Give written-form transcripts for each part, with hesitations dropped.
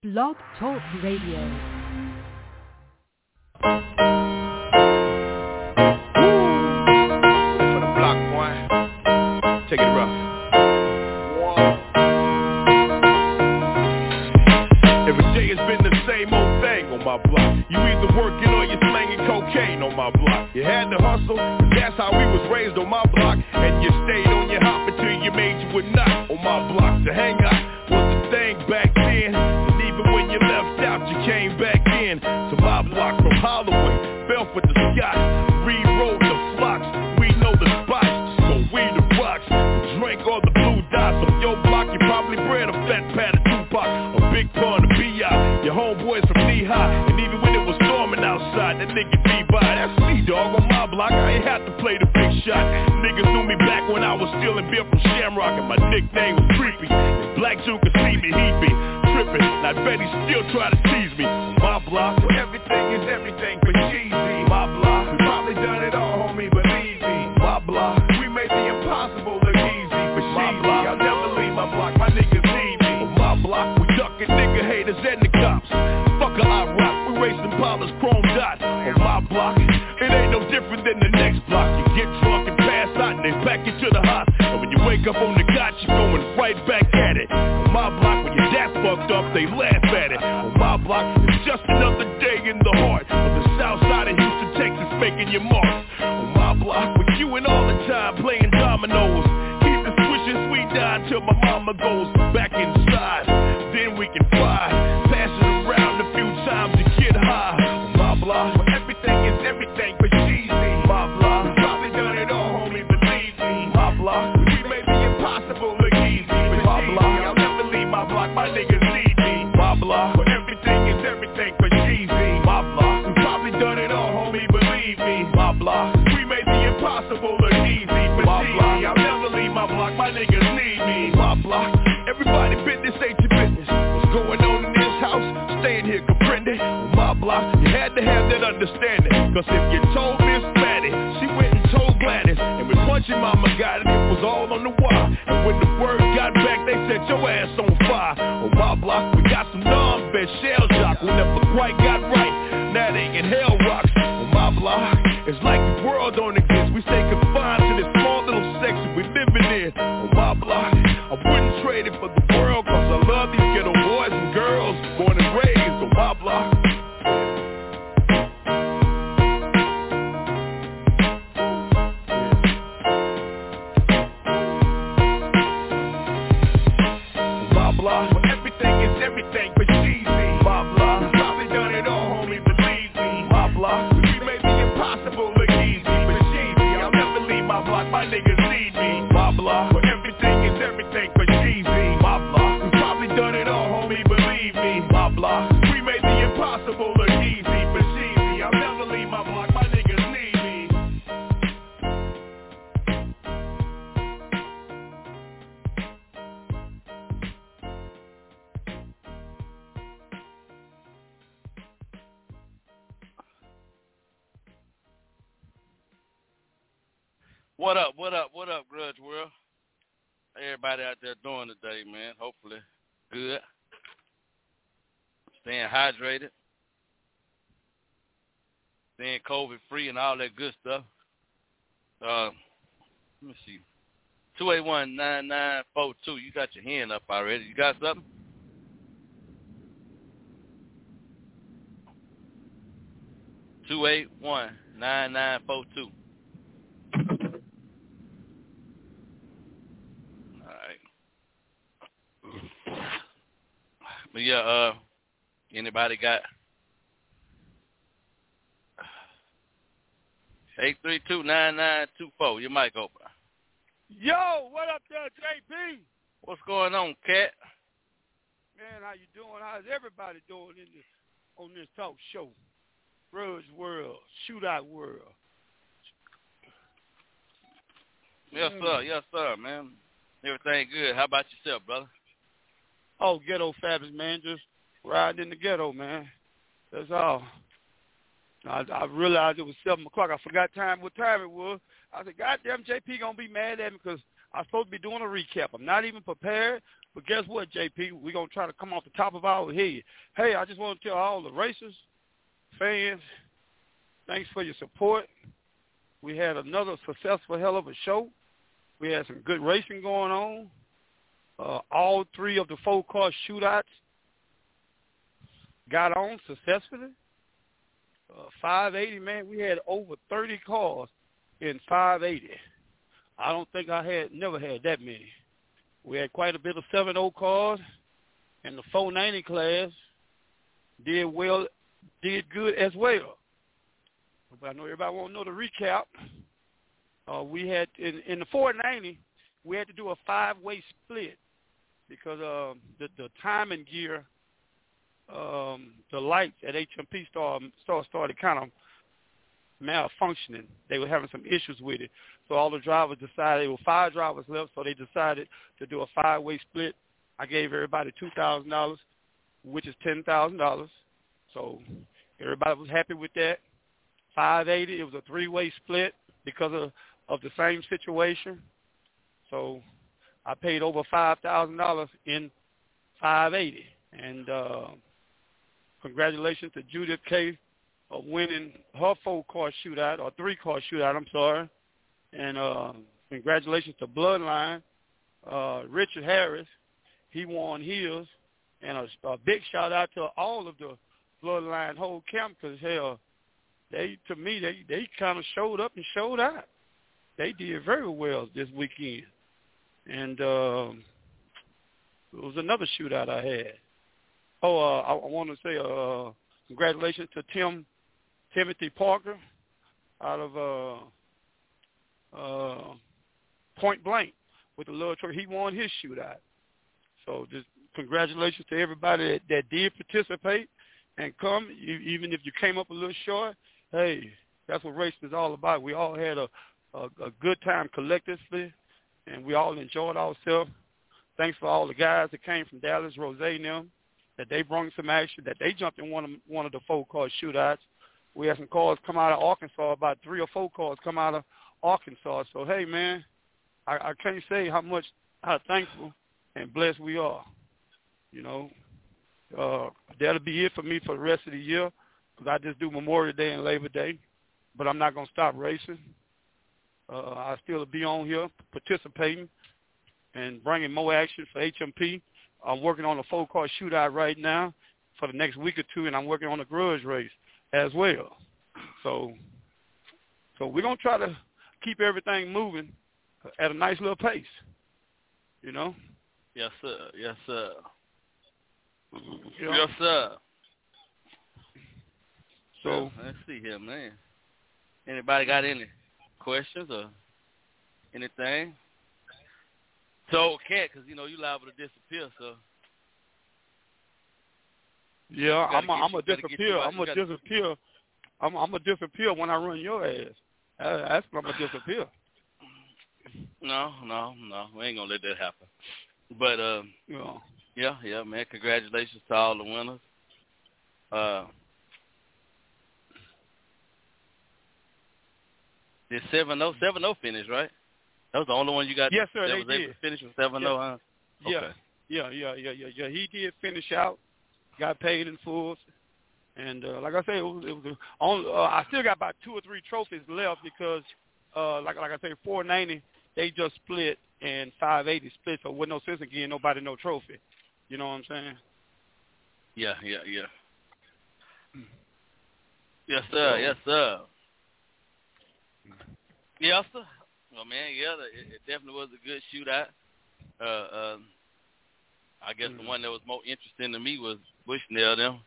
Blog Talk Radio. For the block, boy. Take it rough. Every day has been the same old thing on my block. You either working or you're slanging cocaine on my block. You had to hustle, that's how we was raised on my block. And you stayed on your hop until you made you a nut on my block. To hang out was the thing back then. And even when you left out, you came back in to my block from Holloway, Belfort to Scott. Rewrote the flocks, we know the spots. So we the rocks, drink all the blue dots. On your block, you probably bred a fat pat of Tupac. A big pun of B.I. Your homeboys from knee-high. And even when it was storming outside, that nigga B-by. That's me, dog, on my block. I ain't had to play the big shot. Niggas knew me back when I was stealing beer from Shamrock. And my nickname was Creepy. If Black Jew could see me, he'd be tripping. And I bet he still try to tease me. On my block, where everything is everything for Jeezy. My block, we probably done it all, homie, believe me. My block, we made the impossible look easy for Sheezy. I'll never leave my block, my niggas need me. On my block, we ducking nigga haters and the cops. Fuck a I rock, we racing Paula's chrome dot. On my block, it ain't no different than the next block. You get drunk and pass out and they pack you to the hospital. And when you wake up on the cot, you're going right back at it. On my block, when your dad fucked up, they laugh at it. On my block, it's just another day in the heart of the south side of Houston, Texas, making your mark. On my block, with you and all the time playing dominoes. Keep the switching sweet down till my mama goes back inside. Then we can fly, pass it around a few times to get high. On my block, where everything is everything for Jeezy. My block, we probably done it all, homie, believe me. My block, we made the impossible look easy. But my block, I'll never leave my block, my niggas need me. My block, where everything is everything for Jeezy. My block, we probably done it all, homie, believe me. My block, we made the impossible look easy. But my block, I'll never leave my block, my niggas need me. My block, everybody business ain't your business. What's going on in this house? Staying here, comprende? On my block, you had to have that understanding. Cause if you told Miss Maddie, she went and told Gladys. And when Punchy Mama got it, it was all on the wire. And when the word got back, they set your ass on fire. On my block, we got some non-vet shell shock who never quite got right. Now they in hell rocks. On my block, it's like the world don't exist. We stay confined to this small little section we living in. On my block, I wouldn't trade it for the world. Cause I love these ghetto boys and girls born and raised on my block. Block, where everything is everything for Jeezy. My block, we probably done it all, homie, believe me. My block, we made the impossible look easy. But Jeezy, I'll never leave my block, my niggas need me. My block, where everything is everything for Jeezy. My block, we probably done it all, homie, believe me. My block, we made the impossible look easy. But Jeezy, I'll never leave my block, my niggas need me. What up, Grudge World? Everybody out there doing today, man. Hopefully good. Staying hydrated. Staying COVID-free and all that good stuff. Let me see. 281-9942. You got your hand up already. You got something? (281-9942). But yeah, anybody got 832-9924? Your mic open. Yo, what up there, JP? What's going on, Cat? Man, how you doing? How's everybody doing on this talk show? Grudge World, Shootout World. Yes, sir, man. Everything good. How about yourself, brother? Oh, ghetto fabulous, man. Just riding in the ghetto, man. That's all. I realized it was 7 o'clock. I forgot what time it was. I said, goddamn, JP going to be mad at me because I'm supposed to be doing a recap. I'm not even prepared. But guess what, JP? We're going to try to come off the top of our head. Hey, I just want to tell all the racers, fans, thanks for your support. We had another successful hell of a show. We had some good racing going on. All 3 of the 4-car shootouts got on successfully. 580, man, we had over 30 cars in 580. I don't think never had that many. We had quite a bit of 7.0 cars, and the 490 class did good as well. But I know everybody won't know the recap. We had in the 490, we had to do a 5-way split because the timing gear, the lights at HMP started kind of malfunctioning. They were having some issues with it. So all the drivers decided, there were 5 drivers left, so they decided to do a 5-way split. I gave everybody $2,000, which is $10,000. So everybody was happy with that. 580, it was a 3-way split because of the same situation. So I paid over $5,000 in 580. And congratulations to Judith K. of winning her 4-car shootout, or 3-car shootout, I'm sorry. And congratulations to Bloodline. Richard Harris, he won his. And a big shout-out to all of the Bloodline whole camp because, hell, they kind of showed up and showed out. They did very well this weekend. And it was another shootout I had. I want to say congratulations to Timothy Parker out of Point Blank with the little truck. He won his shootout. So just congratulations to everybody that did participate and come. Even if you came up a little short, hey, that's what racing is all about. We all had a good time collectively, and we all enjoyed ourselves. Thanks for all the guys that came from Dallas, Rose and them, that they brought some action, that they jumped in one of the 4-car shootouts. We had some cars come out of Arkansas, about 3 or 4 cars come out of Arkansas. So, hey, man, I can't say how thankful and blessed we are. You know, that'll be it for me for the rest of the year because I just do Memorial Day and Labor Day, but I'm not going to stop racing. I still be on here participating and bringing more action for HMP. I'm working on a 4-car shootout right now for the next week or 2, and I'm working on a grudge race as well. So we're going to try to keep everything moving at a nice little pace, you know? Yes, sir. Yes, sir. You know? Yes, sir. So let's see here, man. Anybody got any questions or anything? So, Cat, because, you liable to disappear, so. Yeah, I'm a disappear. I'm a disappear when I run your ass. That's when I'm a disappear. No. We ain't going to let that happen. But, yeah, man, congratulations to all the winners. Did 7-0 finish, right? That was the only one you got. Yes, sir, that they was did. Able to finish with 7-0, huh? Okay. Yeah. He did finish out. Got paid in full. And like I said, it was I still got about 2 or 3 trophies left because, like I say, 490 they just split and 580 split, so with no sense in giving nobody no trophy. You know what I'm saying? Yeah. Yes, sir. Yes, sir. Yes, sir. Well, man, it definitely was a good shootout. I guess the one that was more interesting to me was Bushnell them.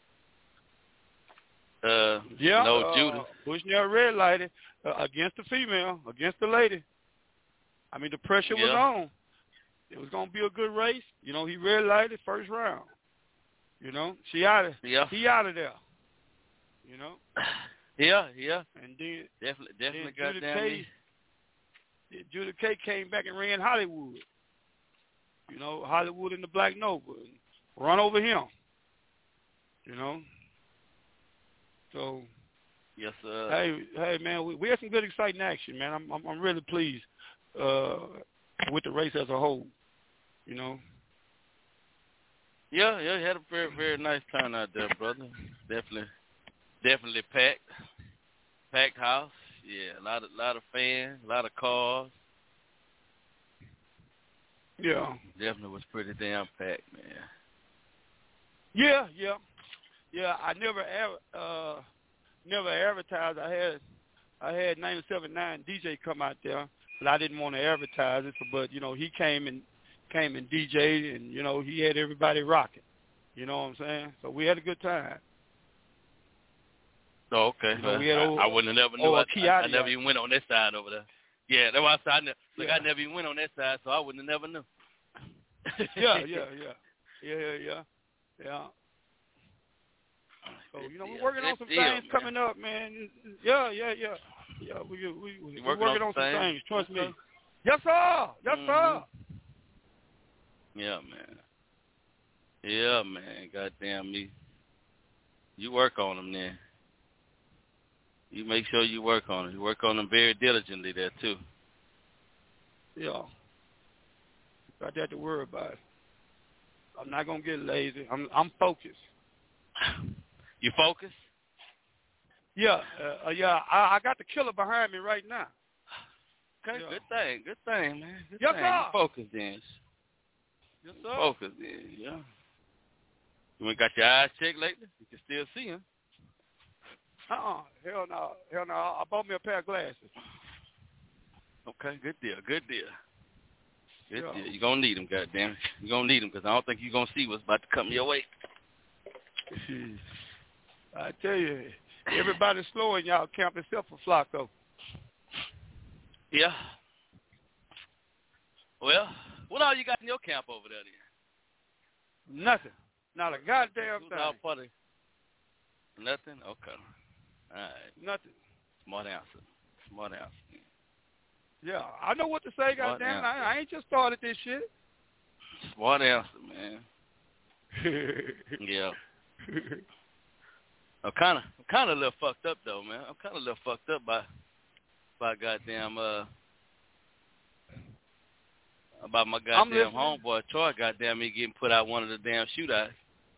Judas. Bushnell red lighted against the female, against the lady. I mean, the pressure was on. It was going to be a good race. He red lighted first round. He out of there. Yeah. And then definitely got down. Judah K came back and ran Hollywood. Hollywood in the Black Nova. Run over him. So. Yes, sir. Hey, man, we had some good, exciting action, man. I'm really pleased. with the race as a whole. You know. Yeah, you had a very, very nice time out there, brother. Definitely packed house. Yeah, a lot of fans, a lot of cars. Yeah. Definitely was pretty damn packed, man. Yeah. I never advertised. I had 97.9 DJ come out there, but I didn't want to advertise it. But you know, he came and DJ'd, and you know, he had everybody rocking. You know what I'm saying? So we had a good time. Oh, okay. You know, I wouldn't have never knew. I never even went on that side over there. Yeah, that's why I said I never even went on that side, so I wouldn't have never knew. Yeah. So you know, we're working on some things coming up, man. Yeah. We're working on some things. Trust me. Yes, sir. Yeah, man. Goddamn me. You work on them, then. You make sure you work on them. You work on them very diligently there, too. Yeah. Got that to worry about. I'm not going to get lazy. I'm focused. You focused? Yeah. I got the killer behind me right now. Okay, yeah. Good thing, man. Yes, thing. Sir. You focused then. Yes, sir. Focused then, yeah. You ain't got your eyes checked lately? You can still see him. Hell no. I bought me a pair of glasses. Okay, good deal. Good deal. You're going to need them, goddammit. You're going to need them because I don't think you're going to see what's about to come your way. I tell you, everybody's slow in y'all camp except for Flacco. Yeah. Well, what all you got in your camp over there then? Nothing. Not a goddamn thing. All part of nothing? Okay. All right. Nothing. Smart answer. Yeah, I know what to say, goddamn. I ain't just started this shit. Smart answer, man. Yeah. I'm kind of a little fucked up though, man. I'm kind of a little fucked up by goddamn about my goddamn homeboy Troy. Goddamn, me getting put out one of the damn shootouts.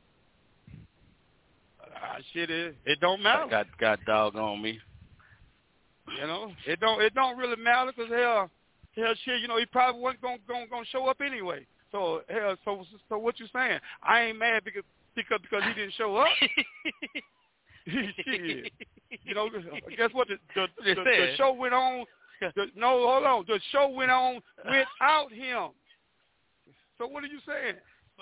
Shit, it don't matter. Got dog on me. You know, it don't really matter because hell, shit, you know, he probably wasn't gonna show up anyway. So hell, so what you saying? I ain't mad because he didn't show up. Shit. You know, guess what? The show went on. Hold on. The show went on without him. So what are you saying?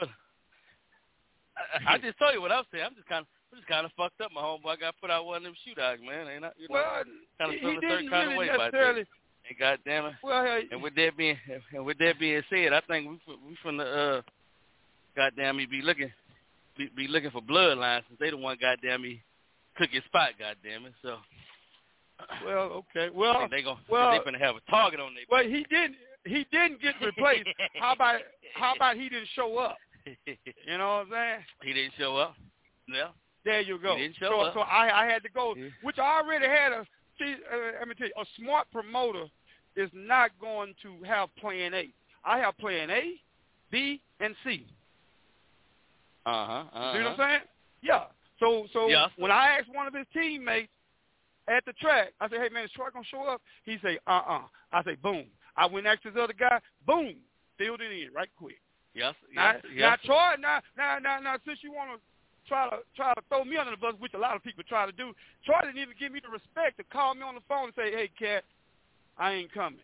I just told you what I'm saying. I'm just kind of fucked up. My homeboy got put out one of them shootouts, man. Ain't I? You know, well, kind of he feel a didn't certain kind really of way about necessarily. that. And goddamn it. Well, and with that being said, I think we from the goddamn me be looking for bloodlines since they the one goddamn me took his spot, goddamn it. So. Well, okay. Well, they finna have a target on their. Well, he didn't get replaced. How about he didn't show up? You know what I'm saying? He didn't show up. Yeah. There you go. He didn't show up. So I had to go, which I already had let me tell you, a smart promoter is not going to have plan A. I have plan A, B, and C. See what I'm saying? Yeah. So when I asked one of his teammates at the track, I said, hey, man, is Troy going to show up? He say, I say, boom. I went next to this other guy, boom, filled it in right quick. Yes. Now, Troy, now, since you want to try to throw me under the bus, which a lot of people try to do, Troy didn't even give me the respect to call me on the phone and say, hey, cat, I ain't coming.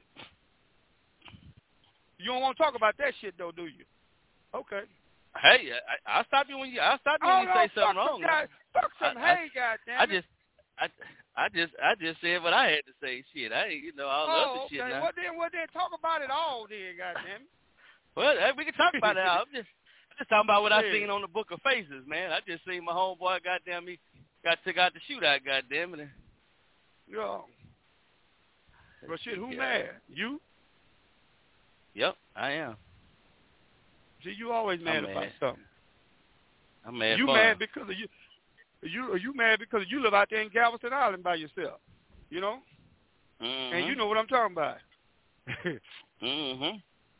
You don't want to talk about that shit, though, do you? Okay. Hey, I'll stop you when you say something wrong. Fuck some hey, goddamn. I just said what I had to say. Shit, I ain't, all the other shit now. Well then talk about it all then, goddamn. Well, we can talk about it all. I'm just talking about what I seen on the Book of Faces, man. I just seen my homeboy, goddamn me, got took out the shootout, goddamn it. Yeah. But shit, who mad? You? Yep, I am. See, you always mad about something. I'm mad. You mad because of you. You mad because you live out there in Galveston Island by yourself, you know? Mm-hmm. And you know what I'm talking about.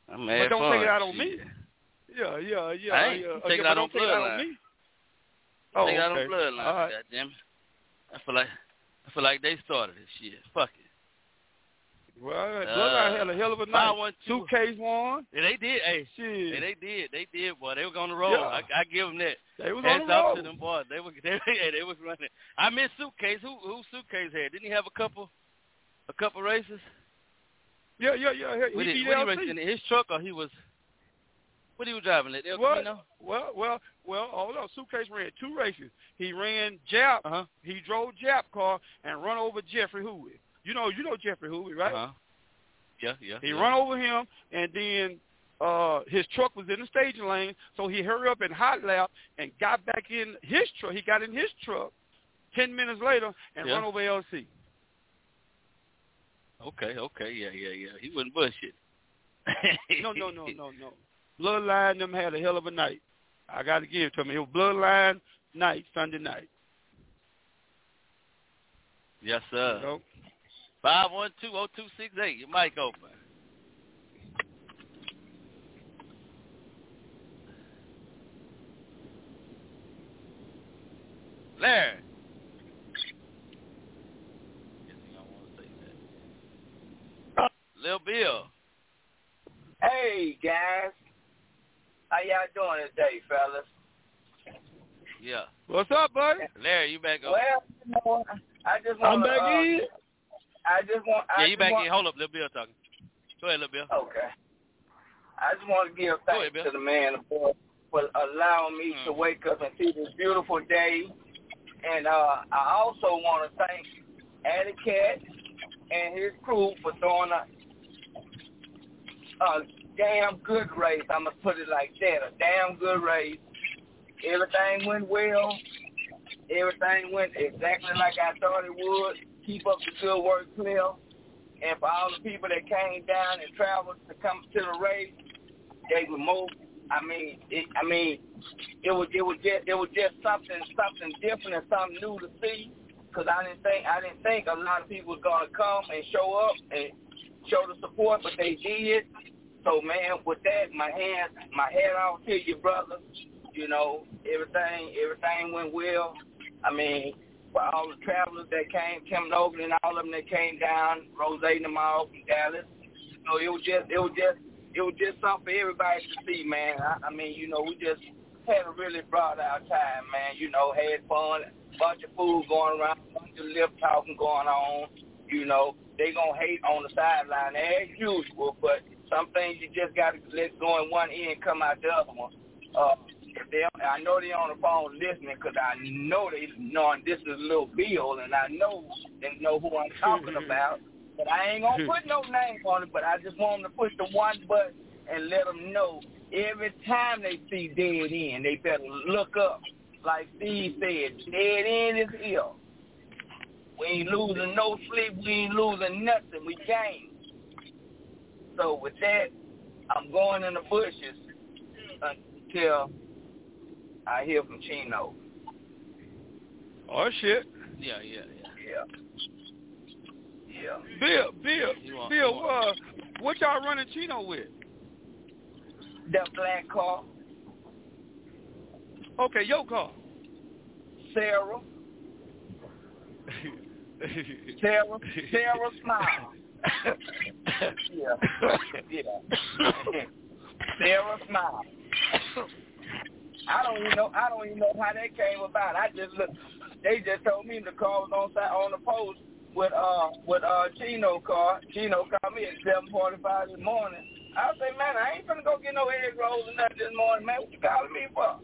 But don't take it out on me. Yeah. I ain't take it out on Bloodline. Oh, take it out okay. on Bloodline. Right. Goddamn it. I feel like they started this shit. Fuck it. Well, Bloodline had a hell of a night. Suitcase won. Yeah, they did. Hey, shit. Yeah, they did, boy. They were on the road. Yeah. I give them that. They was Hands on the road. up to them boys. They was running. I miss Suitcase. Who Suitcase had? Didn't he have a couple races? Yeah. He raced in his truck, or he was? What he was driving? El Camino? Well, hold on. Suitcase ran 2 races. He ran Jap. Uh-huh. He drove Jap car and run over Jeffrey Huey. You know Jeffrey Huey, right? Uh-huh. Yeah. He run over him, and then his truck was in the staging lane, so he hurried up and hot lap and got back in his truck. He got in his truck 10 minutes later and run over LC. Okay, yeah. He wasn't bullshit. No. Bloodline them had a hell of a night. I got to give it to them. It was Bloodline night, Sunday night. Yes, sir. You know? 512-0268. Your mic open. Larry. Guess he don't want to say that. Lil Bill. Hey, guys. How y'all doing today, fellas? Yeah. What's up, buddy? Larry, you back on? Well, I just want I'm back in. You back in. Hold up, Lil Bill talking. Go ahead, Lil Bill. Okay. I just want to give thanks to the man for allowing me to wake up and see this beautiful day. And I also want to thank Addy Cat and his crew for throwing a damn good race. I'm going to put it like that, a damn good race. Everything went well. Everything went exactly like I thought it would. Keep up the good work, Cliff. And for all the people that came down and traveled to come to the race, they were more. It was just something different and something new to see. Because I didn't think a lot of people was gonna come and show up and show the support, but they did. So man, with that, my hat off to you, brother. You know, everything went well. I mean, for all the travelers that came, Kim Logan and all of them that came down, Rose and them all from Dallas. So it was just something for everybody to see, man. I mean, you know, we just had a really brought out time, man. You know, had fun, bunch of food going around, bunch of lip talking going on. You know, they gonna hate on the sideline as usual, but some things you just gotta let go in one ear and come out the other one. I know they on the phone listening because I know they knowing this is Lil Bill, and I know they know who I'm talking about. But I ain't going to put no name on it, but I just want them to push the one button and let them know every time they see Dead End, they better look up. Like Steve said, Dead End is here. We ain't losing no sleep. We ain't losing nothing. We gain. So with that, I'm going in the bushes until I hear from Chino. Oh, shit. Yeah. Bill, what y'all running Chino with? That black car. Okay, your car. Sarah Smile. Yeah. Sarah Smile. I don't even know how that came about. They just told me the car was on the post with Chino car. Chino called me at 7:45 this morning. I say, man, I ain't finna go get no egg rolls or nothing this morning, man. What you calling me for?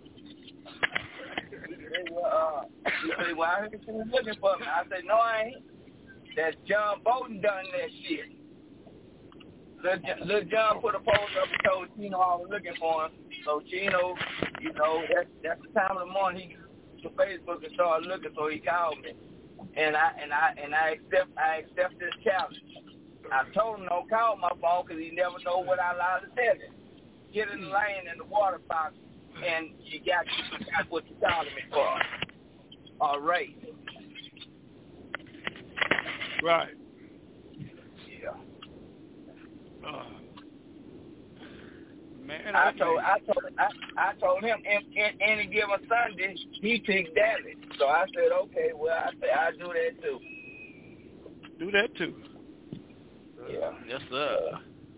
He said, well, I heard you was looking for me. I said, no, I ain't. That John Bolton done that shit. Little John put a post up and told Chino I was looking for him. So Chino, you know, that's the time of the morning he to Facebook and started looking, so he called me. And I accept this challenge. I told him don't call my phone because he never know what I allowed to tell him. Get in the lane in the water box, and you got what you calling me for. All right. Right. Yeah. man. I told him in any given Sunday he picked Dallas. So I said, okay, well I'll do that too. Do that too. Yeah. Yes, sir.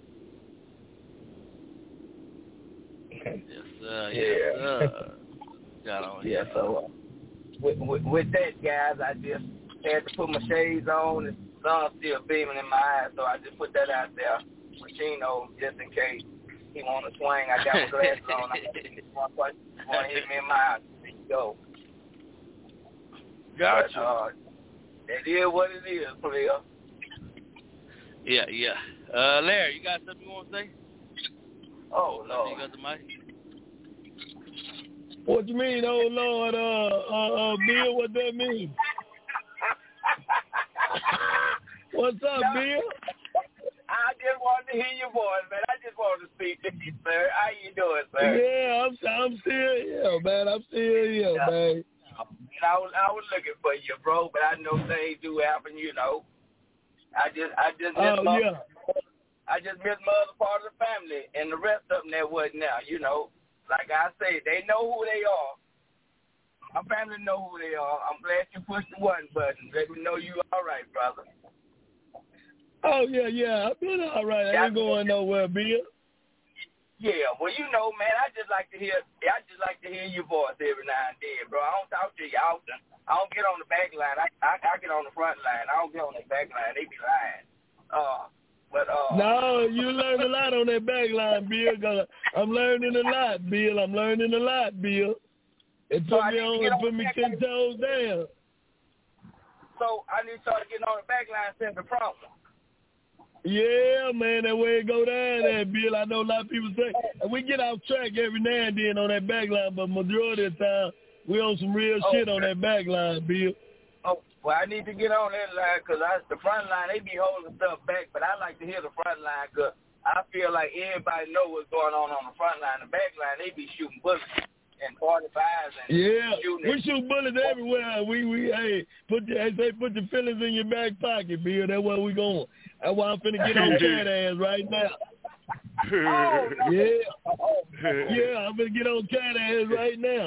Yes, sir. Yeah. Yes, sir. Got on. Yeah. So with that, guys, I just had to put my shades on. The sun's still beaming in my eyes, so I just put that out there for Chino just in case he want to swing. I got my glasses on. Want to hit me in my eye. Go. Gotcha. But, it is what it is, player. Yeah. Larry, you got something you want to say? Oh, no. You got the mic? What you mean, oh Lord, Bill? What that mean? What's up, Bill? I just wanted to hear your voice, man. I just wanted to speak to you, sir. How you doing, sir? Yeah, I'm still here, man. I'm still here, man. I was looking for you, bro, but I know things do happen, you know. I just missed I just missed my other part of the family, and the rest of them that wasn't now, you know. Like I say, they know who they are. My family know who they are. I'm glad you pushed the one button. Let me know you all right, brother. Oh, yeah. I've been all right. I ain't going nowhere, Bill. Yeah, well, you know, man, I just like to hear your voice every now and then, bro. I don't talk to you often. I don't get on the back line. I get on the front line. I don't get on the back line. They be lying. No, you learn a lot on that back line, Bill. I'm learning a lot, Bill. It put me 10 toes down. So I need to start getting on the back line instead of the front one. Yeah, man, that way it go down there, Bill. I know a lot of people say, and we get off track every now and then on that back line, but majority of the time, we on some real shit on that back line, Bill. Oh, well, I need to get on that line because the front line, they be holding stuff back, but I like to hear the front line because I feel like everybody know what's going on the front line. The back line, they be shooting bullets and 45s and shooting. We shoot bullets everywhere. We put your feelings in your back pocket, Bill. That's where we going. That's why I'm finna get on cat ass right now. Yeah, I'm finna get on cat ass right now.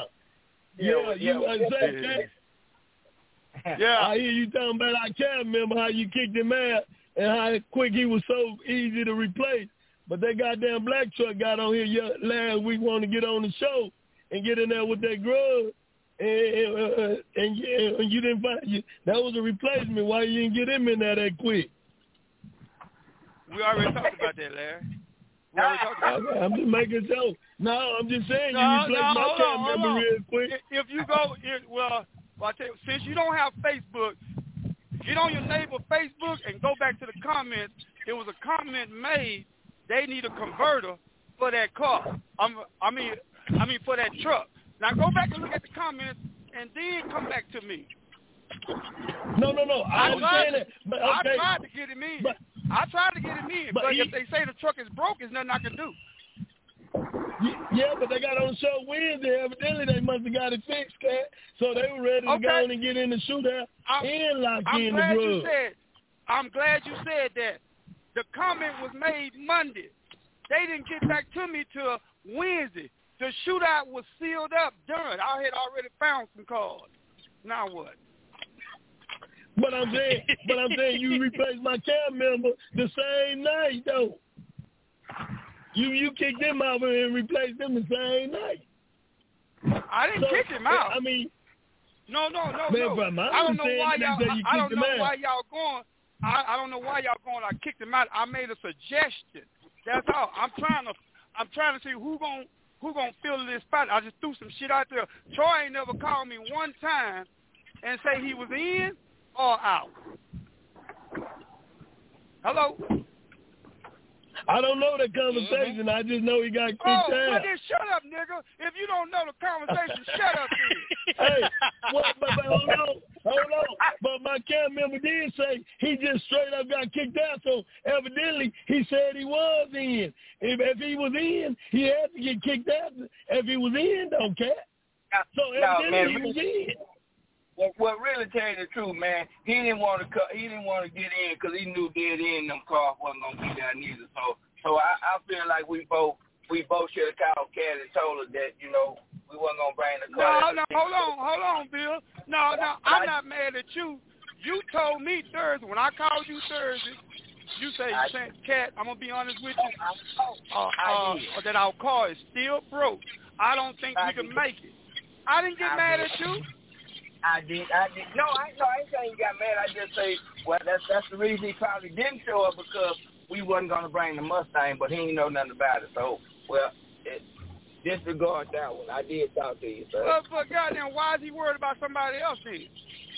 I hear you talking about. I can't remember how you kicked him out and how quick he was so easy to replace. But that goddamn black truck got on here last week, wanted to get on the show and get in there with that grub, and you didn't find that was a replacement. Why you didn't get him in there that quick? We already talked about that, Larry. We already talked about that. I'm just making jokes. No, I'm just saying you replaced my cat member real quick. If you go, I tell you, since you don't have Facebook, get on your neighbor Facebook and go back to the comments. There was a comment made. They need a converter for that car. I mean for that truck. Now go back and look at the comments and then come back to me. No. I understand that. But okay. I tried to get him in. But if they say the truck is broke, there's nothing I can do. Yeah, but they got on the show Wednesday. Evidently, they must have got it fixed, Cat. So they were ready to go and get in the shootout and lock in the grub. I'm glad you said that. The comment was made Monday. They didn't get back to me till Wednesday. The shootout was sealed up, done. I had already found some cards. Now what? But I'm saying you replaced my cab member the same night, though. You kicked them out and replaced them the same night. I didn't kick him out. I mean, no. Man, I don't know why y'all. I don't know why y'all going. I don't know why y'all going. I kicked him out. I made a suggestion. That's all. I'm trying to see who gonna fill this spot. I just threw some shit out there. Troy ain't never called me one time and say he was in or out. Hello. I don't know the conversation. I just know he got kicked out. Well, then shut up, nigga. If you don't know the conversation, shut up, then. Hey, but hold on. But my cab member did say he just straight up got kicked out, so evidently he said he was in. If he was in, he had to get kicked out. If he was in, don't care. So evidently he was in. Well, really tell you the truth, man, he didn't want to get in because he knew dead end them cars wasn't gonna be there neither. So I feel like we both we both should have called Cat and told her that, we wasn't going to bring the car. No, hold on, Bill. No, I'm not mad at you. You told me Thursday. When I called you Thursday, you say, Cat, I'm going to be honest with you, that our car is still broke. I don't think we can make it. I didn't get mad at you. I did. No, I ain't saying you got mad. I just say, well, that's the reason he probably didn't show up, because we wasn't going to bring the Mustang, but he didn't know nothing about it. So, well, disregard that one. I did talk to you, sir. But goddamn, why is he worried about somebody else then?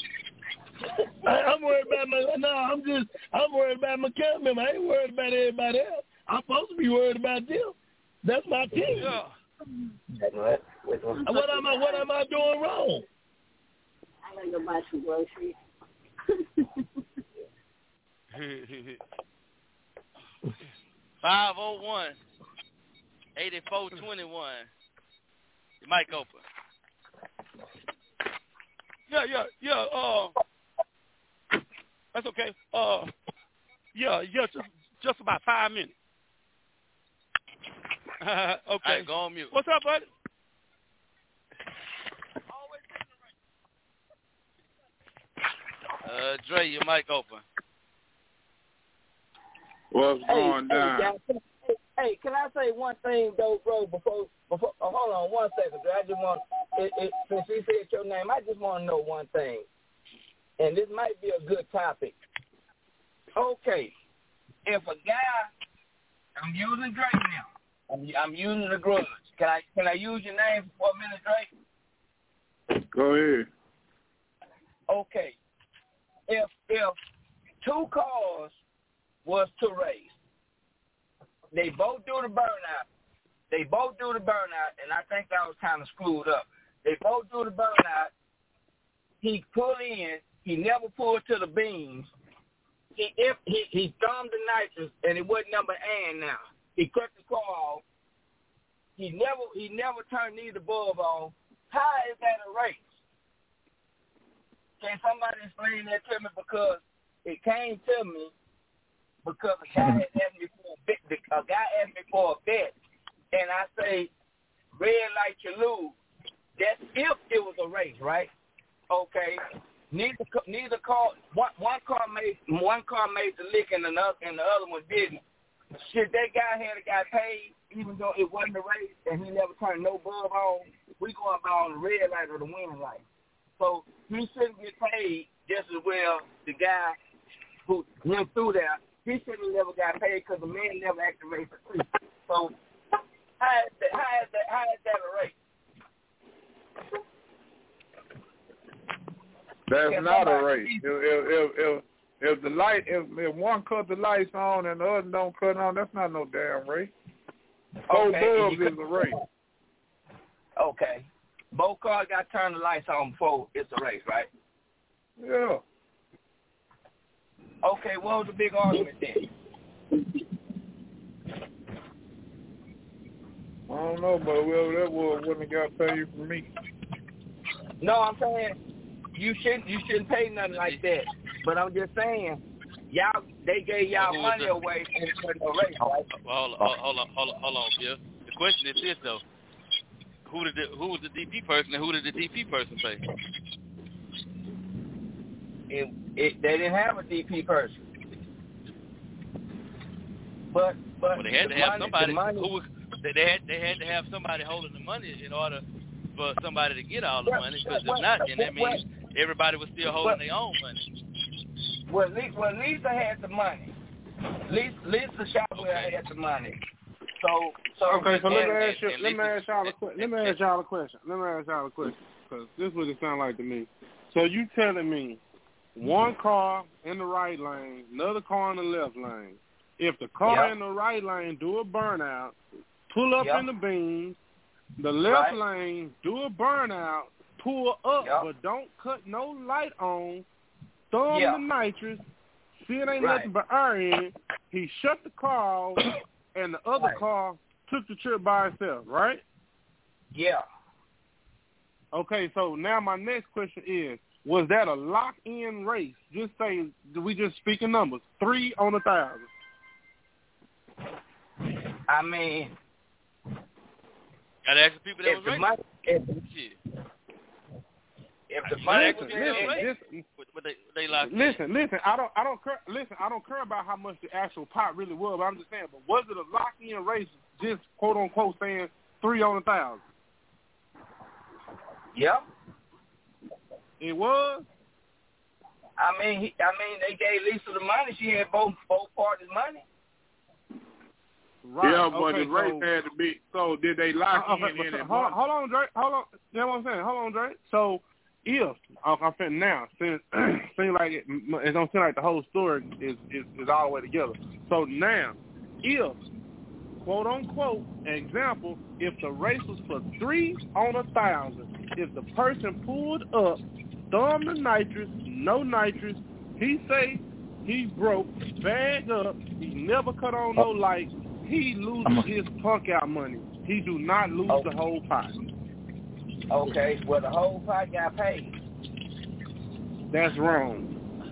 I'm worried about I'm worried about my camp member. I ain't worried about everybody else. I'm supposed to be worried about them. That's my team. Yeah. What am I doing wrong? I gotta go buy some groceries. 501-8421. Your mic open. Yeah. That's okay. Just about 5 minutes. Okay. All right, go on mute. What's up, buddy? Dre, your mic open. What's going down? Hey, can I say one thing though, bro? Before hold on 1 second. I just want since you said your name, I just want to know one thing, and this might be a good topic. Okay, if a guy, I'm using Drake now. I'm using the Grudge. Can I use your name for a minute, Drake? Go ahead. Okay, if two cars was to race, they both do the burnout. And I think that was kind of screwed up. They both do the burnout. He pulled in. He never pulled to the beams. He thumbed the nitrous, and it wasn't number N now. He cut the car off. He never turned neither bulb on. How is that a race? Can somebody explain that to me? Because it came to me because a guy asked me for a bet, and I say, red light you lose. That's if it was a race, right? Okay. Neither car. One car made the lick, and the other one didn't. Shit, that guy had got paid, even though it wasn't a race, and he never turned no bulb on. We going by on the red light or the winning light. So he shouldn't get paid just as well. The guy who went through there, he shouldn't have never got paid because the man never activated the creek. So how is that a race? That's not a race. If the light, if one cut the lights on and the other don't cut on, that's not no damn race. Both bulbs is a race. Okay. Both cars got to turn the lights on before it's a race, right? Yeah. Okay, what was the big argument then? I don't know, but whoever that was wouldn't have got paid for me. No, I'm saying you shouldn't pay nothing like that. But I'm just saying, they gave y'all money away for no race, right? Hold on, Bill. The question is this though: who was the DP person, and who did the DP person pay? They didn't have a DP person, but they had to have somebody who was. They had to have somebody holding the money in order for somebody to get all the money. Because if not, then that means everybody was still holding their own money. Well, Lisa had the money. Lisa Shopwell had the money. So okay. So let me ask y'all a question. Because this is what it sounds like to me. So you telling me one car in the right lane, another car in the left lane. If the car in the right lane do a burnout, pull up in the beams, the left lane do a burnout, pull up, but don't cut no light on, throw the nitrous, see it ain't nothing but air in it, he shut the car off, and the other car took the trip by itself, right? Yeah. Okay, so now my next question is, was that a lock-in race? Just say, we just speaking numbers, 3 on 1,000. I mean, Gotta ask the people that was racist. If the money was they locked in. Listen. I don't care. Listen, I don't care about how much the actual pot really was. But I'm just saying. But was it a lock-in race? Just quote unquote saying 3 on 1,000. Yep. It was. I mean, they gave Lisa the money. She had both parties' money. Right. Yeah, but okay, the race had to be. So did they lock in it? Hold on, Drake. Hold on. You know what I'm saying? Hold on, Drake. So if I'm finna now, since seems like it don't seem like the whole story is all the way together. So now, if quote unquote example, if the race was for 3 on 1,000, if the person pulled up, thumb the nitrous, no nitrous, he say he broke, bagged up, he never cut on no light, he loses his punk out money. He do not lose the whole pot. Okay, well the whole pot got paid. That's wrong.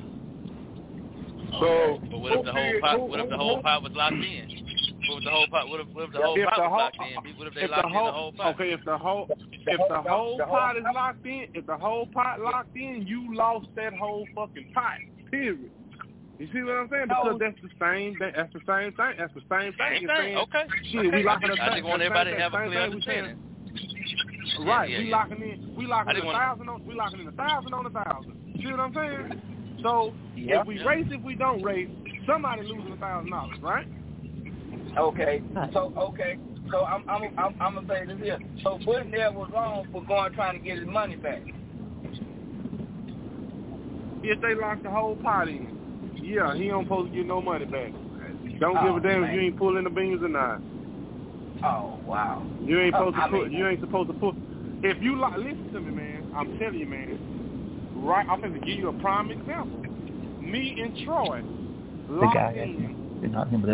So, but what if the whole pot? What if the whole pot was locked in? What if the whole pot? What if the whole pot was locked in? What if they locked in the whole pot? Okay, if the whole pot is locked in, if the whole pot locked in, you lost that whole fucking pot. Period. You see what I'm saying? Because that's the same thing. That's the same thing. Okay. Shit, we locking the same. I just want everybody to have a clear understanding. Right, we locking in 1,000 on 1,000. See what I'm saying? So if we race, if we don't race, somebody losing $1,000, right? Okay. So I'm gonna say this here. So Bushnell was wrong for trying to get his money back. If they lock the whole pot in, yeah, he don't supposed to get no money back. Don't give a damn if you ain't pulling the beans or not. Oh wow. You ain't supposed to put. You ain't supposed to put. If you listen to me, man. I'm telling you, man. Right, I'm going to give you a prime example. Me and Troy locked in 500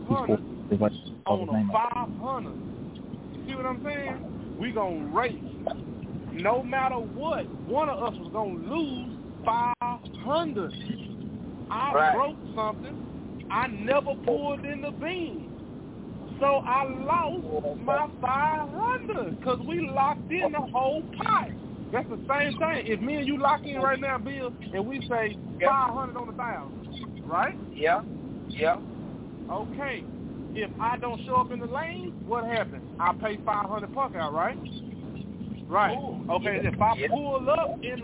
on a 500. You see what I'm saying? We gonna race. No matter what, one of us was gonna lose 500. I broke something. I never pulled in the beam. So I lost my 500 because we locked in the whole pot. That's the same thing. If me and you lock in right now, Bill, and we say 500 on 1,000, right? Yeah. Okay. If I don't show up in the lane, what happens? I pay 500 punk out, right? Right. Okay. If I pull up in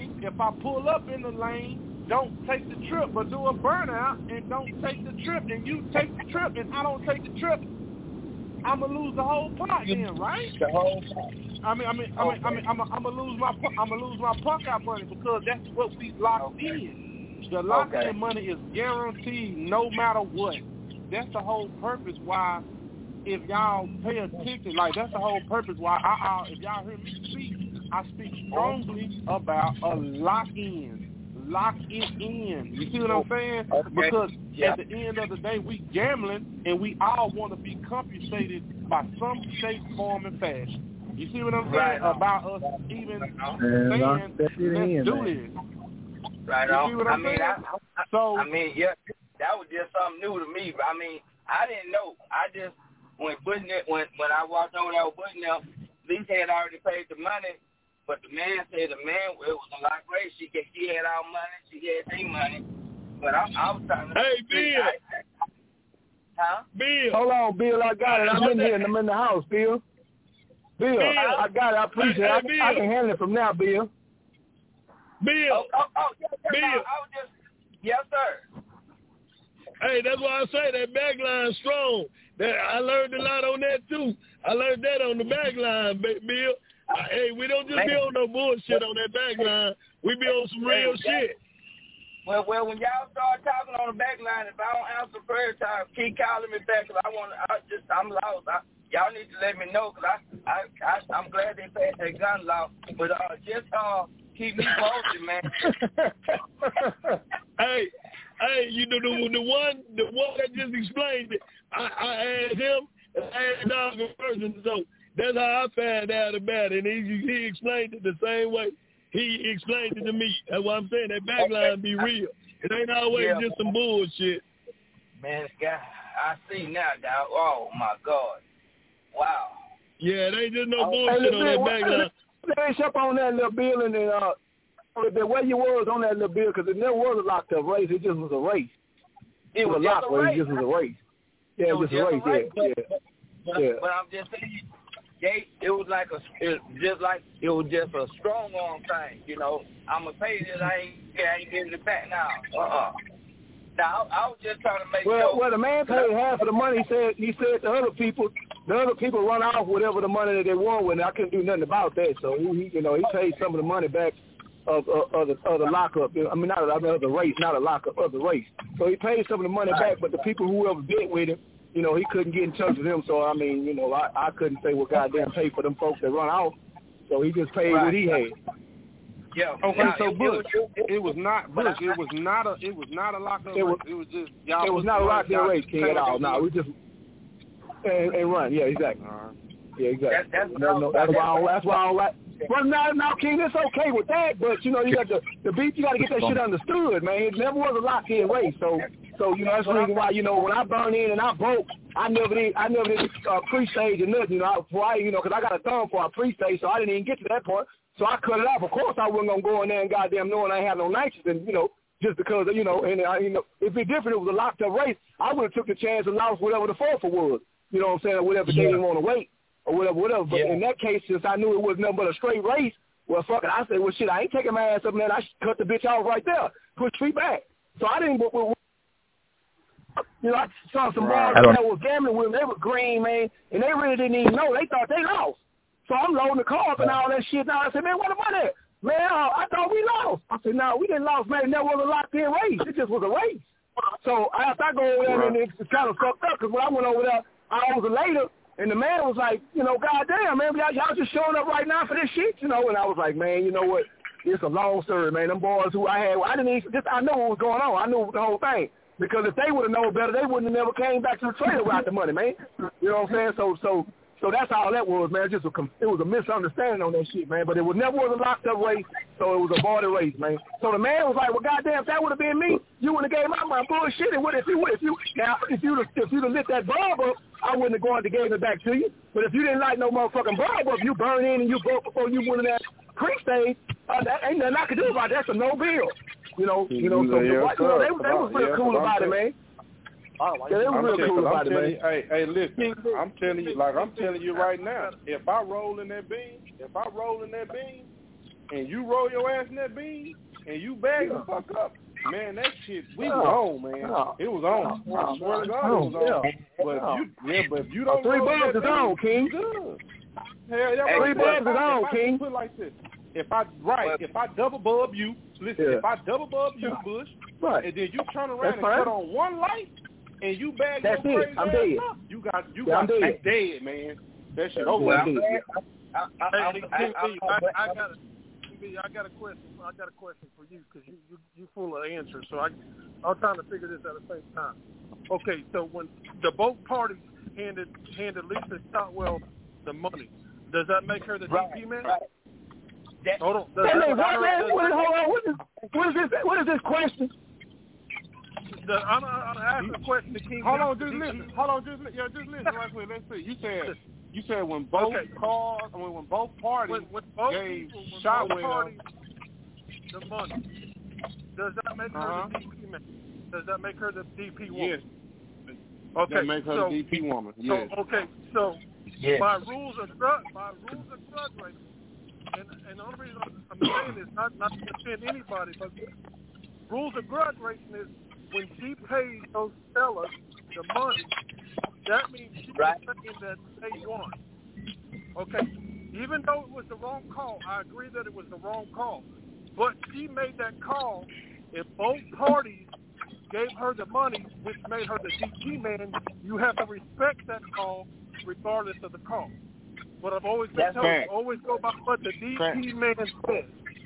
the lane, don't take the trip, but do a burnout, and don't take the trip, and you take the trip, and I don't take the trip, I'm gonna lose the whole pot then, right? The whole pot. I'm gonna lose my punk out money because that's what we locked in. The locked-in money is guaranteed no matter what. That's the whole purpose why, if y'all pay attention, like that's the whole purpose why if y'all hear me speak, I speak strongly about a lock-in. Lock it in. You see what I'm saying? Because at the end of the day, we gambling, and we all want to be compensated by some shape, form, and fashion. You see what I'm saying? About us even saying, let's do this. Right you on. See what I'm saying? That was just something new to me. I mean, I didn't know. I just, when I walked over there with Bushnell, Lisa had already paid the money. But the man said it was a lot great. She had our money. She had their money. But I was trying to... Hey, Bill. Huh? Bill. Hold on, Bill. I got it. I'm in here and I'm in the house, Bill. Bill, I got it. I appreciate it. I can handle it from now, Bill. Bill. Bill. I was just... Yes, sir. Hey, that's why I say that back line strong. I learned a lot on that, too. I learned that on the back line, Bill. Hey, we don't just be on no bullshit on that back line. We be on some real shit. Well, when y'all start talking on the back line, if I don't answer prayer time, keep calling me back because I'm lost. Y'all need to let me know because I'm glad they passed that gun law. But just keep me posted, man. Hey, you know the one that just explained it. I asked him and I asked Dog in person, so. That's how I found out about it. And he explained it the same way he explained it to me. That's why I'm saying that backline be real. It ain't always just some bullshit. Man, God, I see now, dog. Oh, my God. Wow. Yeah, they just no bullshit on that back line. Finish up on that little bill and then the way you was on that little bill, because it never was a locked up race. It just was a race. It was a locked race. It just was a race. Yeah, it was just a race. But I'm just saying, it was just a strong arm thing. You know, I'm gonna pay this. I ain't giving it back now. Now I was just trying to make sure. Well, the man paid half of the money. He said to other people. The other people run off whatever the money that they won with, and I couldn't do nothing about that. So he paid some of the money back of the lockup. I mean, of the race, not a lockup, of the race. So he paid some of the money back, but the people whoever bid with him, you know, he couldn't get in touch with them. So I mean, you know, I couldn't say, well, goddamn, pay for them folks that run off. So he just paid what he had. Yeah. Okay, so Bush, it was not Bush. It was not a lockup race. It was just y'all. It was not a lockup race, King, at all. No, we just. And run, yeah, exactly. Yeah, exactly. That's why I don't like. Well, now, King, it's okay with that, but you know, you got the beat. You got to get that shit understood, man. It never was a lock-in race, so you know that's the reason why, you know, when I burn in and I broke, I never did pre-stage or nothing. You know, because I got a thumb for a pre-stage, so I didn't even get to that part. So I cut it off. Of course, I wasn't gonna go in there and goddamn knowing I ain't have no nitrous, and you know. Just because, you know, and if it different, it was a locked up race, I would have took the chance and lost whatever the forfeit was. You know what I'm saying? Or whatever they didn't want to wait or whatever. But in that case, since I knew it was nothing but a straight race, well, fuck it. I said, well, shit, I ain't taking my ass up there. I cut the bitch off right there, push me back. So I didn't. You know, I saw some bars that was gambling with them. They were green, man, and they really didn't even know. They thought they lost. So I'm loading the car up and all that shit. Now I said, man, what about that? Man, I thought we lost. I said, no, we didn't lose, man. That was a locked-in race. It just was a race. So after I go over there, and it's kind of fucked up, because when I went over there hours later, and the man was like, you know, goddamn, man, y'all just showing up right now for this shit, you know? And I was like, man, you know what? It's a long story, man. Them boys who I had, I know what was going on. I knew the whole thing. Because if they would have known better, they wouldn't have never came back to the trailer without the money, man. You know what I'm saying? So that's all that was, man. It was a misunderstanding on that shit, man. But it never was a locked up race, so it was a aborted race, man. So the man was like, well, goddamn, if that would have been me, you wouldn't have gave my money. Bullshit. If you'd have lit that bulb up, I wouldn't have gone to gave it back to you. But if you didn't light no motherfucking bulb up, you burn in and you broke before you went in that pre-stage, that ain't nothing I could do about it. That's a no bill. They was real cool about it, man. They were real cool about it, man. Hey, listen, I'm telling you right now, if I roll in that bean, and you roll your ass in that bean, and you bag the fuck up, man, that shit, we was on, man. It was on. I swear to God, it was on. But if you don't 3 bucks is on, King. Good. Hell yeah, 3 bucks is on, King. Put it like this. If I double bub you, if I double bub you, Bush, and then you turn around and cut on one light, and you bag your crazy I'm dead. Up, you got dead, man. That shit over. I got a question for you, because you full of answers. So I'm trying to figure this out at the same time. Okay, so when both parties handed Lisa Stotwell the money, does that make her the DP man? Hold on. What is this question? I'm asking a question to King. Hold on, just listen right quick. Let's see. You said when both cars, when both parties gave Shotwell the money, does that make her the DP man? Does that make her the DP woman? Yes. Okay. That makes her the DP woman. Yes. So by rules of drug racing, and the only reason I'm saying this, not to offend anybody, but rules of drug racing is when she pays those sellers the money, that means she was saying that they won. Okay. Even though it was the wrong call, I agree that it was the wrong call. But she made that call. If both parties gave her the money, which made her the DP man, you have to respect that call regardless of the call. But I've always been told, always go by what the DP man says.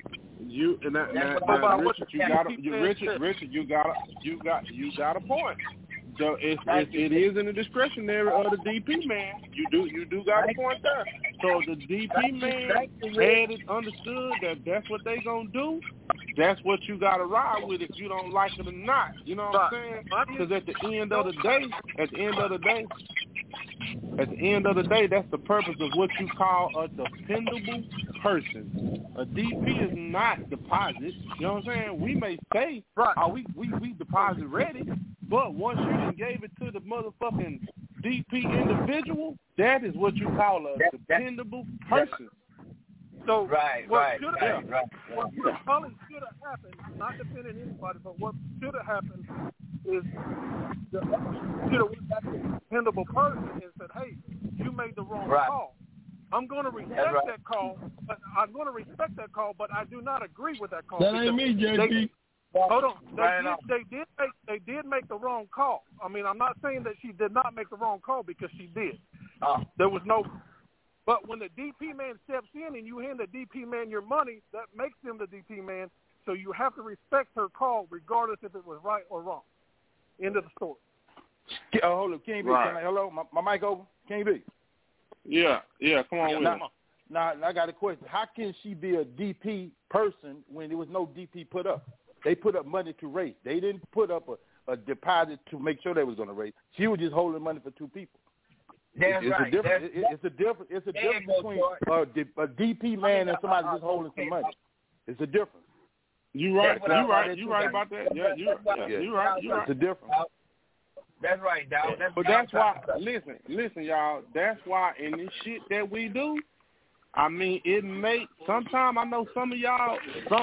Richard, you got a point. So it is in the discretionary of the DP man. You do got a point there. So the DP man had it understood that that's what they gonna do. That's what you gotta ride with if you don't like it or not. You know what I'm saying? Because at the end of the day, At the end of the day, that's the purpose of what you call a dependable person. A DP is not deposit. You know what I'm saying? We may say, we deposit ready, but once you done gave it to the motherfucking DP individual, that is what you call a dependable person. So what should have happened, not defending anybody, but what should have happened is should have went back to the dependable person and said, hey, you made the wrong call. I'm going to respect that call, but I do not agree with that call. That ain't me, JP. Hold on. They did make the wrong call. I mean, I'm not saying that she did not make the wrong call because she did. There was no. But when the DP man steps in and you hand the DP man your money, that makes them the DP man. So you have to respect her call, regardless if it was right or wrong. End of the story. Hold up, King B. Hello, my mic over. King B. Yeah. Come on. Now, I got a question. How can she be a DP person when there was no DP put up? They put up money to race. They didn't put up a deposit to make sure they was going to race. She was just holding money for two people. It's a difference between a DP man and somebody just holding some money. It's a difference. You right about that. Yeah, you're right. It's a difference. That's right, dog. But that's why. Listen, y'all. That's why in this shit that we do, I mean, it may. Sometimes I know some of y'all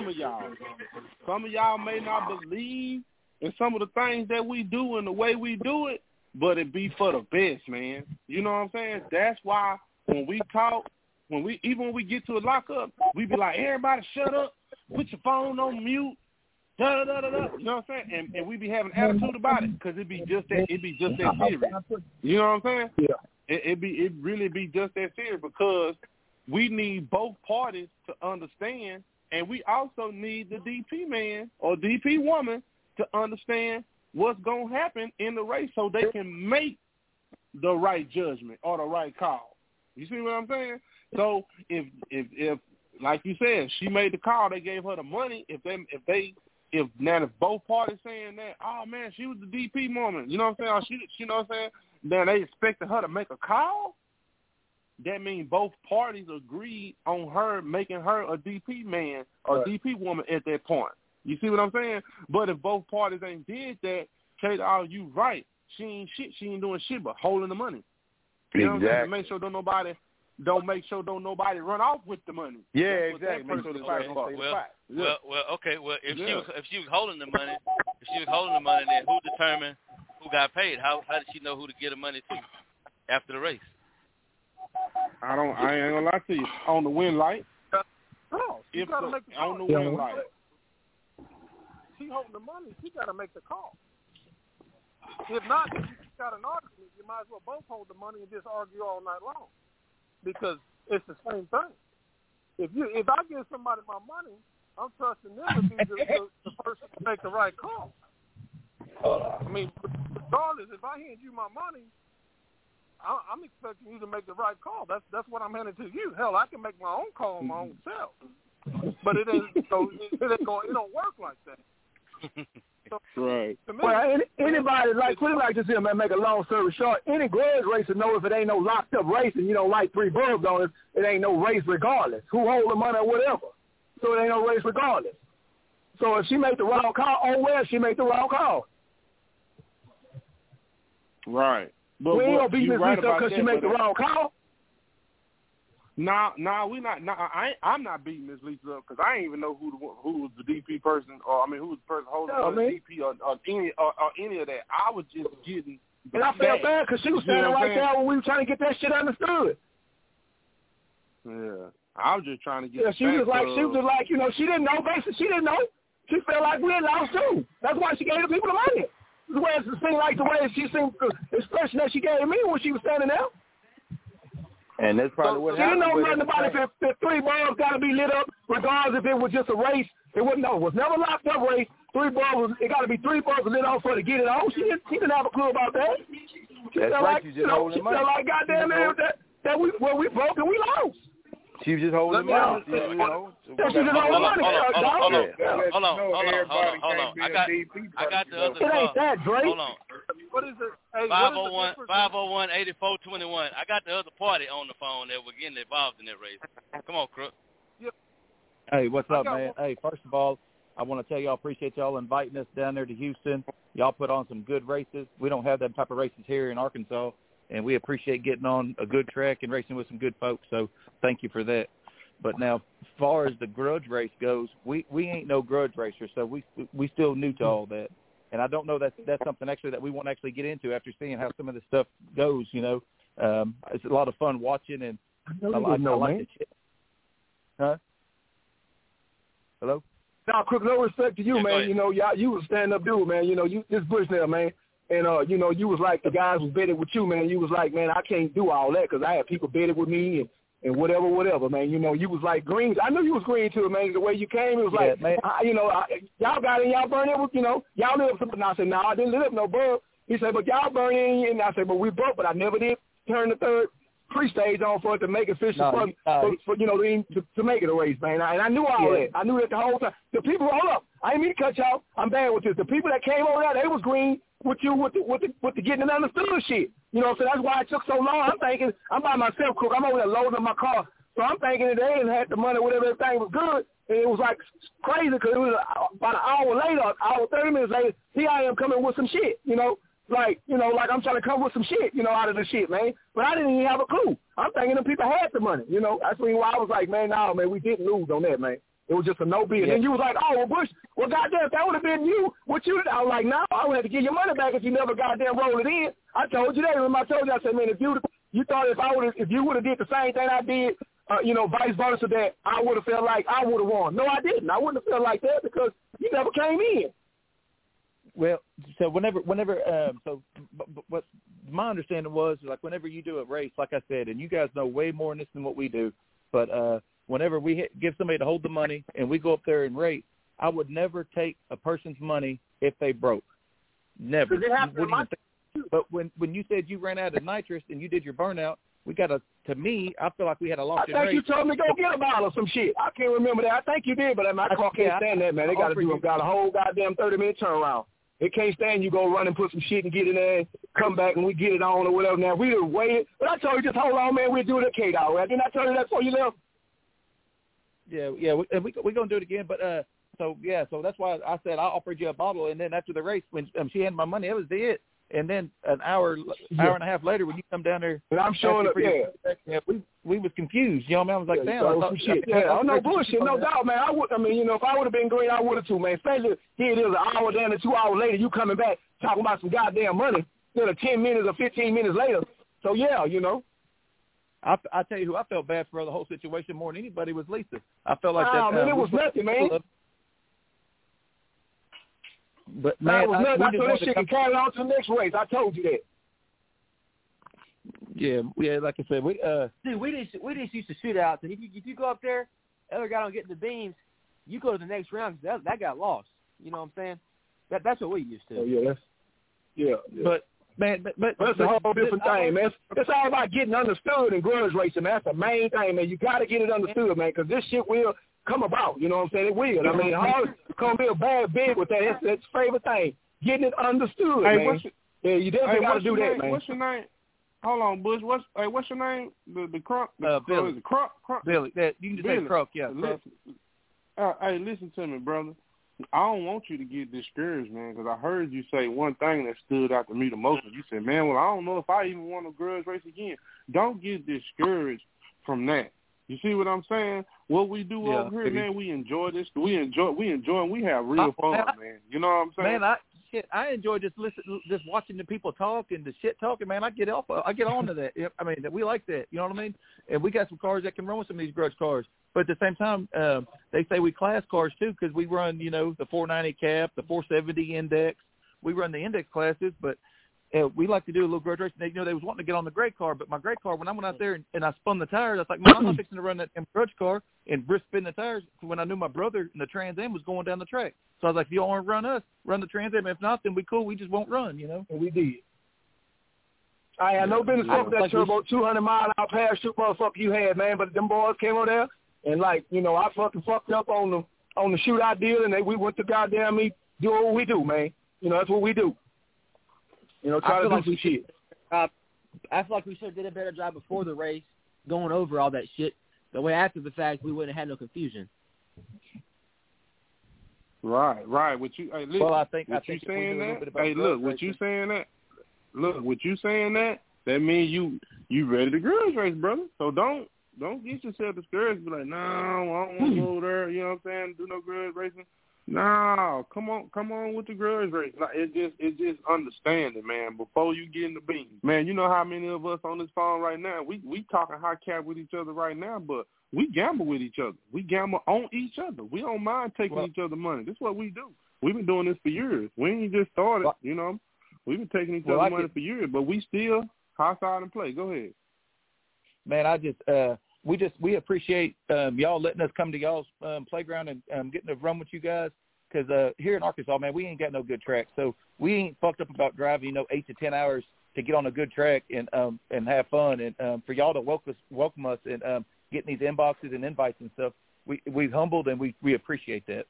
may not believe in some of the things that we do and the way we do it, but it be for the best, man. You know what I'm saying? That's why when we talk, even when we get to a lockup, we be like, everybody shut up, put your phone on mute, da da da da. You know what I'm saying? And we be having attitude about it because it be just that serious. You know what I'm saying? Yeah. It really be just that serious because we need both parties to understand, and we also need the DP man or DP woman to understand what's going to happen in the race so they can make the right judgment or the right call. You see what I'm saying? So if like you said, she made the call, they gave her the money. If both parties saying that, oh man, she was the DP woman, you know what I'm saying? She know what I'm saying? Then they expected her to make a call. That means both parties agreed on her making her a DP man or DP woman at that point. You see what I'm saying? But if both parties ain't did that, say, oh, you right. She ain't shit. She ain't doing shit but holding the money. You know what I'm saying? Make sure don't nobody run off with the money. Yeah, exactly. Make sure the fight don't stay the fight. Well, okay. Well, if she was holding the money, then who determined who got paid? How did she know who to get the money to after the race? I ain't gonna lie to you. On the win light. No, she gotta make the call. On the win light. She holding the money. She gotta make the call. If not, if you got an argument, you might as well both hold the money and just argue all night long, because it's the same thing. If I give somebody my money, I'm trusting them to be the person to make the right call. I mean, regardless, if I hand you my money, I'm expecting you to make the right call. That's what I'm handing to you. Hell, I can make my own call on my own self, but it don't work like that. So, right. Well, anybody like to see man, make a long story short. Any grudge racer know if it ain't no locked up racing, you don't light 3 bulbs on it, it ain't no race regardless. Who hold the money or whatever. So it ain't no race regardless. So if she make the wrong call, she make the wrong call. Right. But we ain't gonna beat Miss Lisa because she made the wrong call. No, we not. I'm not beating Miss Lisa up because I ain't even know who was the DP person, or who was the person holding the DP or any of that. I was just getting. And I felt bad because she was standing right there when we were trying to get that shit understood. Yeah, I was just trying to get. Yeah, she was like, she didn't know. Basically, she didn't know. She felt like we had lost too. That's why she gave the people the money. The way it seemed like the way she seemed the expression that she gave me when she was standing there. And that's probably what happened. She didn't know nothing about if 3 bulbs got to be lit up, regardless if it was just a race. It wasn't. No, it was never locked up race. 3 bulbs. It got to be 3 bulbs lit off for to get it on. She didn't have a clue about that. She that's felt right. like, she felt like goddamn that we broke and we lost. She was just holding money. She was just holding money. Hold on. I got the other call. It ain't that, Drake. Hold on. What is it? Hey, 501-8421. I got the other party on the phone that were getting involved in that race. Come on, Crook. Yep. Hey, what's up, man? Hey, first of all, I want to tell y'all, appreciate y'all inviting us down there to Houston. Y'all put on some good races. We don't have that type of races here in Arkansas, and we appreciate getting on a good track and racing with some good folks, so thank you for that. But now, as far as the grudge race goes, we ain't no grudge racer, so we still new to all that. And I don't know that's something actually that we want to actually get into after seeing how some of this stuff goes, you know. It's a lot of fun watching, and I like the shit. Huh? Hello? Now, quick, no respect to you, man. You know, you was a stand-up dude, man. You know, you this Bushnell, man. And, you know, you was like the guys was betting with you, man. You was like, man, I can't do all that because I had people betting with me and whatever, man. You know, you was like green. I knew you was green too, man. The way you came, it was like, man. You know, y'all got in, y'all burned it with, you know, y'all live something. And I said, no, I didn't live no bug. He said, but y'all burned in. And I said, but we broke, but I never did turn the third pre-stage on for it to make it official for you know, to make it a race, man. And I knew all that. I knew that the whole time. The people, hold up. I didn't mean to cut y'all. I'm bad with this. The people that came over there, they was green with you with the getting it understood shit. You know, so that's why it took so long. I'm thinking, I'm by myself, Cook. I'm over there loading up my car. So I'm thinking that they didn't have the money, whatever, everything was good. And it was like crazy because it was about an hour later, 30 minutes later, here I am coming with some shit, you know. Like, you know, like I'm trying to come with some shit, you know, out of the shit, man. But I didn't even have a clue. I'm thinking them people had the money, you know. That's why I was like, man, no, man, we didn't lose on that, man. It was just a no bid. Yeah. And then you was like, oh, well, Bush, well, goddamn, if that would have been you, what you, I was like, no, I would have to give your money back if you never goddamn rolled it in. I told you that. Remember I told you, I said, man, if you thought if you would have did the same thing I did, you know, vice versa, that I would have felt like I would have won. No, I didn't. I wouldn't have felt like that because you never came in. Well, so whenever, so what my understanding was, like, whenever you do a race, like I said, and you guys know way more in this than what we do, but whenever we give somebody to hold the money and we go up there and race, I would never take a person's money if they broke. Never. But when you said you ran out of nitrous and you did your burnout, we got to me, I feel like we had a lost race. I think you told me to go get a bottle of some shit. I can't remember that. I think you did, but my car can't stand that, man. They got a whole goddamn 30-minute turnaround. It can't stand you go run and put some shit and get in there and come back and we get it on or whatever. Now, we done waited. But I told you, just hold on, man. We'll do it at K-Dog. Didn't I tell you that before you left? Yeah, we're going to do it again. But, so that's why I said I offered you a bottle. And then after the race, when she handed my money, that was it. And then an hour and a half later, when you come down there, and I'm showing up, we was confused. You know what I mean? I was like, damn. I thought, shit. No bullshit, no doubt, man. I mean, you know, if I would have been green, I would have too, man. Especially here it is an hour down and 2 hours later, you coming back talking about some goddamn money, 10 minutes or 15 minutes later. So, yeah, you know. I tell you who I felt bad for the whole situation more than anybody was Lisa. I felt like that. Man, it was nothing, man. But man, I told that shit can carry on to the next race. I told you that. Yeah, like I said, we just used to shootouts, and if you go up there, the other guy don't get in the beams, you go to the next round because that got lost. You know what I'm saying? That's what we used to. Oh yeah, yeah. But man, but that's a whole different thing, man. It's all about getting understood in grudge racing, man. That's the main thing, man. You got to get it understood, man, because this shit will come about. You know what I'm saying? It will. I mean, hard gonna be a bad bid with that. That's the favorite thing. Getting it understood, man. You definitely got to do that, man. What's your name? Hold on, Bush. What's your name? The Crunk? Billy. Crunk? Billy. You can just say Crunk, yeah. Hey, listen to me, brother. I don't want you to get discouraged, man, because I heard you say one thing that stood out to me the most. You said, man, well, I don't know if I even want to grudge race again. Don't get discouraged from that. You see what I'm saying? What we do over here, man, we enjoy this. We enjoy, and we have real fun, man. You know what I'm saying? Man, I enjoy just watching the people talk and the shit talking, man. I get on to that. I mean, we like that. You know what I mean? And we got some cars that can run with some of these grudge cars. But at the same time, they say we class cars too because we run, you know, the 490 cap, the 470 index. We run the index classes, but we like to do a little grudge racing. You know, they was wanting to get on the great car, but my great car, when I went out there and I spun the tires, I was like, man, I'm not fixing to run that grudge car and brisk spin the tires when I knew my brother in the Trans Am was going down the track. So I was like, if you don't want to run us, run the Trans Am. If not, then we cool. We just won't run, you know. And we did. I had no business up that turbo 200-mile-an-hour parachute motherfucker you had, man, but them boys came over there and, like, you know, I fucking fucked up on the shootout deal, and we went to goddamn me do what we do, man. You know, that's what we do. Try to do some shit. I feel like we should have did a better job before the race, going over all that shit. The way after the fact, we wouldn't have had no confusion. Right. What you? Hey, listen, well, I think you saying that. Hey, look, what you saying that? Look, what you saying that? That means you ready to grudge race, brother. So don't get yourself discouraged. Be like, no, I don't want to go there. You know what I'm saying? Do no grudge racing. No, come on with the grudge race. Like it's just understanding, man. Before you get in the beans, man. You know how many of us on this phone right now? We talking high cap with each other right now, but we gamble with each other. We gamble on each other. We don't mind taking each other money. This is what we do. We've been doing this for years. We ain't just started. You know, we've been taking each other money for years, but we still outside and play. Go ahead, man. We appreciate y'all letting us come to y'all's playground and getting to run with you guys, because here in Arkansas, man, we ain't got no good track, so we ain't fucked up about driving 8 to 10 hours to get on a good track and have fun, and for y'all to welcome us and getting these inboxes and invites and stuff, we've humbled and we appreciate that.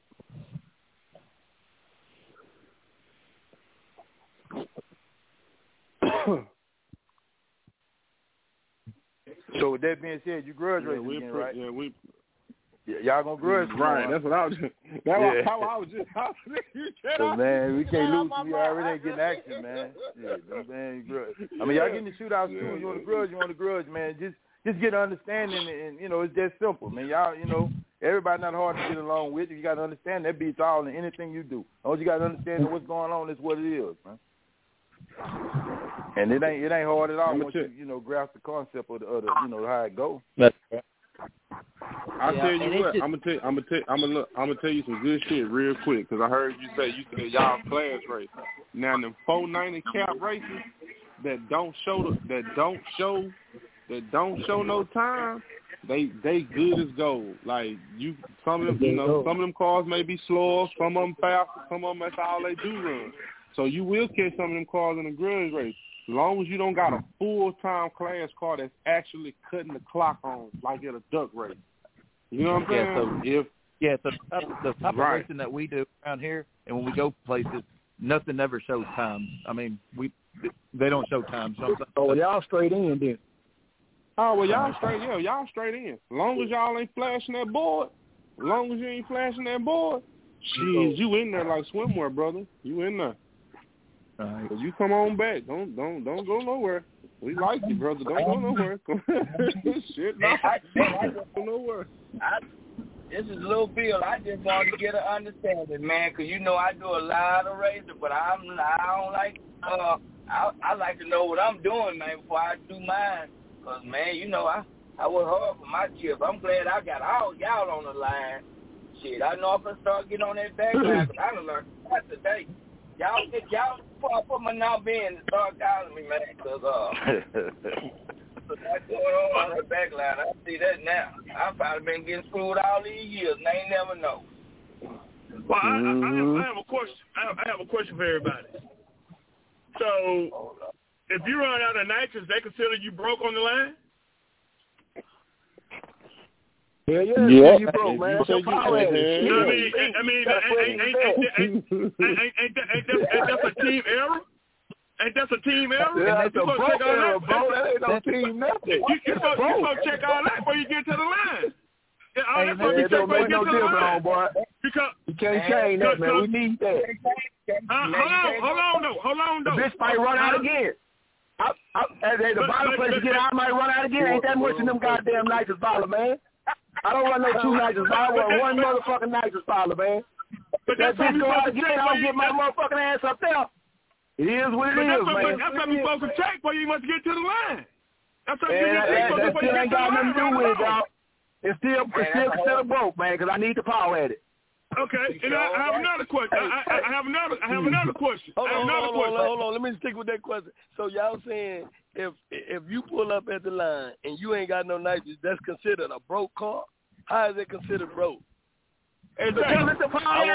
So with that being said, you grudge racing again, right? Yeah, y'all gonna grudge, right? That's what I was. That's how I was just. Man, we can't lose. We already ain't getting action, man. Yeah, man, grudge. I mean, y'all getting the shootouts too. You want to grudge, man. Just get an understanding, and it's that simple, man. Y'all, everybody not hard to get along with. You got to understand that beats all in anything you do. All you got to understand what's going on is what it is, man. And it ain't hard at all once you grasp the concept of the how it goes. I'll tell you what. I'm gonna tell you some good shit real quick, because I heard you say y'all class race. Now them 490 cap races that don't show no time, they good as gold. Like some of them cars may be slower, some of them faster, some of them that's all they do run. So you will catch some of them cars in a grudge race. As long as you don't got a full-time class car that's actually cutting the clock on, like at a duck race. You know what I'm saying? So the type of racing that we do around here, and when we go places, nothing ever shows times. I mean, they don't show times. So y'all straight in then. Oh, well, y'all straight in. As long as y'all ain't flashing that board, shit, you in there like swimwear, brother. You in there. So you come on back. Don't go nowhere. We like you, brother. Don't go nowhere. Shit, no. Don't go nowhere. This is Lil Bill. I just want to get an understanding, man, because I do a lot of racing, but I don't like. I like to know what I'm doing, man, before I do mine. Because, man, I work hard for my chips. I'm glad I got all y'all on the line. Shit, I know if I start getting on that back line, because I done learned that today. Y'all put my number in and start calling me, man, because what's going on the back line. I see that now. I've probably been getting screwed all these years, and they ain't never know. Well, I have a question. I have a question for everybody. So, if you run out of nitrous, they consider you broke on the line? Yeah. You broke, man. Ain't that a team error? Ain't that a team error? Yeah, that's a broke error, bro. That ain't no team nothing. You supposed to check all that before you get to the line. All that supposed to check before you get to the line. Boy. Because you can't change that, man. We need that. Hold on, though. The bitch might run out again. The bottle place to get out might run out again. Ain't that much in them goddamn nitrous bottle, man. I don't run no 2 nitrous bottle. I run one motherfucking nitrous bottle, man. But that bitch go out again, I don't get my motherfucking ass up there. It is what it is, man. That's what you're supposed to check before you must get to the line. That's what that still ain't got nothing to do with it, dog. It's still considered broke, man, because I need the power at it. Okay, and I have another question. I have another question. Hold on. Let me stick with that question. So y'all saying if you pull up at the line and you ain't got no nitrous, that's considered a broke car? How is it considered broke? Listen, hold on,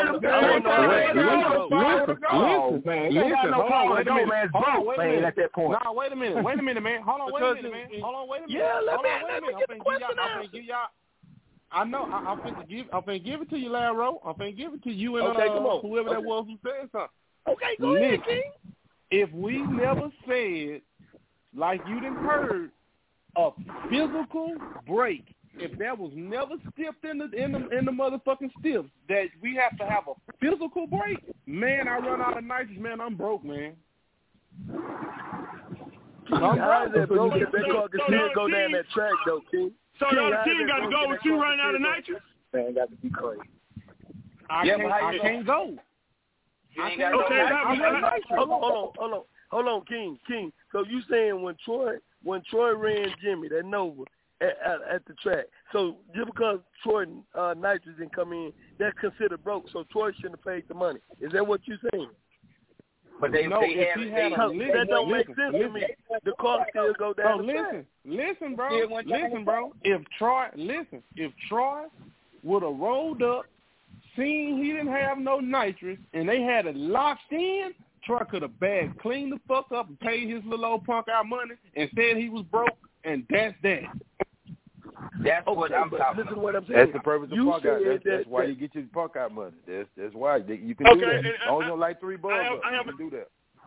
wait a minute, man. Hold on, wait a minute. Yeah, let me get the question out. I know. I'm finna give it to you, Larry. I'm finna give it to you and whoever that was who said something. Okay, go ahead, King. if we never said, like you done heard, a physical break, if that was never stiffed in the motherfucking stiff, that we have to have a physical break, man, I run out of nitrous, man, I'm broke, man. How is that broke if that car can still go down that track, though, King? So the other team got to go with you running out of nitrous? Man, got to be crazy. I can't go. Hold on, King. So you saying when Troy ran Jimmy that Nova at the track, so just because Troy nitrous didn't come in, that's considered broke. So Troy shouldn't have paid the money. Is that what you're saying? But that don't make sense to me. The car still go down the track. Listen, bro. If Troy would have rolled up, seen he didn't have no nitrous, and they had it locked in, Troy could have bagged clean the fuck up and paid his little old punk out money and said he was broke, and that's that. That's what I'm talking about. Listen to what I'm saying. That's the purpose of punk out. That's why you get your punk out money. That's why you can do that. I only don't like 3 bucks. You can do that.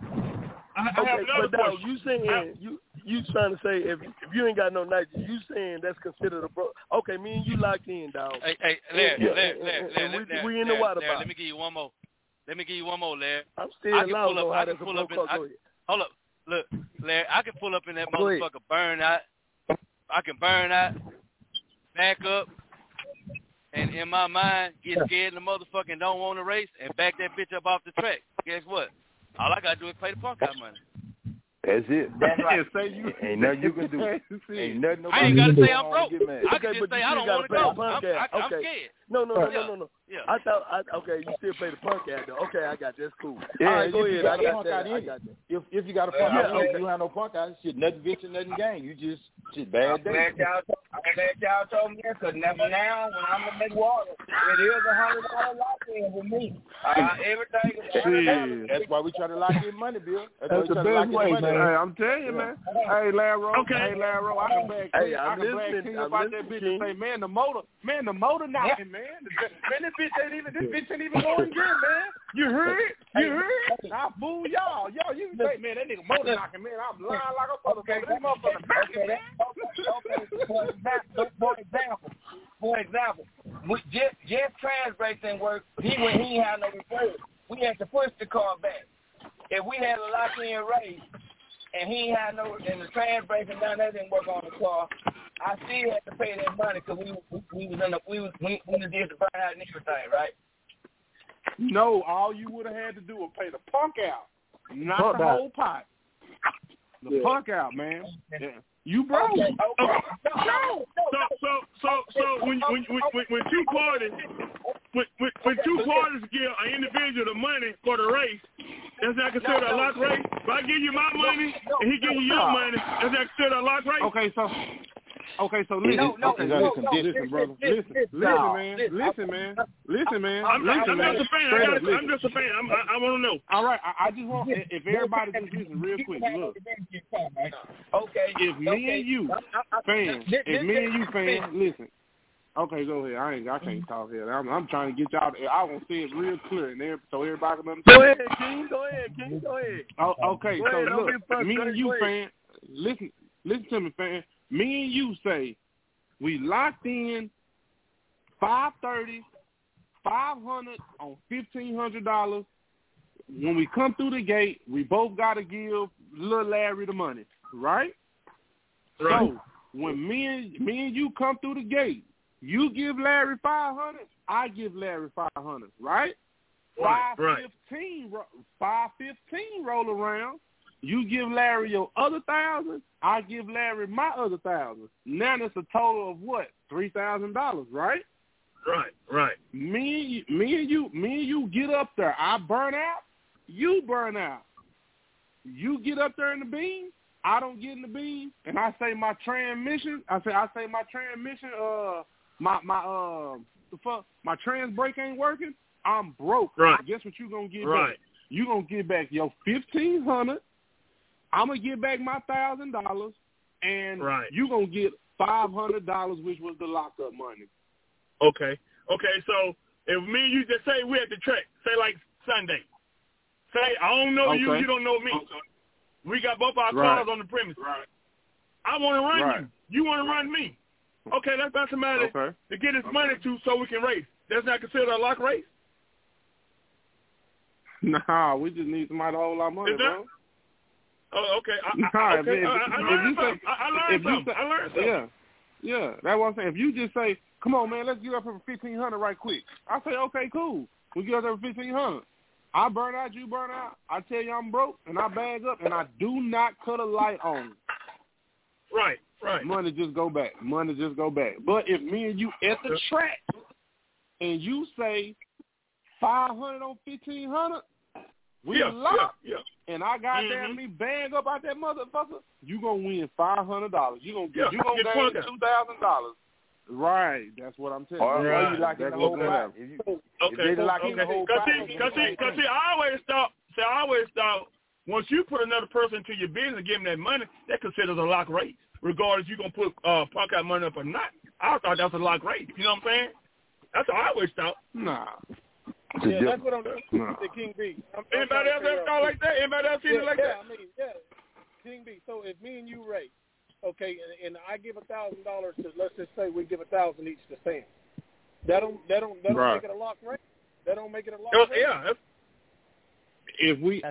But now you saying you trying to say if you ain't got no nitrous, you saying that's considered a broke. Okay, me and you locked in, dog. Hey, Larry, we in the water box. Let me give you one more, Larry. I'm still loud on how that's a broke car. Hold up, look, Larry, I can pull up in that motherfucker, burn out. I can burn out, back up, and in my mind, get scared in the motherfucker and don't want to race and back that bitch up off the track. Guess what? All I got to do is pay the punk out money. That's it. That's right. Ain't nothing you can do. Ain't nothing I ain't got to say I'm broke. I can just say I don't want to go. I'm scared. No. Yeah. I thought, you still pay the punk out, though. Okay, I got you. That's cool. Yeah, all right, go ahead. I got that. If you got a punk out, you have no punk out, shit, nothing venture, nothing gain. You just, shit, bad day. I'm glad y'all told me that, because never now, when I'm in that water, it is $100 lock-in with me. Everything is $100. That's why we try to lock in money, Bill. That's the best way, man. Hey, I'm telling you, man. Hey, Larry, I can bag King up out that bitch and say, man, the motor knocking, man. Man, this bitch ain't even going good, man. You heard? I fool y'all. You say, man, that nigga motor knocking, man. I'm lying like a motherfucker. This motherfucker knocking, man. For example, Jeff trans brakes didn't work. He ain't had no reserve. We had to push the car back. If we had a lock-in race and he ain't had no, and the trans brakes and none of that didn't work on the car, I still had to pay that money because we did the burn out and everything, right? No, all you would have had to do was pay the punk out, not the whole pot. The punk out, man. Yeah. You broke. Okay. So when two parties give an individual the money for the race, that's not considered a lock race. If I give you my money and he give you your money, that's not considered a lock race. Okay, so listen. Listen, brother. Listen, man. I'm just a fan. I want to know. All right, I just want, if everybody just listen real quick, look. Okay. If me and you, fan, listen. Okay, go ahead. I can't talk here. I'm trying to get y'all. I want to say it real clear, and so everybody can understand. Go ahead, King. Go ahead. Okay, so look, me and you, fan, listen to me, fan. Me and you say we locked in $530, $500 on $1,500. When we come through the gate, we both got to give little Larry the money, right? So when me and you come through the gate, you give Larry $500, I give Larry $500, right? 515 roll around. You give Larry your other $1,000, I give Larry my other $1,000. Now that's a total of what? $3,000, right? Right. Me and you get up there. I burn out, you burn out. You get up there in the beam, I don't get in the beam, and I say my transmission. My trans brake ain't working. I'm broke. Right. Guess what you gonna get back? You gonna get back your $1,500. I'm gonna get back my $1,000, and you gonna get $500, which was the lockup money. Okay. So if me and you just say we at the track, say like Sunday, say don't know you. Okay. You don't know me. We got both our Right. cars on the premise. Right. I want to run Right. you. You want to run me. Okay, let's find somebody to get his money to so we can race. That's not considered a lock race? Nah, we just need somebody to hold our money, bro. Oh, okay. I learned something. Yeah. That's what I'm saying. If you just say, "Come on, man, let's get up for $1,500 right quick," I say, "Okay, cool. We get up there for $1,500. I burn out, you burn out. I tell you I'm broke, and I bag up, and I do not cut a light on. Right. Money just go back. But if me and you at the track, and you say $500 on $1,500, we locked. Yeah. And I goddamn me bag up out that motherfucker, you gonna win $500. You gonna gain $2,000. Right, that's what I'm telling you. Or you lock in the whole pot. If they lock in the whole pot. Because I always thought once you put another person into your business and give them that money, that considers a lock rate, regardless you gonna put park out money up or not. I thought that was a lock rate. You know what I'm saying? That's what I always thought. Nah. Yeah, that's what I'm doing. The King B. Anybody else ever thought like that? Anybody else seen it like that? King B. So if me and you race, okay, and I give $1,000 to, let's just say we give 1,000 each to Sam. That don't Right. make it a lock rate. That don't make it a lock rate. Yeah. If we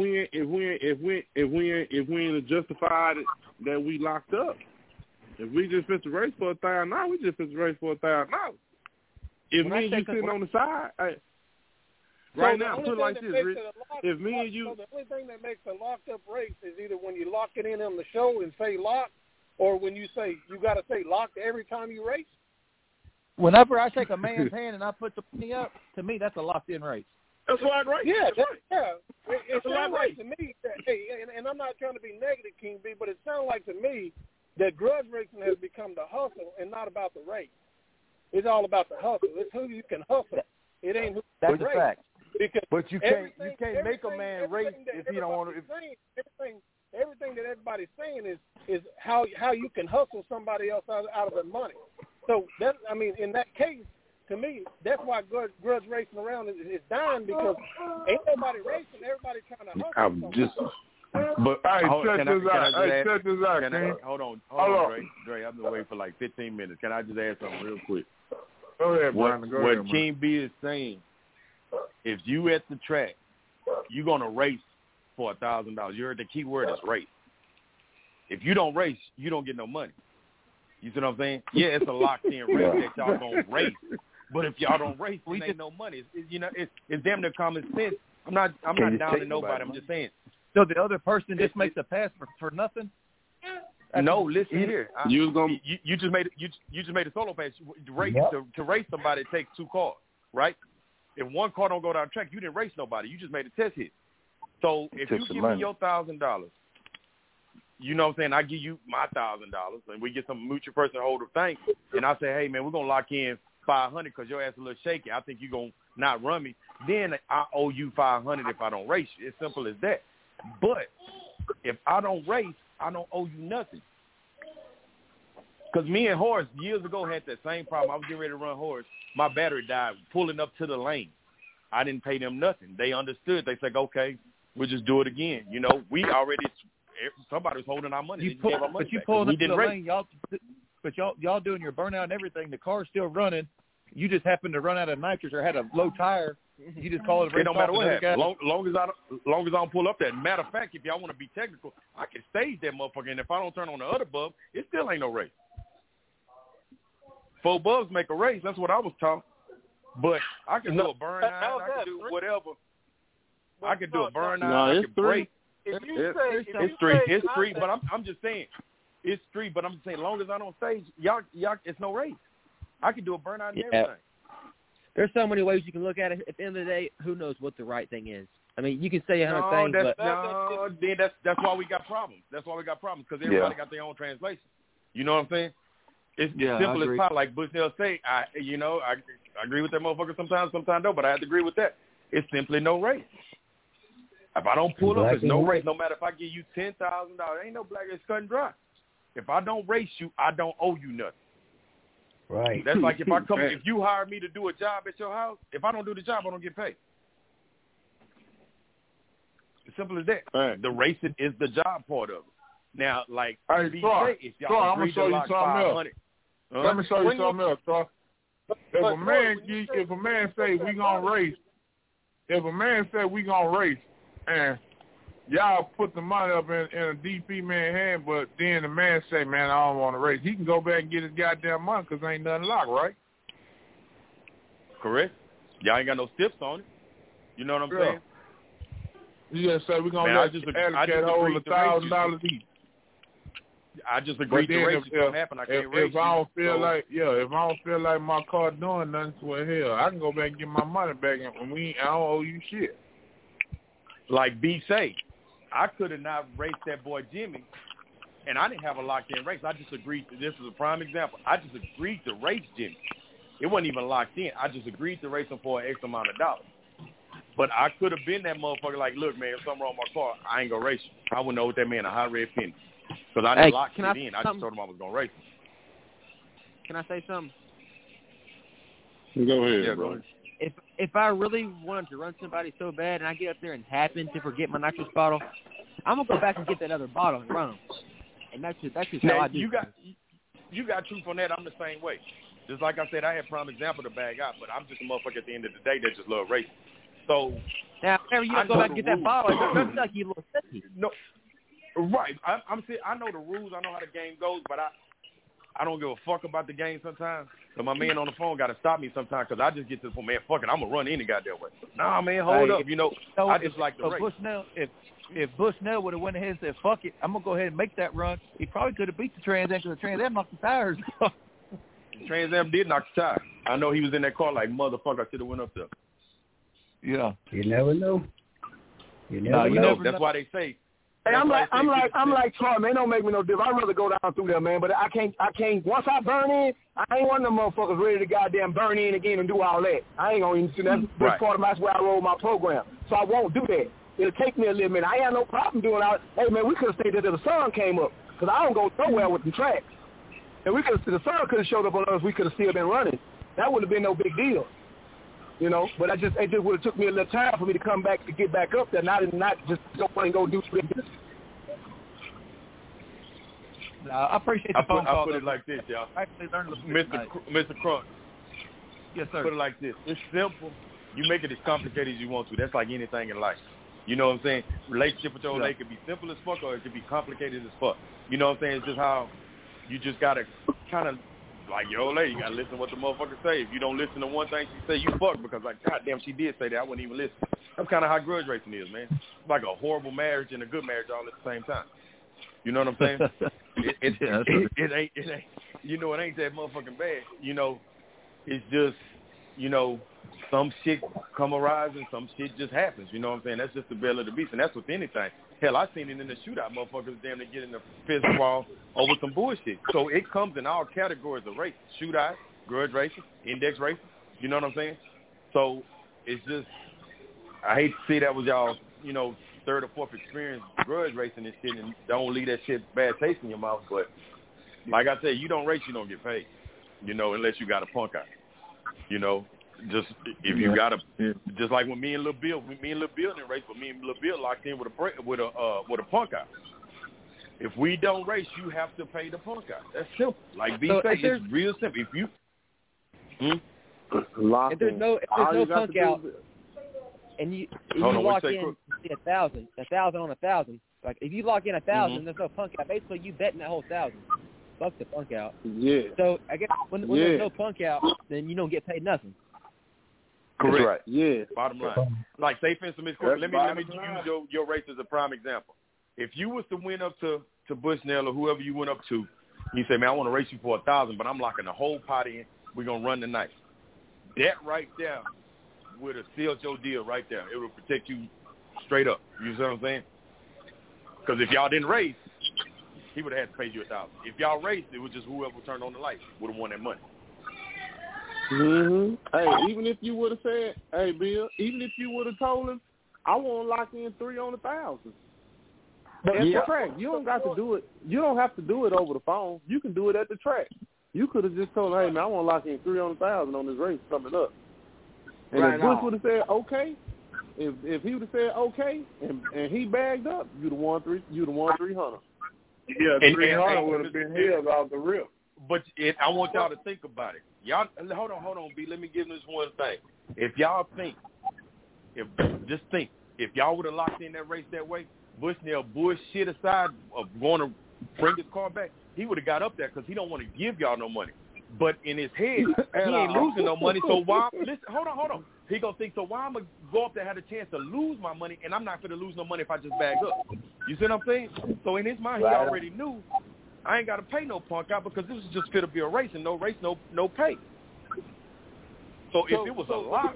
in a justified that we locked up, if we just fit the race for $1,000, we just fit the race for $1,000. If me and you sitting on the side, right now, put it like this, Rich. If me and you, so the only thing that makes a locked up race is either when you lock it in on the show and say lock, or when you say you got to say lock every time you race. Whenever I shake a man's hand and I put the money up, to me that's a locked in race. That's a lock race. Yeah, right. It sounds like to me that, and I'm not trying to be negative, King B, but it sounds like to me that grudge racing has become the hustle and not about the race. It's all about the hustle. It's who you can hustle. It ain't who That's can a race. fact. Because but you can't make a man race if he don't want to. Everything that everybody's saying is how you can hustle somebody else out of their money. So that, I mean, in that case, to me, that's why grudge racing around is dying, because ain't nobody racing. Everybody trying to hustle. I'm just. But check this out. Hold on, Dre. I've been waiting for like 15 minutes. Can I just add something real quick? Go ahead, Brian. What King B is saying, if you at the track, you're gonna race for $1,000. You heard the key word is race. If you don't race, you don't get no money. You see what I'm saying? Yeah, it's a locked in race that y'all gonna race. But if y'all don't race, there ain't no money. It's damn near common sense. I'm not down to nobody. I'm just saying. So the other person just makes a pass for nothing? No, listen here. You just made a solo pass. To race somebody, it takes 2 cars, right? If 1 car don't go down the track, you didn't race nobody. You just made a test hit. So if you give me your $1,000, you know what I'm saying, I give you my $1,000, and we get some mutual person hold of thing, and I say, hey, man, we're going to lock in $500 because your ass a little shaky. I think you're going to not run me. Then I owe you $500 if I don't race you. It's simple as that. But if I don't race, I don't owe you nothing. Because me and Horace years ago had that same problem. I was getting ready to run Horace. My battery died pulling up to the lane. I didn't pay them nothing. They understood. They said, okay, we'll just do it again. You know, somebody was holding our money. You pulled up to the lane, y'all doing your burnout and everything. The car's still running. You just happened to run out of nitrous or had a low tire. You just call it a race. It don't matter what happens. Long as I don't pull up that. Matter of fact, if y'all want to be technical, I can stage that motherfucker, and if I don't turn on the other bulb, it still ain't no race. 4 bulbs make a race. That's what I was taught. But I can do a burnout. I can do whatever. I can do a burnout. I can break. It's 3. It's 3. But I'm just saying, it's 3. But I'm just saying, as long as I don't stage, y'all, it's no race. I can do a burnout and everything. There's so many ways you can look at it. At the end of the day, who knows what the right thing is? I mean, you can say 100 things, but that's why we got problems. That's why we got problems, because everybody got their own translation. You know what I'm saying? It's simple as pie, like Bushnell say. I agree with that motherfucker sometimes no, but I have to agree with that. It's simply no race. If I don't pull up, it's no race. No matter if I give you $10,000, ain't no black. It's cut and dry. If I don't race you, I don't owe you nothing. Right. That's like if you hire me to do a job at your house, if I don't do the job, I don't get paid. simple as that. Right. The racing is the job part of it. Now, like, hey, if y'all agree to lock 500, let me show you something else, Troy. If a man say we gonna race, and y'all put the money up in a DP man hand, but then the man say, man, I don't want to race, he can go back and get his goddamn money because ain't nothing locked, right? Correct. Y'all ain't got no steps on it. You know what I'm saying? You just say we're going to let the Alley-Cat hold $1,000 each. I just agreed to race. If happen, I can't race. If I don't feel like my car doing nothing, well, hell, I can go back and get my money back, and I don't owe you shit. Like B say, I could have not raced that boy Jimmy, and I didn't have a locked-in race. I just agreed to, this is a prime example, I just agreed to race Jimmy. It wasn't even locked in. I just agreed to race him for an X amount of dollars. But I could have been that motherfucker like, look, man, if something wrong with my car, I ain't going to race you. I wouldn't know what that man a high red penny. Because I didn't lock it in. I just told him I was going to race him. Can I say something? Go ahead, yeah, bro. Go ahead. If I really wanted to run somebody so bad and I get up there and happen to forget my nitrous bottle, I'm going to go back and get that other bottle and run them. And that's just how I do it. You got truth on that. I'm the same way. Just like I said, I had prime example to bag out, but I'm just a motherfucker at the end of the day that just love racing. So now, whenever you don't go back and get that bottle, it doesn't suck you a little sicky. No, right. I know the rules. I know how the game goes, but I don't give a fuck about the game sometimes. So my man on the phone got to stop me sometimes because I just get to the point, man, fuck it, I'm going to run any goddamn way. Nah, man, hold up. I just like the race. Bushnell, if Bushnell would have went ahead and said, fuck it, I'm going to go ahead and make that run, he probably could have beat the Trans Am because the Trans Am knocked the tires off. Trans Am did knock the tire. I know he was in that car like, motherfucker, I should have went up there. Yeah. You never know. You never know. That's why they say. Hey, I'm like Troy, man. It don't make me no difference. I'd rather go down through there, man. But I can't. Once I burn in, I ain't one of them motherfuckers ready to goddamn burn in again and do all that. I ain't gonna even see that. That's part of that's where I roll my program. So I won't do that. It'll take me a little minute. I ain't have no problem doing all. Hey, man, we could have stayed there till the sun came up because I don't go nowhere with the tracks. And the sun could have showed up on us. We could have still been running. That wouldn't have been no big deal. You know, but it just would have took me a little time for me to come back to get back up there, not just go and go do this. I appreciate the phone call. I put it like this, y'all. I actually learned Mr. Crunk. Yes, sir. Put it like this. It's simple. You make it as complicated as you want to. That's like anything in life. You know what I'm saying? Relationship with your lady could be simple as fuck or it could be complicated as fuck. You know what I'm saying? It's just how you just got to kind of, like your old lady, you got to listen to what the motherfucker say. If you don't listen to one thing she say, you fuck because, like, goddamn, she did say that. I wouldn't even listen. That's kind of how grudge racing is, man. It's like a horrible marriage and a good marriage all at the same time. You know what I'm saying? It ain't, you know, it ain't that motherfucking bad. You know, it's just, you know, some shit come arise and some shit just happens. You know what I'm saying? That's just the belly of the beast, and that's with anything. Hell, I seen it in the shootout. Motherfuckers damn near get in the fist brawl over some bullshit. So it comes in all categories of race: shootout, grudge racing, index racing. You know what I'm saying? So it's just, I hate to see that was y'all, you know, third or fourth experience grudge racing and shit, and don't leave that shit bad taste in your mouth. But like I said, you don't race, you don't get paid. You know, unless you got a punk out. You know. Just if you got just like when me and Lil Bill didn't race, but me and Lil Bill locked in with a punk out. If we don't race, you have to pay the punk out. That's simple. Like B say, it's real simple. If you if there's no punk out, and you lock in 1,000 on 1,000. Like if you lock in 1,000, there's no punk out. Basically, you betting that whole 1,000. Fuck the punk out. Yeah. So I guess when there's no punk out, then you don't get paid nothing. Correct. Right. Yeah. Bottom line. Like, say, for instance, let me use your race as a prime example. If you was to win up to Bushnell or whoever you went up to, you say, man, I want to race you for 1,000, but I'm locking the whole pot in. We're going to run tonight. That right there would have sealed your deal right there. It would protect you straight up. You see what I'm saying? Because if y'all didn't race, he would have had to pay you 1,000. If y'all raced, it was just whoever turned on the lights would have won that money. Hey, even if you would have said, hey, Bill, even if you would have told him, I want to lock in 3 on 1,000. But at the track, you don't got to do it. You don't have to do it over the phone. You can do it at the track. You could have just told him, hey, man, I want to lock in 3 on 1,000 on this race coming up. And if Bush would have said, okay, If he would have said okay and he bagged up, you'd have won 300. Yeah, 300 would have been his off the rip. But I want y'all to think about it. Y'all, hold on, B. Let me give this one thing. If y'all think, if y'all would have locked in that race that way, Bushnell bullshit aside of going to bring his car back, he would have got up there because he don't want to give y'all no money. But in his head, he ain't losing no money. So why? Listen, hold on. He gonna think, so why I'm gonna go up there and have a chance to lose my money, and I'm not gonna lose no money if I just bag up. You see what I'm saying? So in his mind, he already knew I ain't gotta pay no punk out because this is just fit to be a race, and no race, no pay. So if it was a lock,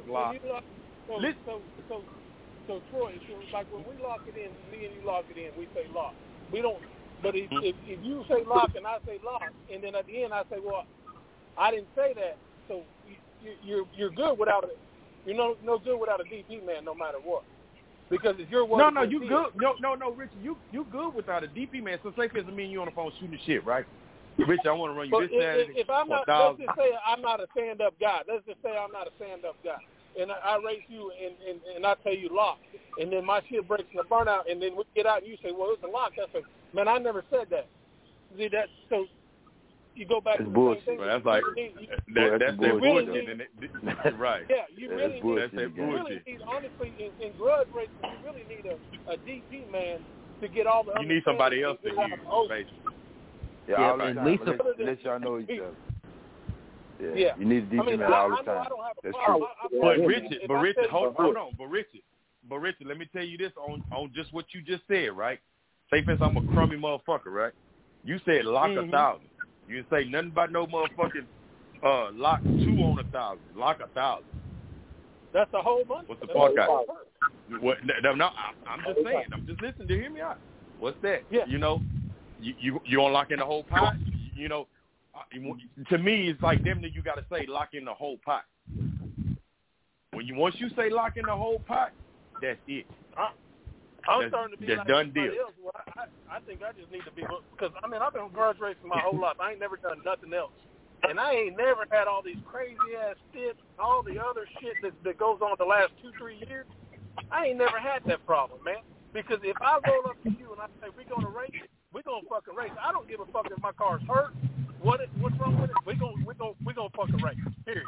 So Troy, like when we lock it in, me and you lock it in, we say lock. We don't. But if you say lock and I say lock, and then at the end I say, well, I didn't say that, so you're good without it. You're no good without a DP man, no matter what. Because if you're no, you good. No, Richard, you good without a DP man. So say for instance, me and you on the phone shooting shit, right? Richard, I want to run you this Saturday. If I'm not, let's just say I'm not a stand-up guy. Let's just say I'm not a stand-up guy, and I race you, and I tell you lock, and then my shit breaks in the burnout, and then we get out, and you say, well, it's a lock. That's a man. I never said that. See that? So you go back to the bullshit. same thing. That's like that's bullshit. Right. Yeah, you really need honestly in grudge racing, you really need a DP man to get all the. You need somebody else to hear you, basically. Yeah, let y'all know each other. Yeah. You need a DP man all the time. That's true. But Richard, hold on. But Richard, let me tell you this on just what you just said, right? Say for instance, I'm a crummy motherfucker, right? You said lock 1,000. You didn't say nothing about no motherfucking lock 2 on 1,000. Lock 1,000. That's a whole bunch. What's the fuck out? What? No, I'm just saying. I'm just listening to hear me out. What's that? Yeah. You know, you don't lock in the whole pot. You know, to me, it's like them that you got to say lock in the whole pot. Once you say lock in the whole pot, that's it. I'm starting to be like done deal. Else. Well, I think I just need to be, because I mean I've been grudge racing my whole life. I ain't never done nothing else, and I ain't never had all these crazy ass tips, all the other shit that goes on the last 2-3 years. I ain't never had that problem, man. Because if I roll up to you and I say we're gonna race, we're gonna fucking race. I don't give a fuck if my car's hurt. What's wrong with it? We gonna fucking race. Period.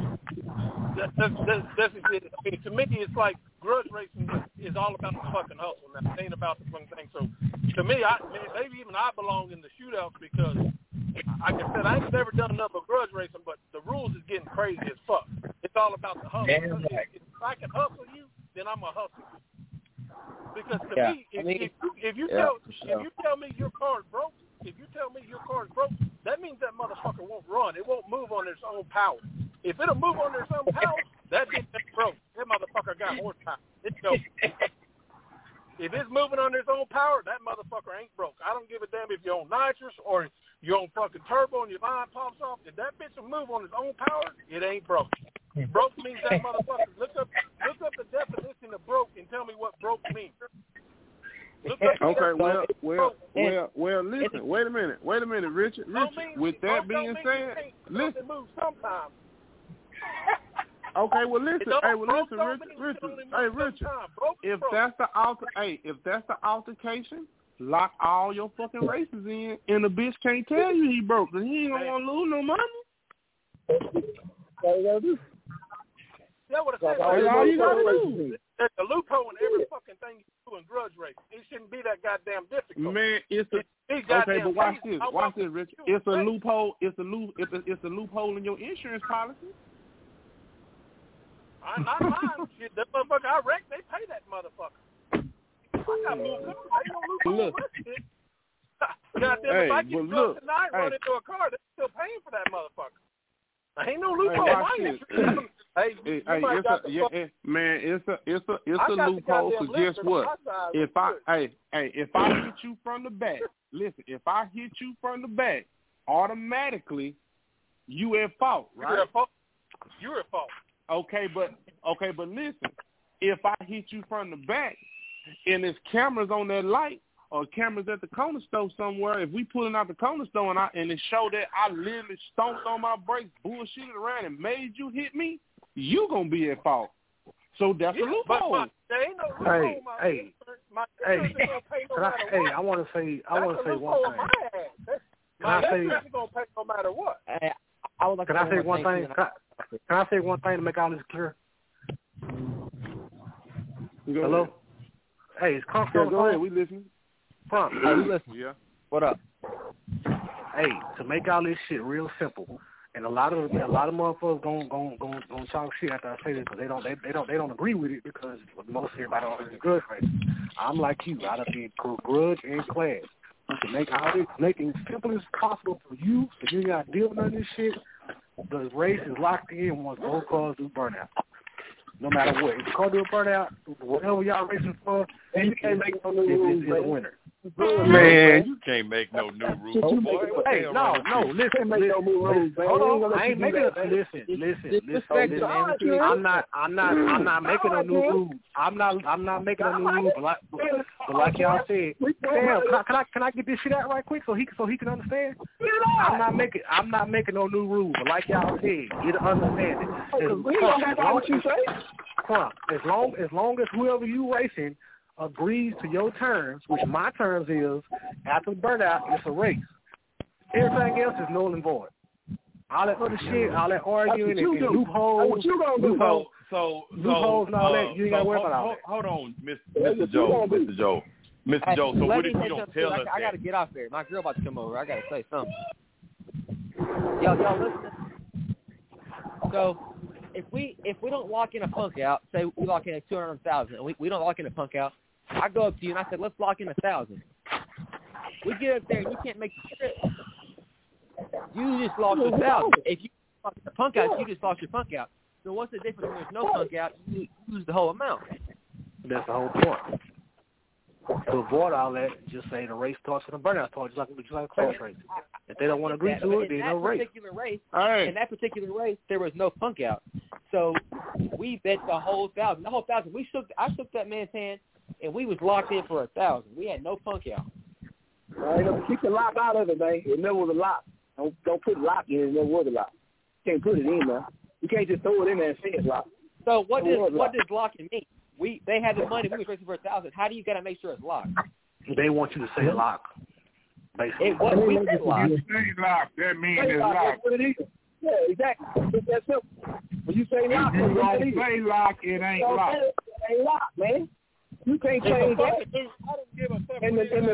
That's it. I mean, to me, it's like grudge racing is all about the fucking hustle. Now, it ain't about the fucking thing. So, to me, maybe even I belong in the shootouts because, like I said, I ain't never done enough of grudge racing, but the rules is getting crazy as fuck. It's all about the hustle. If I can hustle you, then I'm a hustle. Because to me, if you tell me your car's broke, that means that motherfucker won't run. It won't move on its own power. If it'll move on its own power, that bitch ain't broke. That motherfucker got horsepower. It's dope. If it's moving on its own power, that motherfucker ain't broke. I don't give a damn if you're on nitrous or you're on fucking turbo and your line pops off. If that bitch will move on its own power, it ain't broke. Broke means that motherfucker. Look up the definition of broke and tell me what broke means. Okay, well, listen. Wait a minute, Richard. With that being said, listen. Okay, well, listen. Richard. If that's the altercation, lock all your fucking races in, and the bitch can't tell you he broke, and he ain't gonna want to lose no money. That's what I said. All you gotta do. There's a loophole in every fucking thing you do in grudge racing. It shouldn't be that goddamn difficult. Man, okay, but watch this, Richard. It's a loophole. It's a loophole in your insurance policy. Not mine. Shit, that motherfucker I wrecked, they pay that motherfucker. I got more customers. Ain't no loophole with shit. Goddamn, if I get drunk tonight, run into a car, they're still paying for that motherfucker. Ain't no loophole. It's a loophole. So guess what? If I hit you from the back, listen. If I hit you from the back, automatically you at fault, right? You're at fault. Okay, but listen. If I hit you from the back and there's cameras on that light, or cameras at the corner store somewhere, if we pulling out the corner store and it show that I literally stomped on my brakes, bullshitted around and made you hit me, you gonna be at fault. So that's a loophole. There ain't no loophole. Hey. I want to say one thing. My insurance is gonna pay no matter what. I would like. Can I say one thing? Can I say one thing to make all this clear? Hello. Hey, it's Crump. Go ahead. We listening. Crump. Hey, we listening. Yeah. What up? Hey, to make all this shit real simple, and a lot of motherfuckers gonna talk shit after I say this because they don't agree with it because most everybody don't agree grudge race. I'm like you. I done been grudge in class. To make all this, make it as simple as possible for you, so you ain't got to deal with none of this shit. The race is locked in once both cars do burnout. No matter what, if the car do a burnout, whatever y'all racing for, and you can't make no new rules, it's a winner. Man, you can't make no new rules. Hey, no, listen. Hold on, I ain't making listen. I'm not making a new rule. I'm not making a new rule. But like y'all said, damn, can I get this shit out right quick so he can understand? I'm not making no new rule. But like y'all said, get an understanding. As long as whoever you racing agrees to your terms, which my terms is after burnout, it's a race. Everything else is null and void. All that other shit, all that arguing and loopholes. What you gonna do? Loopholes and all that. You ain't gotta worry about all that. Hold on, Mr. Joe. So what if you don't tell us that? I gotta get off there. My girl about to come over. I gotta say something. Y'all listen. So if we don't lock in a punk out, say we lock in at 200,000, and we don't lock in a punk out, I go up to you and I said, let's lock in 1,000. We get up there and you can't make the trip. You just lost 1,000. If you lost the punk out, you just lost your punk out. So what's the difference when there's no punk out? You lose the whole amount. That's the whole point. To avoid all that, just say the race starts and the burnout starts, just like a class race. If they don't want to agree to it, there's no race. In that particular race, there was no punk out. So we bet the whole 1,000. The whole 1,000. I shook that man's hand, and we was locked in for 1,000. We had no punk out. Keep the lock out of it, man. It never was a lock. Don't put lock in. It never was a lock. You can't put it in there. You can't just throw it in there and say it's locked. So what does locking mean? They had the money. We was racing for 1,000. How do you got to make sure it's locked? They want you to say lock. Basically, it wasn't we said lock. You say lock. That means it's locked. That's what it is. Yeah, exactly. It's that simple. When you say lock, if you don't say lock, it ain't locked. It ain't locked, man. You can't change that. And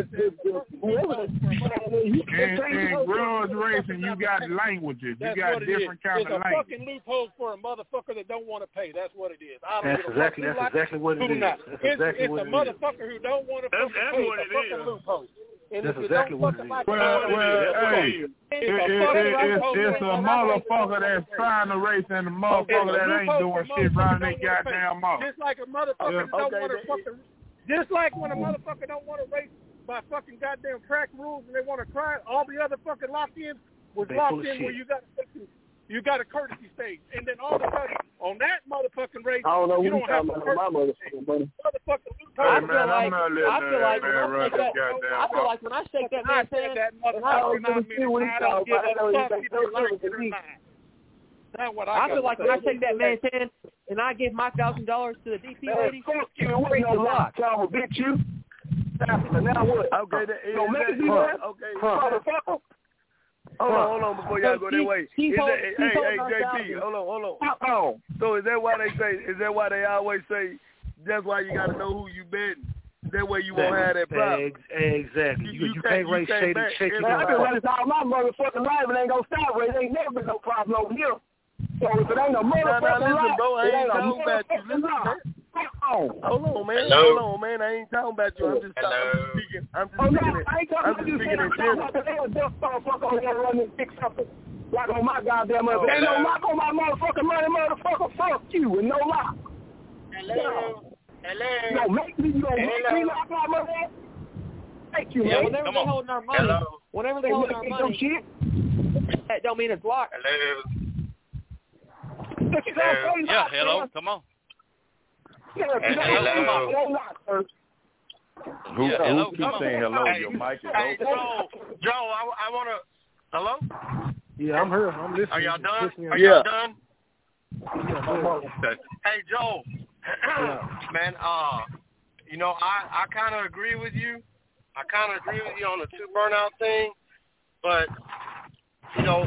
grudge racing, you got languages. You got different kinds of language. It's a fucking loophole for a motherfucker that don't want to pay. That's what it is. That's exactly what it is. It's a motherfucker who don't want to pay. That's what it is. Fucking loophole. That's exactly what it is. Hey, it's a motherfucker that's trying to race and a motherfucker that ain't doing shit running their goddamn mouth. Just like a motherfucker don't want to fucking. Just like when a motherfucker don't want to race by fucking goddamn track rules and they want to try it, all the other fucking locked-in was locked in where you got a courtesy stage, and then all of a sudden on that motherfucking race, you don't have a courtesy stage. I feel like when I shake that man's hand, I feel like when I shake that man's hand and I give my $1,000 to the DP lady, fuck you, it wasn't no lock. I will bitch you. Now what? Okay, motherfucker. Hold on, before y'all go that way. Hey, JP, hold on. So is that why they always say that's why you got to know who you betting? That way you won't have that problem. Exactly. You can't race shaky. I've been running all my motherfucking life and ain't gonna stop race. Ain't never been no problem over here. So if it ain't a motherfucking life, it ain't a motherfucking life. Hold on, man. I ain't talking about you. I'm just speaking in general. Lock on my goddamn mother. Ain't no lock on my motherfucking money, motherfucker. Fuck you and no lock. Hello. You don't make me lock my money. Thank you, man. Whenever they holding our money, that don't mean it's locked. Yeah, hello. Come on. Hello. Who keeps saying hello? Your mic is open. Joe, I want to. Hello? Yeah, I'm here. I'm listening. Are y'all done? Y'all done? Hey, Joe. Man, you know, I kind of agree with you. I kind of agree with you on the 2 burnout thing, but you know,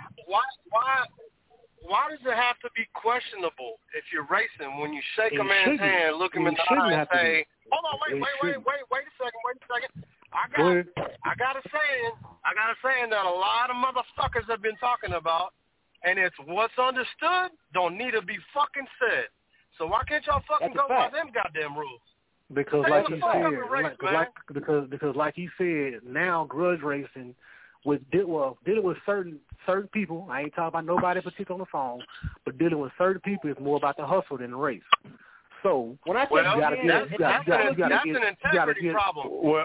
why does it have to be questionable if you're racing when you shake a man's hand, look him in the eye, and say, "Hold on, wait a second. I got a saying that a lot of motherfuckers have been talking about, and it's what's understood don't need to be fucking said. So why can't y'all fucking go by them goddamn rules?" Because like you said, because like you said, now grudge racing dealing with certain people. I ain't talking about nobody in particular on the phone, but dealing with certain people is more about the hustle than the race. So when I say that's an integrity problem. Well,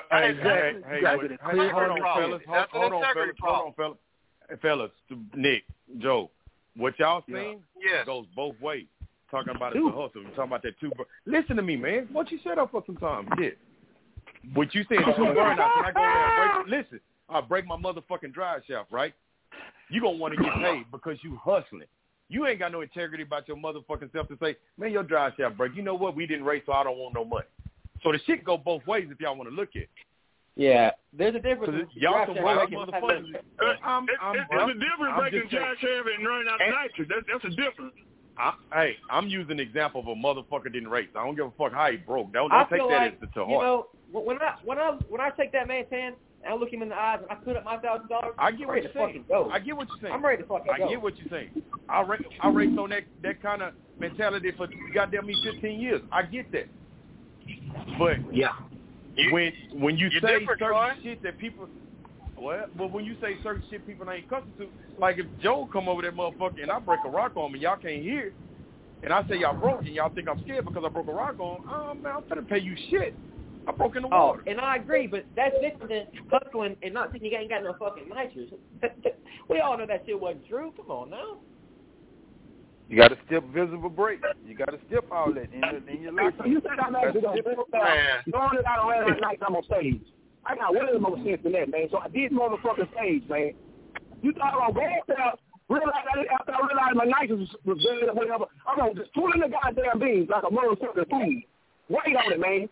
hold on, fellas, Nick, Joe, what y'all saying goes both ways. Talking about it for hustle. We're talking about that 2 burnout. Listen to me, man. What you said up for some time. Shit. What you said, 2 burnout. Can I go there and break? Listen, I break my motherfucking drive shaft, right? You gonna want to get paid because you hustling. You ain't got no integrity about your motherfucking self to say, man, your drive shaft break. You know what? We didn't race, so I don't want no money. So the shit go both ways if y'all want to look at it. Yeah, there's a difference. Y'all some white motherfuckers. It's a difference breaking drive shaft and running out of nitrous. That's a difference. I'm using an example of a motherfucker didn't race. I don't give a fuck how he broke. Don't take that as to heart. You know, when I take that man's hand and I look him in the eyes and I put up my $1,000, I get what you're saying. I get what you're saying. I'm ready to fucking go. I get what you're saying. I raced on that kind of mentality for goddamn me 15 years. I get that. But when you say certain shit that people, but when you say certain shit people ain't accustomed to, like if Joe come over that motherfucker and I break a rock on me, y'all can't hear, and I say y'all broke and y'all think I'm scared because I broke a rock on, man, I'm finna pay you shit. I broke in the water. And I agree, but that's different than hustling and not thinking you ain't got no fucking nitrous. We all know that shit wasn't true. Come on now. You got to skip visible break. You got to skip all that in your life. You said I'm actually going to knowing that I don't have nights I'm on stage. I got way more sense than that, man. So I did motherfucking stage, man. You thought I was going there, after I realized my nitrous was good or whatever, I'm going to just pull in the goddamn beans like a motherfucking food. Wait on it, man.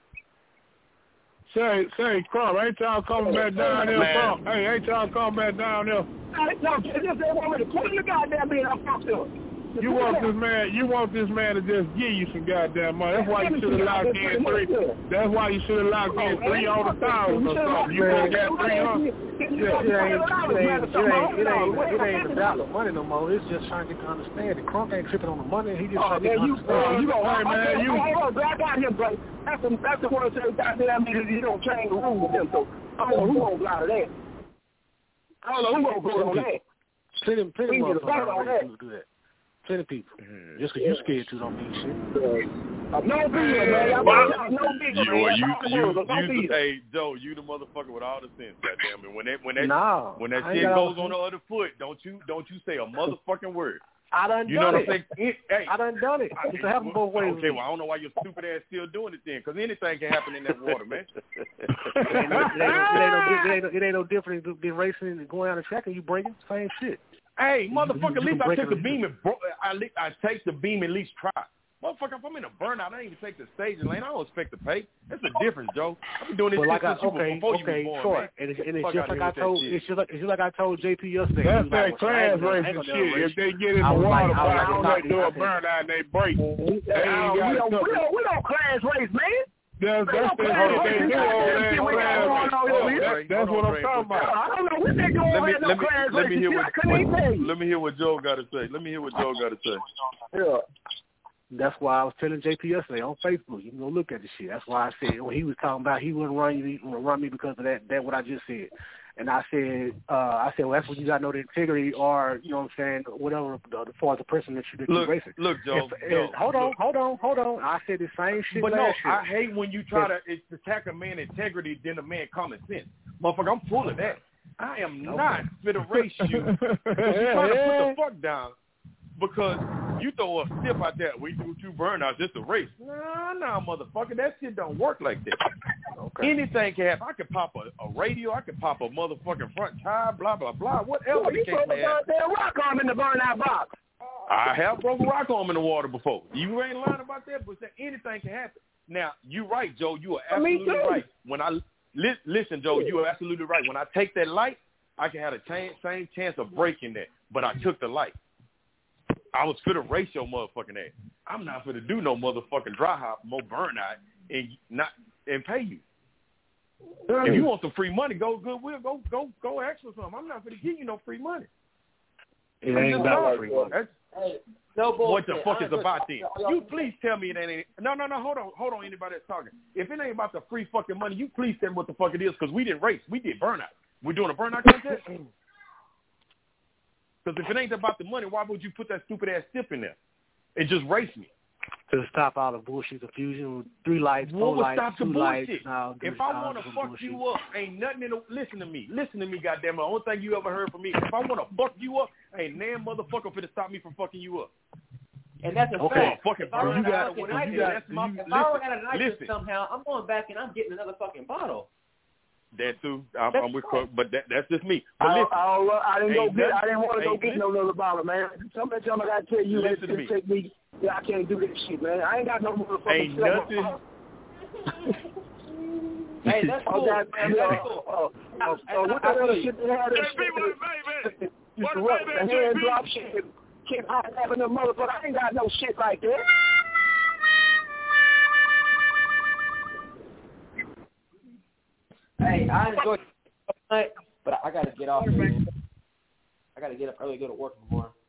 Say, Crump, ain't y'all coming back down there, Crump? Hey, ain't y'all coming back down there? No, just they want me to pull in the goddamn beans, I'm fucked up. You want this man to just give you some goddamn money. That's why you should have locked in 3. That's why you should have locked in 300,000 or something. You could have got 300. It ain't about the money no more. It's just trying to get to understand it. Crump ain't tripping on the money. He just trying to get to understand. I got him, bro. That's the one that says goddamn me that you don't change the rules with them. So I don't know who gonna lie to that. I don't know who gonna go on that. Plenty of motherfuckers do that. Plenty of people. Just because you scared to don't mean shit. No big, man. Hey, Joe, you the motherfucker with all the sense, goddamn it. When that shit goes on the other foot, don't you say a motherfucking word. I done you know done what I'm saying? Hey, I done done it. It's happened both ways. Okay, well, I don't know why your stupid ass still doing it then, because anything can happen in that water, man. It ain't no different than racing and going down the track and you breaking same shit. Hey, motherfucker, at least I took the beam and I take the beam and at least try. Motherfucker, if I'm in a burnout, I don't even take the staging lane. I don't expect to pay. That's the difference, Joe. I've been doing this since before you was born, sure. Man. And it's just like I told. It's just like I told JP yesterday. That's that class racing shit. If they get in the water, they do a burnout and they break. We don't class race, man. That's what I'm talking about. I don't know what they doing. Let me hear what Joe got to say. Yeah. That's why I was telling JP yesterday on Facebook. You can go look at the shit. That's why I said when he was talking about he wouldn't run me because of that what I just said. And I said, well, that's when you got to know the integrity or, you know what I'm saying, whatever, as far as the person that you're racing. Look, Joe. Hold on. I said the same shit but last year. I hate when you try to attack a man integrity than a man common sense. Motherfucker, I'm full of that. I am not fit to race you. You're trying to put the fuck down because you throw a step out there. We do 2 burnouts just a race. Nah, motherfucker. That shit don't work like that. Okay. Anything can happen. I can pop a radio. I can pop a motherfucking front tire, blah, blah, blah. Whatever the case may happen. That rock arm in the burnout box. I have broke a rock arm in the water before. You ain't lying about that, but anything can happen. Now, you're right, Joe. You are absolutely right. When I listen, Joe, you are absolutely right. When I take that light, I can have the same chance of breaking that. But I took the light. I was fit to race your motherfucking ass. I'm not fit to do no motherfucking dry hop, more burnout, and pay you. If you want some free money, go Goodwill, go ask for something. I'm not fit to give you no free money. It ain't about free money. What the fuck is about then? You please tell me it ain't. No. Hold on. Anybody that's talking, if it ain't about the free fucking money, you please tell me what the fuck it is, because we didn't race. We did burnout. We're doing a burnout contest. Because if it ain't about the money, why would you put that stupid ass tip in there and just race me? To stop all the bullshit confusion, 3 lights, 4 lights, 2 lights. If I want to fuck you up, ain't nothing in the, listen to me, goddamn. The only thing you ever heard from me, if I want to fuck you up, ain't damn motherfucker finna stop me from fucking you up. And that's a fact. If I run out of nitrous somehow, I'm going back and I'm getting another fucking bottle. That too, I'm with Cook, but that's just me. But listen, I didn't want to go get no another bottle, man. Somebody tell me I gotta tell you that it take me. Yeah, I can't do this shit, man. I ain't got no motherfucking. Ain't nothing. Hey, that's cool. What the other shit they had? The hand drop shit. Keep having a motherfucker. I ain't got no shit like that. Hey, I enjoyed it tonight, but I got to get off. I got to get up early, go to work in the morning.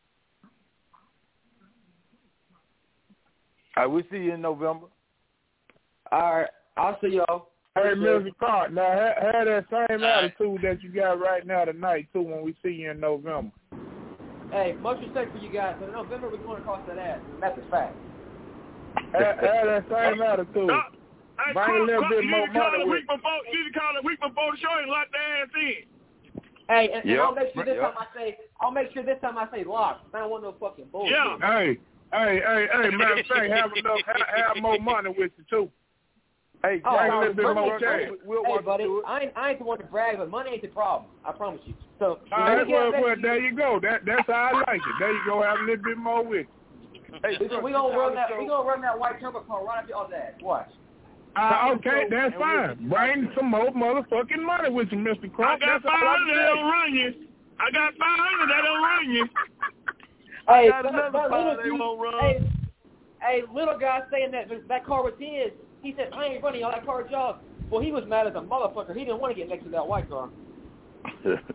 All right, we'll see you in November. All right, I'll see y'all. Hey, Mr. Clark, now have that same attitude that you got right now tonight, too, when we see you in November. Hey, much respect for you guys, but in November we're going across that ass. That's a fact. Have that same attitude. Hey, bring a little bit more money with you need to call it a week before the show and lock their ass in. Hey, and I'll make sure this time I say lock. I don't want no fucking bullshit. Yeah. Hey, matter of fact, have more money with you too. Hey, bring a little bit more cash. Hey, buddy, I ain't the one to brag, but money ain't the problem. I promise you. So there you go. That's how I like it. There you go. Have a little bit more with you. Hey, we gonna run that white turbo car right up your ass. Watch. Okay, that's fine. Bring some more motherfucking money with you, Mr. Crump. I got 500 that don't run you. I got 500 that don't run you. Hey, I got another 5 that won't run. Hey, little guy saying that car was his. He said, I ain't running all that car job. Well, he was mad as a motherfucker. He didn't want to get next to that white car. Who is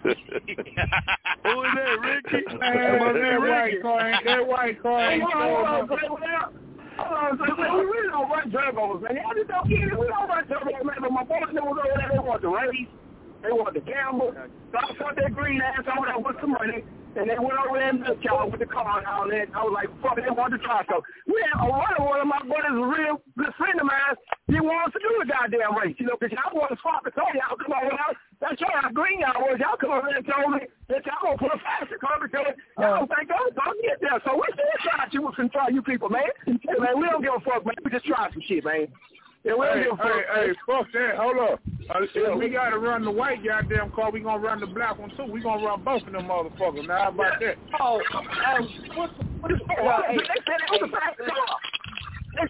that, Ricky? That white car ain't we really don't run turbos, man. I just don't get it. We don't run turbos, man. But my boys was over there. They want to race. They want to gamble. So I put that green ass over there with some money. And they went over there and looked y'all with the car and all that. I was like, fuck, they wanted to try. So we had one of my brothers, a real good friend of mine, he wanted to do the goddamn race, you know, because y'all want to swap and told y'all, come on, that's how green y'all was. Y'all come over there and told me that y'all going to put a faster car because y'all don't think I'm going to get there. So we still try to try you people, man. Hey, man, we don't give a fuck, man. We just try some shit, man. Yeah, hey, fuck that. Hold up. If we got to run the white goddamn car, we going to run the black one, too. We going to run both of them motherfuckers. Now, how about that? Oh, what is that? They said it was a fast car. That's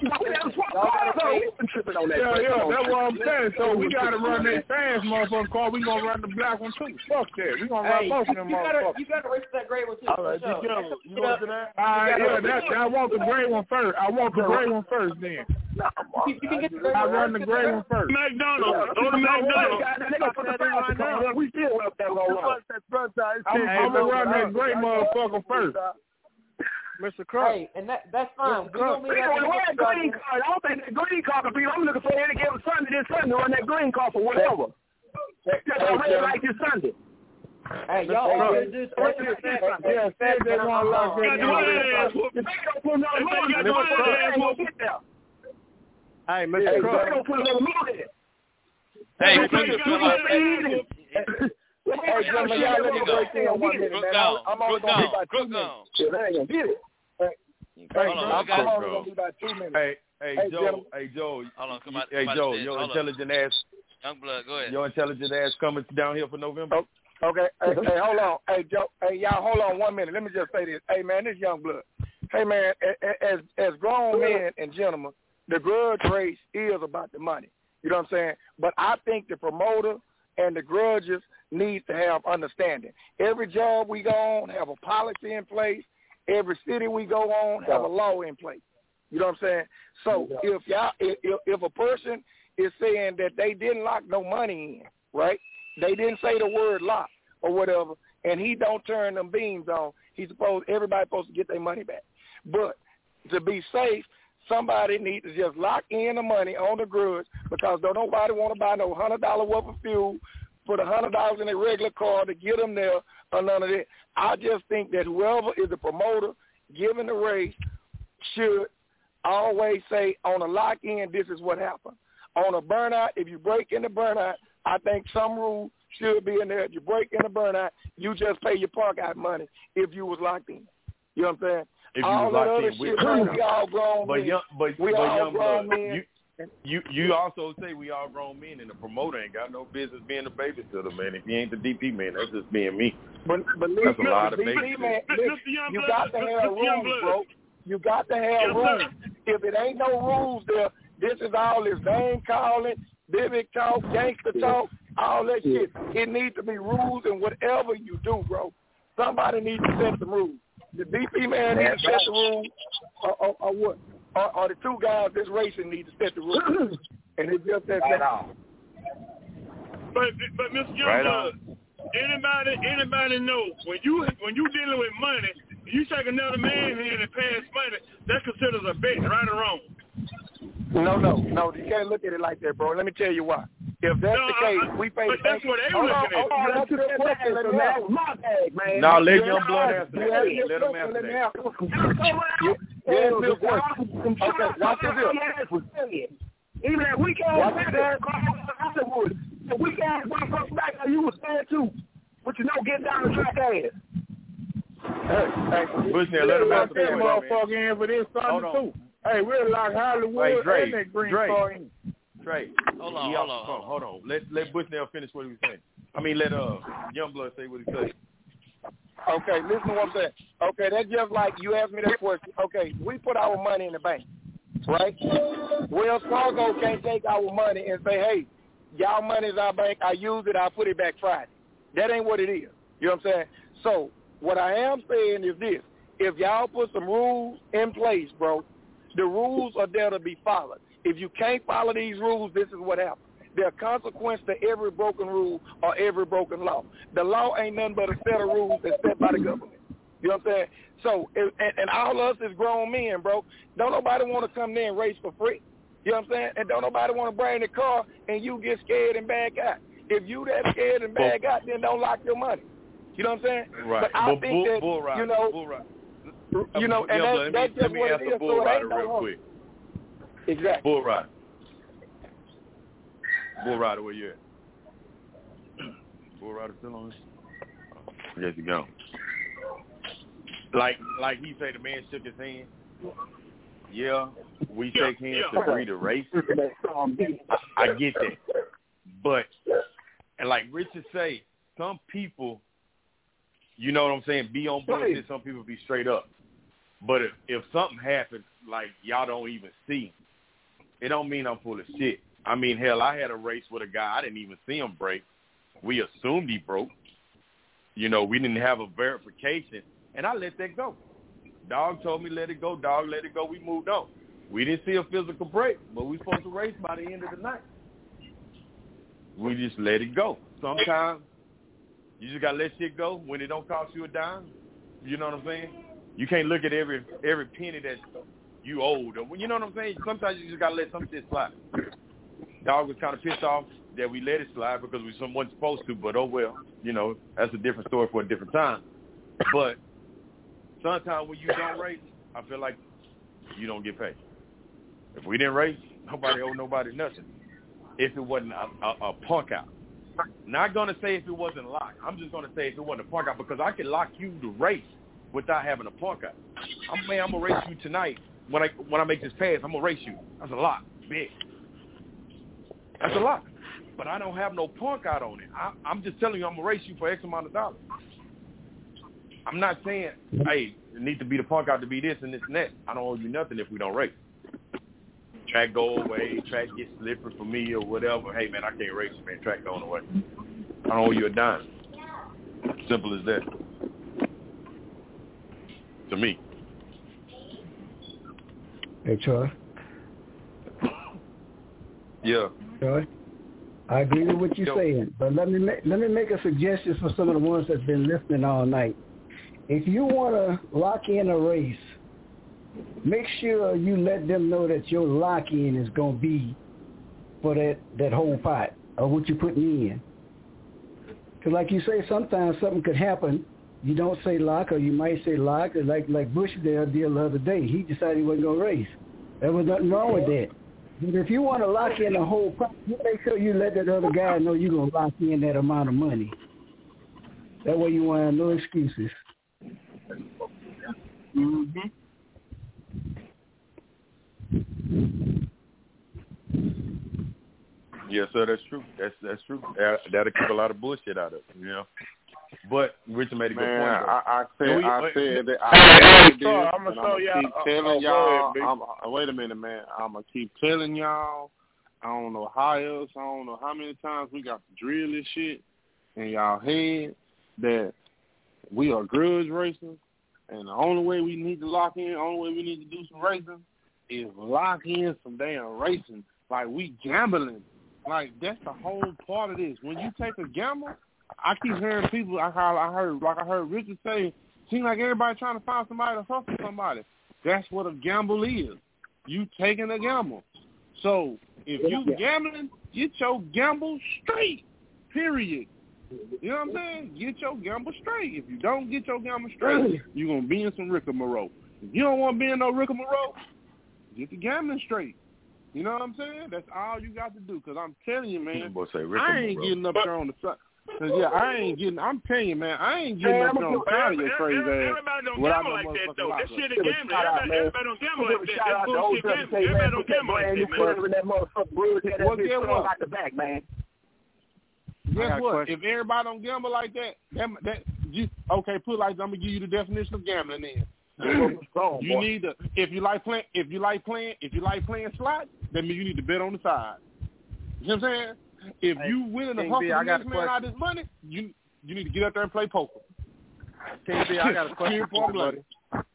what I'm saying. So we got to run that fast motherfucker car. We going to run the black one, too. Fuck that. We going to run both of them motherfuckers. You got to race that gray one, too. All right, you going to that? I want the gray one first. I want the gray one first, then. You can get the gray one. I run the gray one first. McDonald's. Go to McDonald's. We still up there. I'm going to run that gray motherfucker first. Mr. Crump. Hey, and that's fine. We don't mean that green card. I don't think that green card could be. I'm looking for any given Sunday this Sunday run that green card for whatever. That's what I really like this Sunday. Hey, y'all all gonna do Hey, Mr. Crump. Hey, Hey, gentlemen, y'all let me break in on 1 minute, man. I'm only going to be about 2 minutes. Shit, I ain't going to get it. I'm only going to be about 2 minutes. Hey, Joe. Hold on, come on. Hey, Joe, your intelligent ass. Young blood, go ahead. Your intelligent ass coming down here for November? Okay, hey, hold on. Hey, Joe, hey, y'all, hold on 1 minute. Let me just say this. Hey, man, this young blood. Hey, man, as grown men and gentlemen, the grudge race is about the money. You know what I'm saying? But I think the promoter and the grudges need to have understanding. Every job we go on have a policy in place. Every city we go on have a law in place. You know what I'm saying? So if a person is saying that they didn't lock no money in, right? They didn't say the word lock or whatever, and he don't turn them beams on, everybody's supposed to get their money back. But to be safe, somebody needs to just lock in the money on the grudge because don't nobody want to buy no $100 worth of fuel, put $100 in a regular car to get them there or none of that. I just think that whoever is the promoter giving the race should always say on a lock-in, this is what happened. On a burnout, if you break in the burnout, I think some rules should be in there. If you break in the burnout, you just pay your park out money if you was locked in. You know what I'm saying? If you was locked in, we all grown men. We all grown men. You also say we all grown men, and the promoter ain't got no business being a babysitter, man. If he ain't the DP man, that's just being me. But that's a lot of DP man, you got to have rules, bro. You got to have rules. If it ain't no rules there, this is all this name calling, bibby talk, gangster talk, all that shit. It needs to be rules in whatever you do, bro. Somebody needs to set the rules. The DP man needs to set the rules, or what? Or the two guys that's racing need to set the rules. And it's just that. Right on. But Mr. Youngblood, anybody know when you dealing with money, you take another man's hand and pass money, that's considered a bet, right or wrong? No, you can't look at it like that, bro. Let me tell you why. If that's the case, we pay. But that's what they were looking at. That's a good question. Let me ask my bag, man. Now let Youngblood answer that. Let him answer that. Yes, good question. Okay, watch this. Even that weekend back, the weekend back, you was there too. But you know, get down the track ass. Hey, Bushnell, let him answer that motherfucker in for this Sunday too. Hey, we're like Hollywood and that green car in. Trey, hold on. Let Bushnell finish what he was saying. I mean, let Youngblood say what he said. Okay, listen to what I'm saying. Okay, that's just like you asked me that question. Okay, we put our money in the bank, right? Wells Fargo can't take our money and say, hey, y'all money is our bank. I use it. I'll put it back Friday. That ain't what it is. You know what I'm saying? So what I am saying is this. If y'all put some rules in place, bro, the rules are there to be followed. If you can't follow these rules, this is what happens. There are consequences to every broken rule or every broken law. The law ain't nothing but a set of rules that's set by the government. You know what I'm saying? So, and all of us is grown men, bro. Don't nobody want to come there and race for free. You know what I'm saying? And don't nobody want to bring the car and you get scared and back out. If you that scared and back out, then don't lock your money. You know what I'm saying? Right. But I think that, you know, and that's just what it is. So it ain't no quick. Exactly. Bull rider, where you at? Bull rider still on this? I guess he gone. Like he said, the man shook his hand. Yeah, we shake hands to agree to race. I get that. But, and like Richard say, some people, you know what I'm saying, be on bullshit, some people be straight up. But if something happens, like y'all don't even see, it don't mean I'm full of shit. I mean, hell, I had a race with a guy. I didn't even see him break. We assumed he broke. You know, we didn't have a verification, and I let that go. Dog told me let it go. Dog let it go. We moved on. We didn't see a physical break, but we supposed to race by the end of the night. We just let it go. Sometimes you just got to let shit go when it don't cost you a dime. You know what I'm saying? You can't look at every penny that you owed. You know what I'm saying? Sometimes you just got to let some shit slide. Dog was kind of pissed off that we let it slide because we wasn't supposed to, but oh well. You know, that's a different story for a different time. But sometimes when you don't race, I feel like you don't get paid. If we didn't race, nobody owed nobody nothing. If it wasn't a punk out. Not going to say if it wasn't locked. I'm just going to say if it wasn't a punk out because I can lock you to race without having a punk out. I'm going to race you tonight. When I make this pass, I'm going to race you. That's a lot. Big. That's a lot. but I don't have no punk out on it. I'm just telling you I'm going to race you for X amount of dollars. I'm not saying, hey, it needs to be the punk out to be this and this and that. I don't owe you nothing if we don't race. Track go away, track gets slippery for me or whatever. Hey, man, I can't race, man. Track going away. I don't owe you a dime. Simple as that. To me. Hey, Troy. Yeah. Troy, I agree with what you're saying, but let me make a suggestion for some of the ones that's been listening all night. If you want to lock in a race, make sure you let them know that your lock-in is going to be for that whole pot of what you're putting in. Because like you say, sometimes something could happen. You don't say lock, or you might say lock. Like Bush did the other day. He decided he wasn't going to race. There was nothing wrong with that. But if you want to lock in the whole pot, you make sure you let that other guy know you're going to lock in that amount of money. That way you won't have no excuses. Mm-hmm. Yes, sir. That's true. That's true. That'll keep a lot of bullshit out of it, you know. But Richard made a good point. I said that. I'm gonna keep telling y'all. Wait a minute, man. I'm gonna keep telling y'all. I don't know how else. I don't know how many times we got to drill this shit in y'all head that we are grudge racing, and the only way we need to lock in, the only way we need to do some racing is lock in some damn racing. Like we gambling. Like that's the whole part of this. When you take a gamble, I keep hearing people. I heard Richard say, seems like everybody trying to find somebody to hustle somebody. That's what a gamble is. You taking a gamble. So if you gambling, get your gamble straight. Period. You know what I'm saying? Get your gamble straight. If you don't get your gamble straight, you're gonna be in some rigmarole. If you don't want to be in no rigmarole, get the gambling straight. You know what I'm saying? That's all you got to do. Because I'm telling you, man, I ain't getting up there on the side. I'm telling you, man, I ain't getting up there on the side of your crazy ass. Everybody don't gamble like that, though. That shit is gambling. Everybody don't gamble like that. That's bullshit gambling. Everybody don't gamble like that, man. Well, get what? Out the back, man. Guess what? If everybody don't gamble like that, okay, put like I'm gonna give you the definition of gambling then. You need to if you like playing slots, that means you need to bet on the side. You know what I'm saying? If you winning the hustle the next man out of this money, you need to get up there and play poker. King B, I got a question for you, buddy.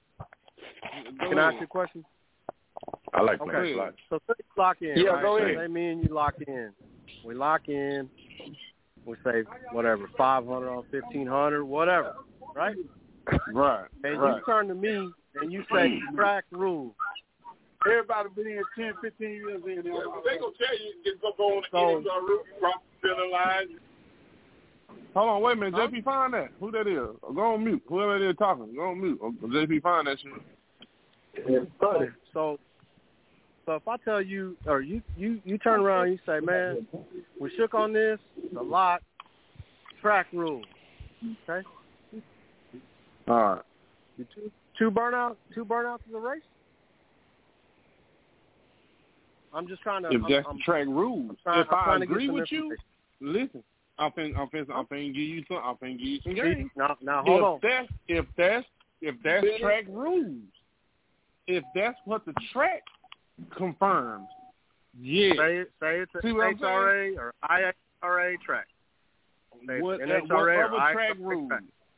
Can I ask you a question? I like playing slots. So say you lock in, yeah, right? Go ahead. Say me and you lock in. We lock in. We say whatever, 500 on 1,500, whatever, right? Right. And you turn to me and you say track rules. Everybody been here 10, 15 years in there. They gonna tell you it's gonna go on the route, cross the center line. Hold on, wait a minute. JP, find that. Who that is? Go on mute. Whoever it is talking, go on mute. JP, find that shit. So if I tell you, or you turn around and you say, man, we shook on this a lot. Track rules, okay? All right. Two burnouts in the race. I'm just trying to. If that's the track rules, if I agree with you, listen. I'm finna give you some games. Now hold on. If that's track rules, if that's what the track confirms, yeah. Say it's an HRA or IHRA track. Whatever track rules.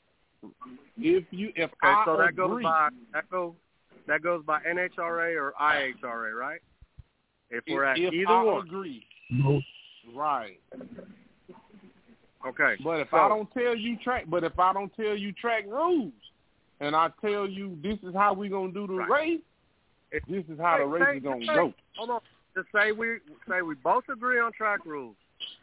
So that goes by NHRA or IHRA, right? If we're at either one. Agree. Right. Okay. But if I don't tell you track rules, and I tell you this is how we gonna do the race, this is how the race is gonna go. Hold on. Just say we both agree on track rules.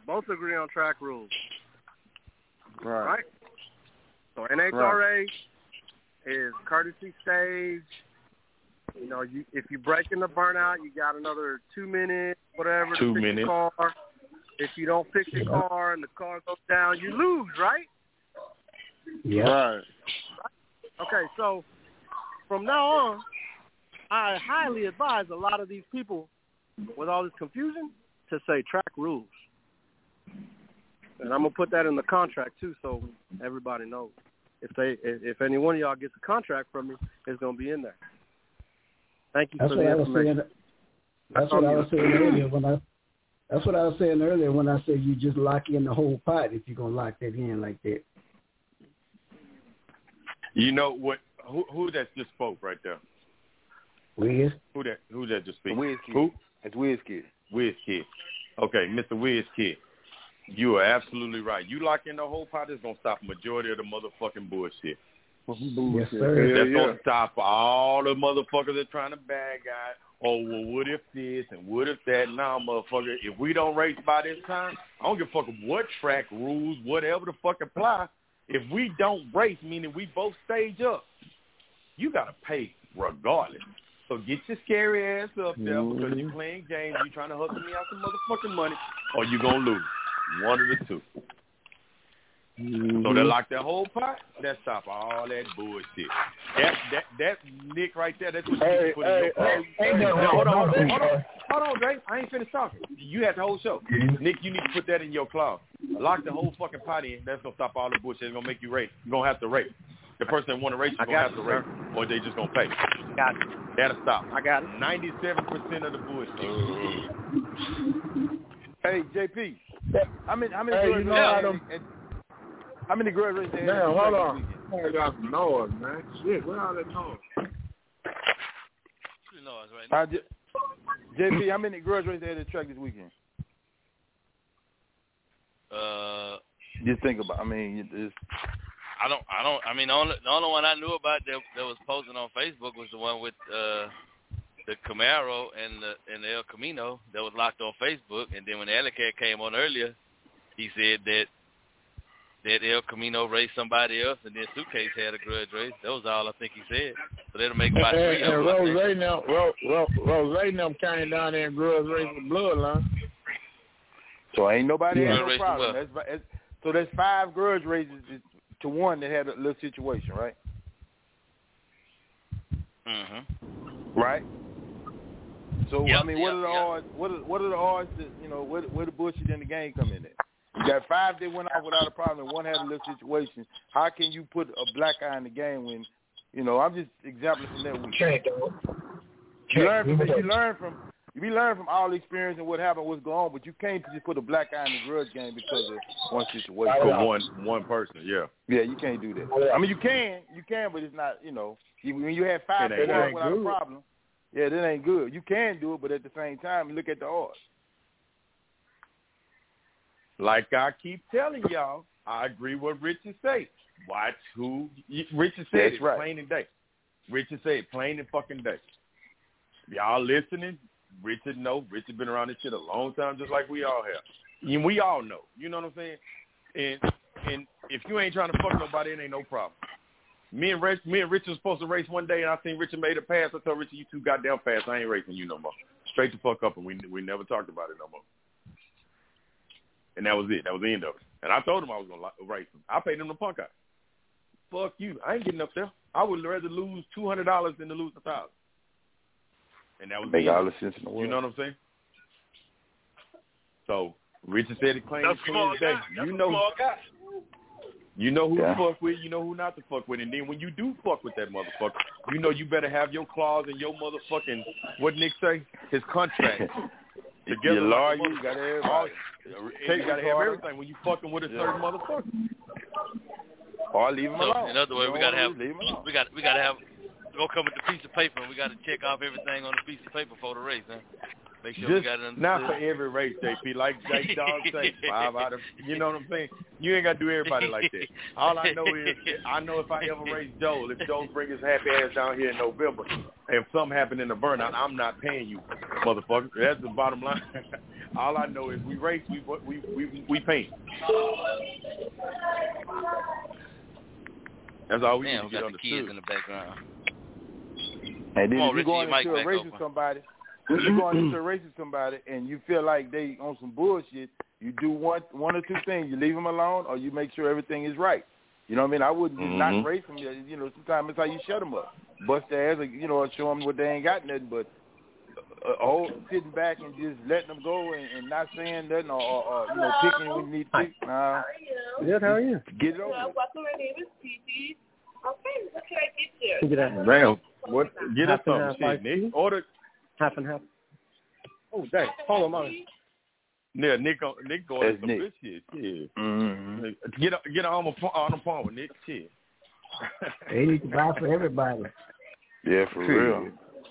Right. So NHRA is courtesy stage. You know, if you break in the burnout, you got another 2 minutes, whatever. 2 minutes. Car. If you don't fix your car and the car goes down, you lose, right? Yeah. Right. Okay, so from now on, I highly advise a lot of these people with all this confusion to say track rules. And I'm gonna put that in the contract too, so everybody knows. If any one of y'all gets a contract from me, it's gonna be in there. Thank you for the information. That's what I was saying earlier when I said you just lock in the whole pot if you're gonna lock that in like that. You know what? Who that just spoke right there? Wiz. Who that just speak? Wiz Kid. Who? It's Wiz Kid. Wiz Kid. Okay, Mr. Wiz Kid. You are absolutely right. You lock in the whole pot, it's gonna stop majority of the motherfucking bullshit. Yes, sir. That's gonna stop all the motherfuckers that trying to bag guys. Oh, well, what if this and what if that? Nah, motherfucker, if we don't race by this time, I don't give a fuck what track rules, whatever the fuck apply. If we don't race, meaning we both stage up, you got to pay regardless. So get your scary ass up there because you're playing games, you're trying to hustle me out some motherfucking money, or you're going to lose. One of the two. So they lock that whole pot, that stop all that bullshit. That Nick right there, that's what you put in your clause. Hold on, Dre. I ain't finished talking. You had the whole show. Nick, you need to put that in your clause. Lock the whole fucking pot in. That's going to stop all the bullshit. It's going to make you race. You're going to have to race. The person that want to race is going to have to race, or they just going to pay. Got it. That'll stop. I got it. 97% of the bullshit. Hey, JP. How many grudge races they had? Man, hold on. I got some noise, man. Shit, where all that noise? Noise right now. JP, how many grudge races they had at the track this weekend? Just think about. I mean, I mean, the only one I knew about that was posted on Facebook was the one with the Camaro and the El Camino that was locked on Facebook. And then when the Alley Cat came on earlier, he said that El Camino raced somebody else, and then Suitcase had a grudge race. That was all I think he said. So that'll make about three of them. Rose them came down there and grudge raced with Bloodline. So ain't nobody had no problem. So there's 5 grudge races to one that had a little situation, right? Right. So I mean, what are the odds? What are the odds that where the bullshit in the game come in at? You got 5 that went off without a problem, and one had a little situation. How can you put a black eye in the game when, I'm just exempling from that week. You learn from all the experience and what happened, what's going on, but you can't just put a black eye in the grudge game because of one situation. For one person, yeah. Yeah, you can't do that. I mean, you can, but it's not, when you have 5 people without a problem, yeah, that ain't good. You can do it, but at the same time, you look at the odds. Like I keep telling y'all, I agree with Richard say. Watch who Richard said it plain and day. Richard said plain and fucking day. Y'all listening? Richard know. Richard been around this shit a long time, just like we all have. And we all know. You know what I'm saying? And if you ain't trying to fuck nobody, it ain't no problem. Me and Richard was supposed to race one day, and I seen Richard made a pass. I told Richard, you too goddamn fast. I ain't racing you no more. Straight the fuck up, and we never talked about it no more. And that was it. That was the end of it. And I told him I was going to race him. I paid him the punk out. Fuck you. I ain't getting up there. I would rather lose $200 than to lose $1,000. And that was make all the sense in the world. You know what I'm saying? So Richard said it clean day. You know who to fuck with. You know who not to fuck with. And then when you do fuck with that motherfucker, you better have your clause and your motherfucking, what Nick say? His contract. Together, your lawyer, you got everybody. You got to have everything when you fucking with a certain motherfucker. Or leave him alone. In other words, we got to have go come with the piece of paper, and we got to check off everything on the piece of paper before the race, huh? Make sure we got it understood. Not for every race, JP. Like Jake Dog say, 5 out of, you know what I'm saying? You ain't got to do everybody like that. All I know is, I know if I ever race Joel, if Joel bring his happy ass down here in November, if something happened in the burnout, I'm not paying you, motherfucker. That's the bottom line. All I know is we race, we pay. That's all we need to get understood. Kids in the background. And then if you're going into a race with somebody, and you feel like they on some bullshit, you do one or two things. You leave them alone, or you make sure everything is right. You know what I mean? I wouldn't just not race them. Sometimes it's how you shut them up, bust their ass, or show them what they ain't got nothing. But sitting back and just letting them go and not saying nothing or picking when you need to pick. Nah. Good, how are you? Get it over. Welcome, my name is Gigi. Okay, what can I get you? Damn. What? Get us something, shit, Nick. Order. Half and half. Oh, dang. Hold on, mommy. Yeah, Nick going some good shit. Yeah. Mm-hmm. Get on the phone with Nick. Shit. They need to buy for everybody. Yeah, for real.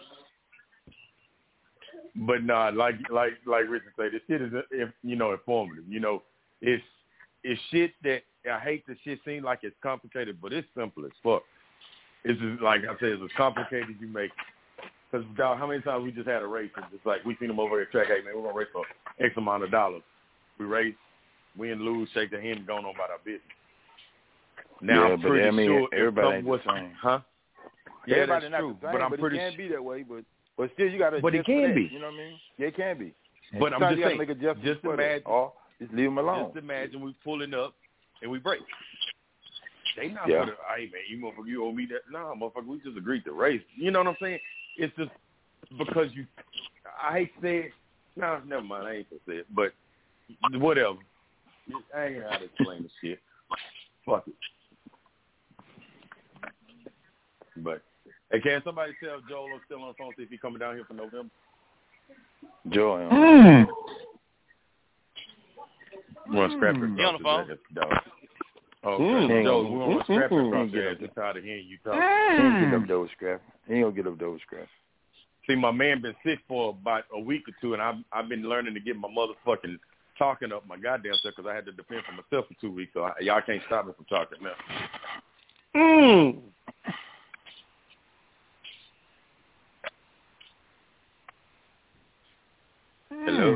But nah, like Richard said, this shit is informative. It's shit that I hate the shit seem like it's complicated, but it's simple as fuck. It's just, like I said, it's as complicated as you make. Because how many times we just had a race and it's like we seen them over at track, hey man, we're gonna race for X amount of dollars. We race, win, lose, shake the hand, going on about our business. Now I'm pretty sure everybody ain't the same. Huh? Yeah, everybody that's true. Not the same, but I'm but pretty it can be that way. But still, you got to. But it can be. You know what I mean? Yeah, it can be. But I'm just saying. Make just imagine. Or just leave them alone. Just imagine we pulling up and we break. They not yeah. gonna. Hey man, you owe me that. Nah, motherfucker, we just agreed to race. You know what I'm saying? It's just because you. I hate to say it. No, never mind. I ain't gonna say it. But whatever. I ain't gonna have to explain the shit. Fuck it. But hey, can somebody tell Joel I'm still on the phone, see if he's coming down here for November? Joel. We're on Scrapper. He on the phone? Oh, Joel, we're on Scrapper. I'm just tired of hearing you talk. He ain't get up there with Scrapper. He ain't gonna get up there with Scrapper. See, my man been sick for about a week or two, and I've been learning to get my motherfucking talking up my goddamn self because I had to defend for myself for 2 weeks, so y'all can't stop me from talking now. Hello.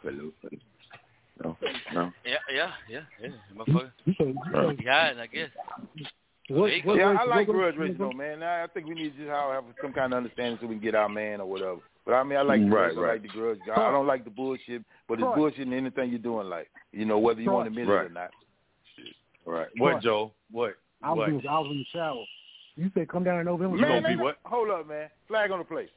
No. Yeah. Motherfucker. Yeah, I guess. I like grudge racing though, man. I think we need to just have some kind of understanding so we can get our man or whatever. But I mean, I like the grudge. I like the grudge. I don't like the bullshit, but it's bullshit in anything you're doing, like, whether you want to admit it or not. Right. What, Joe? What? I was in the shower. You said come down in November. You gonna be what? Hold up, man. Flag on the plate.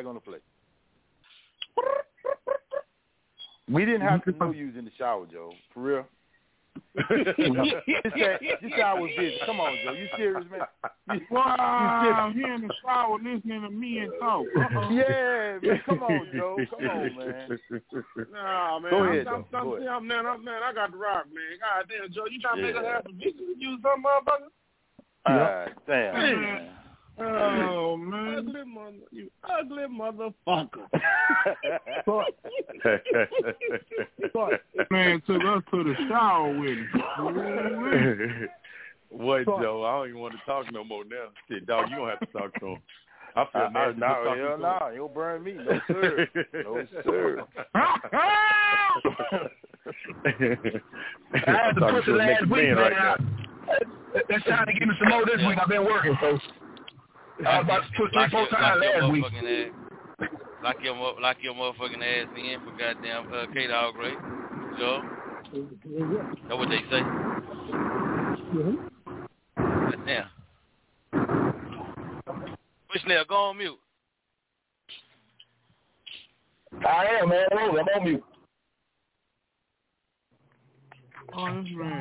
We didn't have to know you was in the shower, Joe. For real. This shower was busy. Come on, Joe. You serious, man? I'm here in the shower listening to me and talk. Yeah, man. Come on, Joe. Come on, man. Nah, man. Go ahead, I'm man. I got the rock, man. God damn, Joe. You trying to make us have some business with you, some motherfucker? Damn. Man. Oh, man. You ugly motherfucker. Man took us to the shower with him. What, Joe? I don't even want to talk no more now. Shit, dog, you don't have to talk to him. I feel nasty. No, he'll burn me. No, sir. No, sir. I had to push it last week, man. It's time to give me some more this week. I've been working, folks. I was about to push 3-4 times last week. Lock your motherfucking ass in for goddamn K-Dog, right? Joe? That's what they say. Goddamn. Bushnell, go on mute. I am, man. I'm on mute. Oh, this man.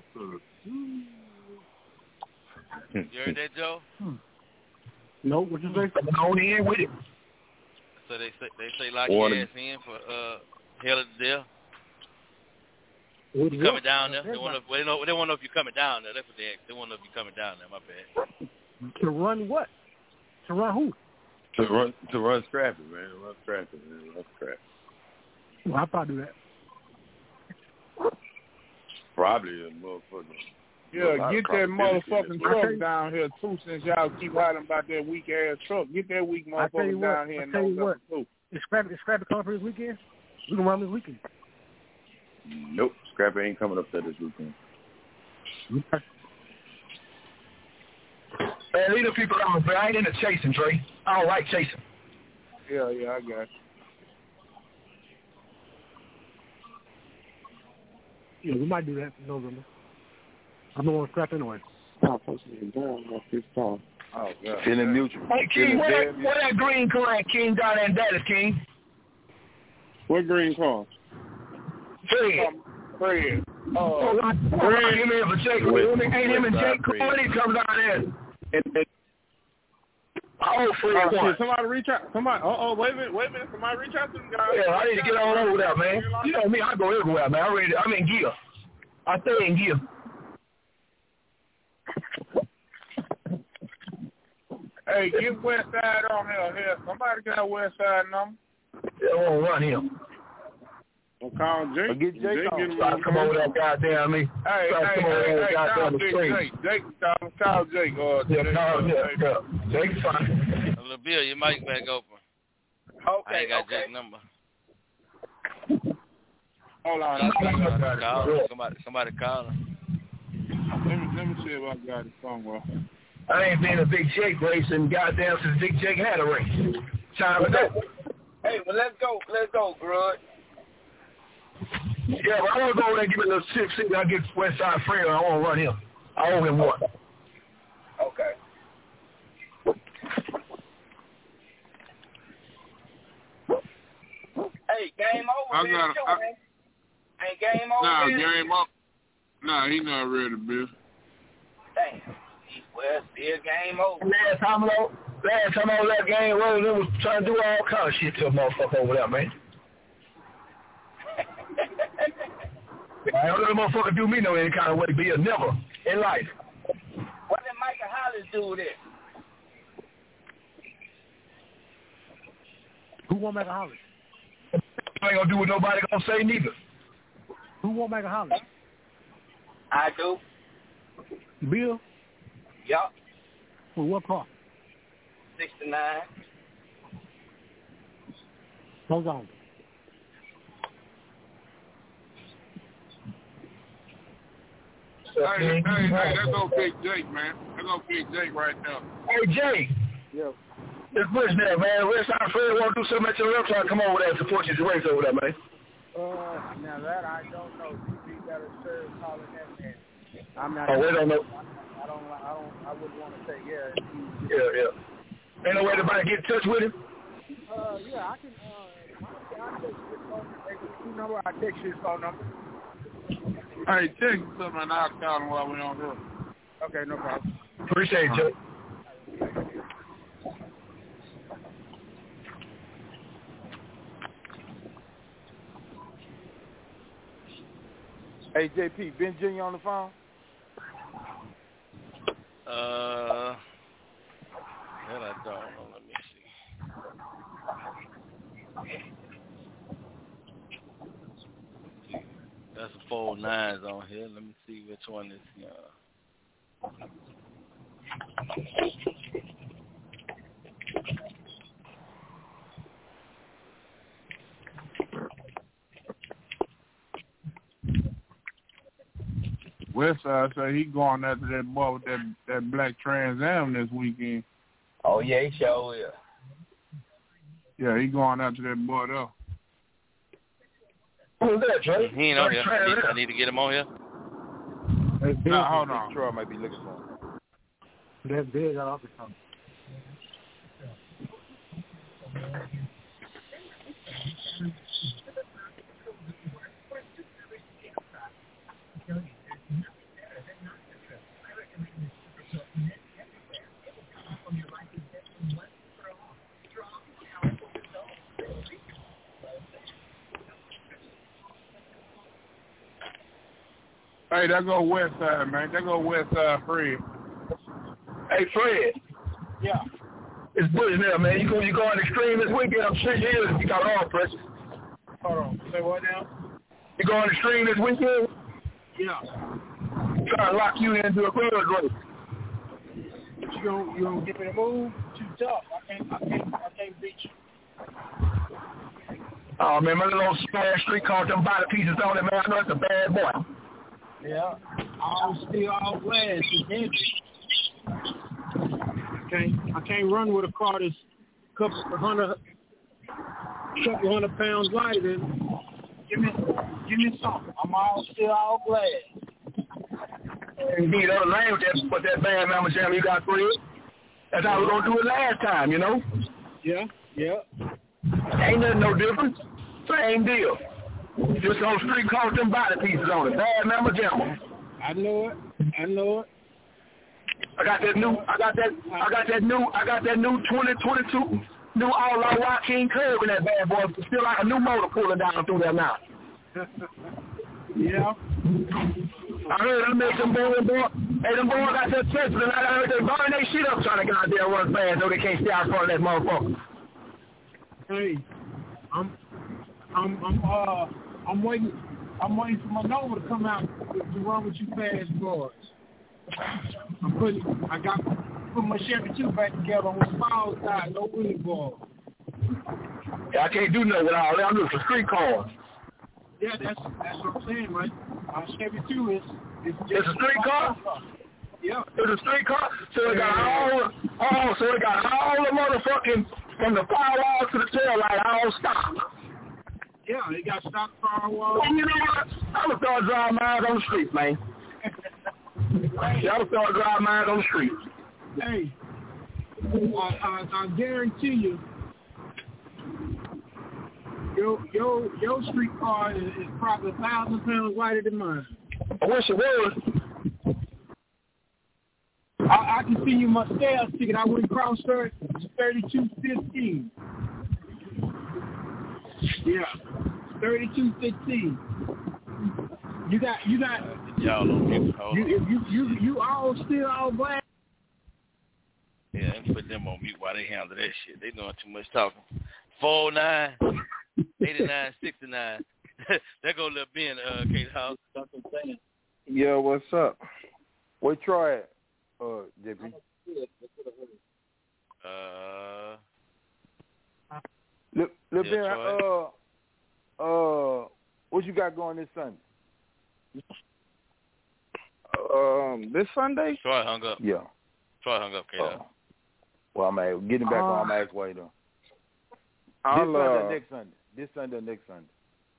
You heard that, Joe? No, what you say? I'm on in with it. So they say lock your ass in for hell of the deal. You coming down there? They want to know if you're coming down there. That's what they ask. They want to know if you're coming down there. My bad. To run what? To run who? To run Scrappy, man. Run Scrappy. Well, I'll probably do that. Probably a motherfucker. Yeah, get that motherfucking truck down here, too, since y'all keep writing about that weak-ass truck. Get that weak motherfucker down here in November, too. Is Scrappy coming for this weekend? We can run this weekend. Nope, Scrappy ain't coming up there this weekend. Man, leave the people alone, but I ain't into chasing, Dre. I don't like chasing. Yeah, I got you. Yeah, we might do that in November. I'm the one Scrap anyway. Stop pushing me down off this phone. Oh, God. Feeling mutual. Hey, King, where that green correct, King, down there in Dallas, King? What green car? Fred. Give me for Jake. Ain't him and Jake Cohen? He comes down there. And Fred. Somebody reach out. Wait a minute. Somebody reach out to them guys. Yeah, I need to get on over there, man. You know me, I go everywhere, man. I'm in gear. I stay in gear. Hey, get Westside on here. Somebody got Westside number. They won't run him. Well, call Jake. Get Jake on. Come over there, goddamn me. Hey, Jake, call Jake. Jake's fine. Little Bill, your mic back open. Okay, I ain't got Jake's number. Hold on. Somebody call him. Let me see if I got it somewhere. I ain't been a big Jake race and goddamn since Big Jake had a race. Time to go. Hey, well, let's go, Grud. Yeah, but I want to go over there and give it a little 6. I get Westside Fred. I want to run him. I owe him one. Okay. Hey, game over. Ain't game over. Nah, game up. Nah, he not ready, Bill. Damn. Well, still game over. Last time I was that game, one of them was trying to do all kind of shit to a motherfucker over there, man. I don't let a motherfucker do me no any kind of way, Bill. Never in life. What did Michael Hollis do with it? Who won't make a Hollis? I ain't gonna do what nobody gonna say neither. Who won't make a Hollis? I do. Bill? Yup. For what car? 69. Hold on. Hey, there go Big Jake, man. There go Big Jake right now. Hey, Jake. Yeah. It's Bush there, man. Westside Fred want to do something at your website. Come over there and support you race over there, man. Now that I don't know. You got to serve calling that man. I'm not. We don't know. I wouldn't want to say yeah. Yeah. Ain't no way to get in touch with him? Yeah, I can. I'll text his phone number. I'll text his phone number. Hey, text something and I'll call him while we're on here. Okay, no problem. Appreciate you. Hey, JP, Ben Jr. on the phone? That I don't know. Let me see. That's a 4 9s on here. Let me see which one is Westside say he going after that boy with that black Trans Am this weekend. Oh yeah, he sure will. Yeah, he going after that boy though. Who's that, Trey? He ain't on here. I need to get him on here. No, hold on. Troy might be looking for him. That big off the top. Hey, that go Westside, man. That go Westside Fred. Hey, Fred. Yeah. It's Bush now, man. You going extreme this weekend? I'm sure you is. You got all pressure. Hold on. Say what now? You going extreme this weekend? Yeah. Trying to lock you into a grudge race. You gonna get me to move? Too tough. I can't beat you. Oh man, my little smash street car, them body pieces on it, man. I know it's a bad boy. Yeah. I'm still all glass. I can't run with a car that's couple hundred pounds lighter than. Give me something. I'm still all glass. Indeed, other lane with that band Mama Jam you got, Fred. That's how we gonna do it last time, you know? Yeah. Ain't nothing no different. Same deal. Just on street called them body pieces on it. Bad Mama Jamma. I know it. I got that new 2022 new all-out Joaquin curve in that bad boy. Still like a new motor pulling down through there now. Yeah. I heard them make them boys. Hey, them boys got that Tesla, and I heard they burn their shit up trying to goddamn run fast, though they can't stay out front of that motherfucker. Hey, I'm waiting for my Nova to come out to run with you fast boys. I got to put my Chevy 2 back together on the small side, no wheel ball. Yeah, I can't do nothing with all that. I'm looking for street cars. Yeah, that's what I'm saying, right? My Chevy 2 is it's a street car? Yeah. It's a street car? So it got all the motherfucking, from the firewall to the tail light, all stock. Yeah, they got stock firewall. Well, you know what? I'm going to start driving mine on the street, man. Y'all start driving mine on the street. Hey, I guarantee you, your street car is probably 1,000 pounds lighter than mine. I wish it was. I can see you my sales ticket. I went cross street 3215. Yeah, 3215. You got. Y'all don't get you all still all black. Yeah, and put them on mute while they handle that shit. They doing too much talking. 49-89-69. There go little Ben, Kate House. That's what I'm saying. Yeah, what's up? Where Troy at, JP? Look, Ben, what you got going this Sunday? This Sunday? Troy hung up. Yeah. Troy hung up, Kate House. Well, I'm getting back on. I'm asking why you doing. This Sunday or next Sunday?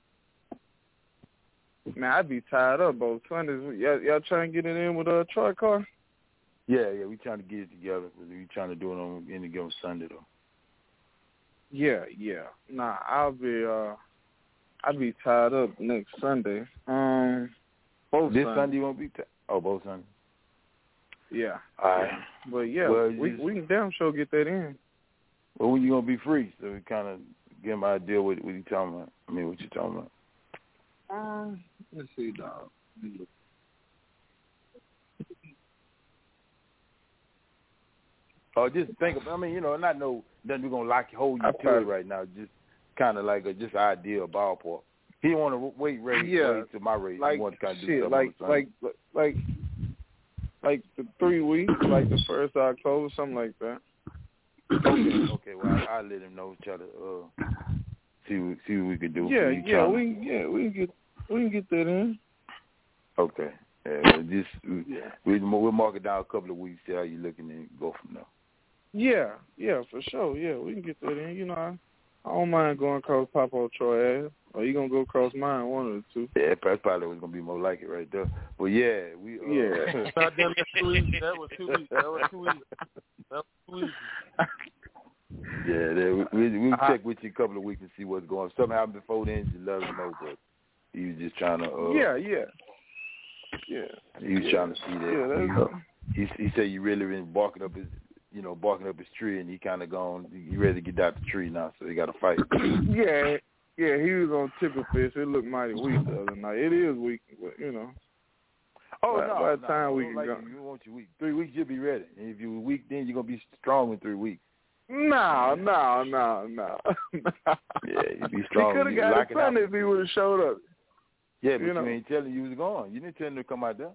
Man, I'd be tied up both Sundays. Y'all trying to get it in with a Troy car? Yeah, we trying to get it together. We trying to do it on any given Sunday though. Yeah. Nah, I'll be tied up next Sunday. Both this Sundays. Sunday you won't be tied. Oh, both Sundays. Yeah. All right. But yeah, we can damn sure get that in. Well, when you gonna be free? So we kind of get my idea what you talking about. I mean, what you talking about? Let's see, dog. Oh, just think of. I mean, not nothing we're gonna hold you to it right now. Just kind of like just idea of ballpark. He didn't want to wait to my race. Like he wanted to kind of do shit, like the 3 weeks, like the 1st of October, something like that. Okay. Well, I'll let him know. Try to see what we could do. We can get that in. Okay. We'll mark it down a couple of weeks. See how you looking and go from there. Yeah, for sure. Yeah, we can get that in. I don't mind going across Papa Troy ass. Or you gonna go across mine, one of the two. Yeah, that's probably was gonna be more like it right there. But yeah, we. That was 2 weeks. Yeah, we'll check with you a couple of weeks and see what's going on. If something happened before then, just let us know. But he was just trying to. Yeah. He was trying to see that. He said you really been barking up his tree, and he kind of gone. He ready to get out the tree now, so he got to fight. Yeah, he was on tickle fish. It looked mighty weak the other night. It is weak, but by the time we can go. You want your week. 3 weeks, you'll be ready. And if you're weak, then you're gonna be strong in 3 weeks. No. Yeah, you'll be strong. He could have got it Sunday if he would have showed up. Yeah, but you ain't telling you was going. You didn't tell him to come out there.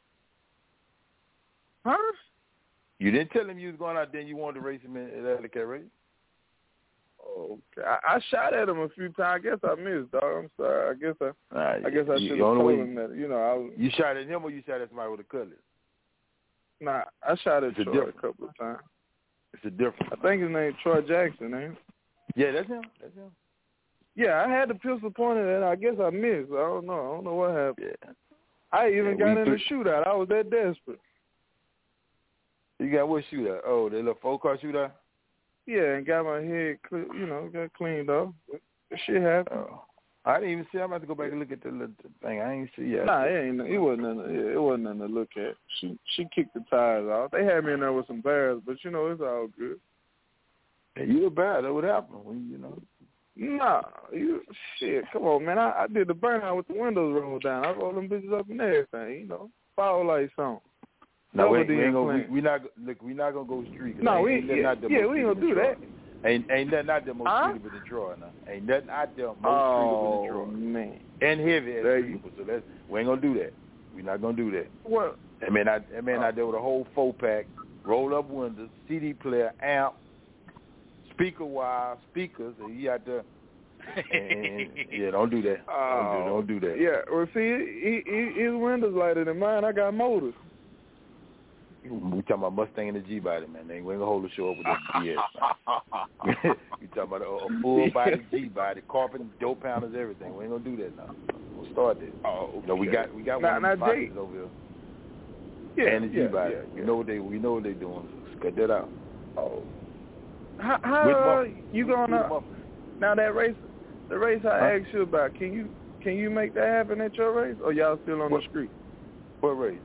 Huh? You didn't tell him you was going out there and you wanted to race him at Ellicott race? Okay. I shot at him a few times. I guess I missed, dog. I'm sorry. I guess I should have told him that. You shot at him or you shot at somebody with a cutlass? Nah, I shot at Troy a couple of times. It's a difference. I think his name's Troy Jackson, ain't it? Yeah, that's him. Yeah, I had the pistol pointed at him. I guess I missed. I don't know what happened. Yeah. I even got in the shootout. I was that desperate. You got what shootout? Oh, the little 4-car shootout? Yeah, and got my head, got cleaned off. Shit happened. I didn't even see. I'm about to go back and look at the thing. I ain't see yet. Nah, it wasn't nothing to look at. She kicked the tires off. They had me in there with some bears, but it's all good. Yeah, you a bear. That would happen when Nah, shit. Come on, man. I did the burnout with the windows rolled down. I rolled them bitches up and everything. Fall like something. No, we not gonna go street. No, we ain't gonna do that. Ain't nothing out there more streetable than Troy now. Ain't nothing out there more streetable than Troy. Man. And heavy as people. So we ain't gonna do that. We not gonna do that. What? That man out there with a whole 4-pack, roll up windows, CD player, amp, speaker wire, speakers, and he out there. And yeah, don't do that. Don't do that. Yeah, well, see, his windows lighter than mine. I got motors. We talking about Mustang and the G-body, man. We ain't gonna hold the show up with that BS. We talking about a full-body G-body, carpet, dope pounders, everything. We ain't gonna do that now. We'll start this. Oh, no, we got one of the boxes over here. Yeah, and the G-body. We know what they doing. So cut that out. Oh. How you gonna now that race? The race I asked you about. Can you make that happen at your race, or y'all still on the street? What race?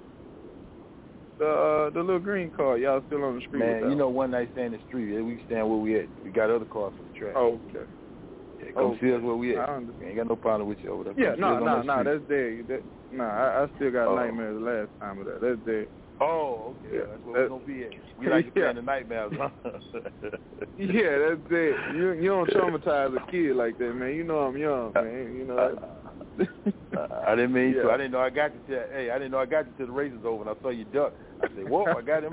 The little green car, y'all still on the street? Man, one night stay in the street. We stand where we at. We got other cars for the track. Oh, okay. Yeah, come see us where we at. We ain't got no problem with you over there. Yeah, no, that's dead. I still got nightmares the last time of that. That's dead. Oh, okay. Yeah, that's where we're going to be at. We like to play in the nightmares, huh? Yeah, that's dead. You don't traumatize a kid like that, man. You know I'm young, man. I didn't mean to. I didn't know I got you till the race is over and I saw you duck. I said, whoa, I got him.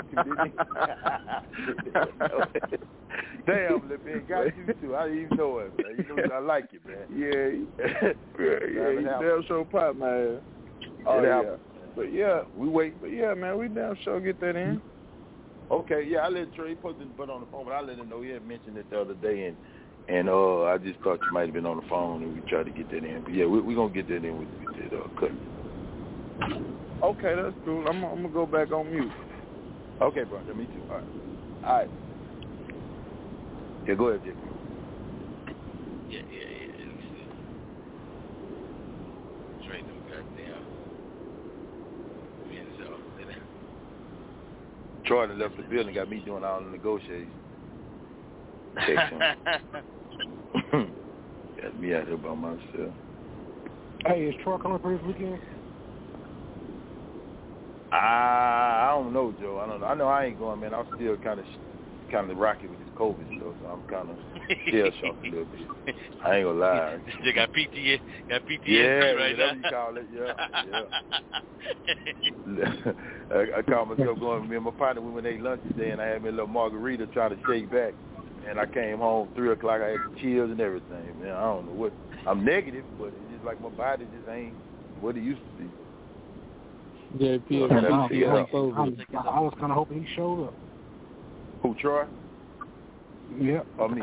Damn, man, got you too. I didn't even know it, man. I like it, man. Yeah, you damn sure pop my ass. Oh, yeah. But yeah, we wait. But yeah, man, we damn sure get that in. Okay, yeah, I let Trey put on the phone, but I let him know he had mentioned it the other day, and I just thought you might have been on the phone, and we tried to get that in. But yeah, we're gonna get that in with the cut. Okay, that's cool. I'm gonna go back on mute. Okay, bro. Me too. All right. Yeah, go ahead, Jake. Yeah. Trade them goddamn. Troy left the building, got me doing all the negotiations. Got me out here by myself. Hey, is Troy coming for this weekend? I don't know, Joe. I don't know. I know I ain't going, man. I'm still kind of rocky with this COVID stuff, so I'm kind of shell shocked a little bit. I ain't gonna lie. You got PTSD right now. Yeah, you call it. Yeah. I caught myself going. Me and my partner, we went and ate lunch today, and I had me a little margarita trying to shake back. And I came home 3 o'clock. I had the chills and everything. Man, I don't know what. I'm negative, but it's just like my body just ain't what it used to be. Yeah, I was kind of hoping he showed up. Who, Troy? Yeah.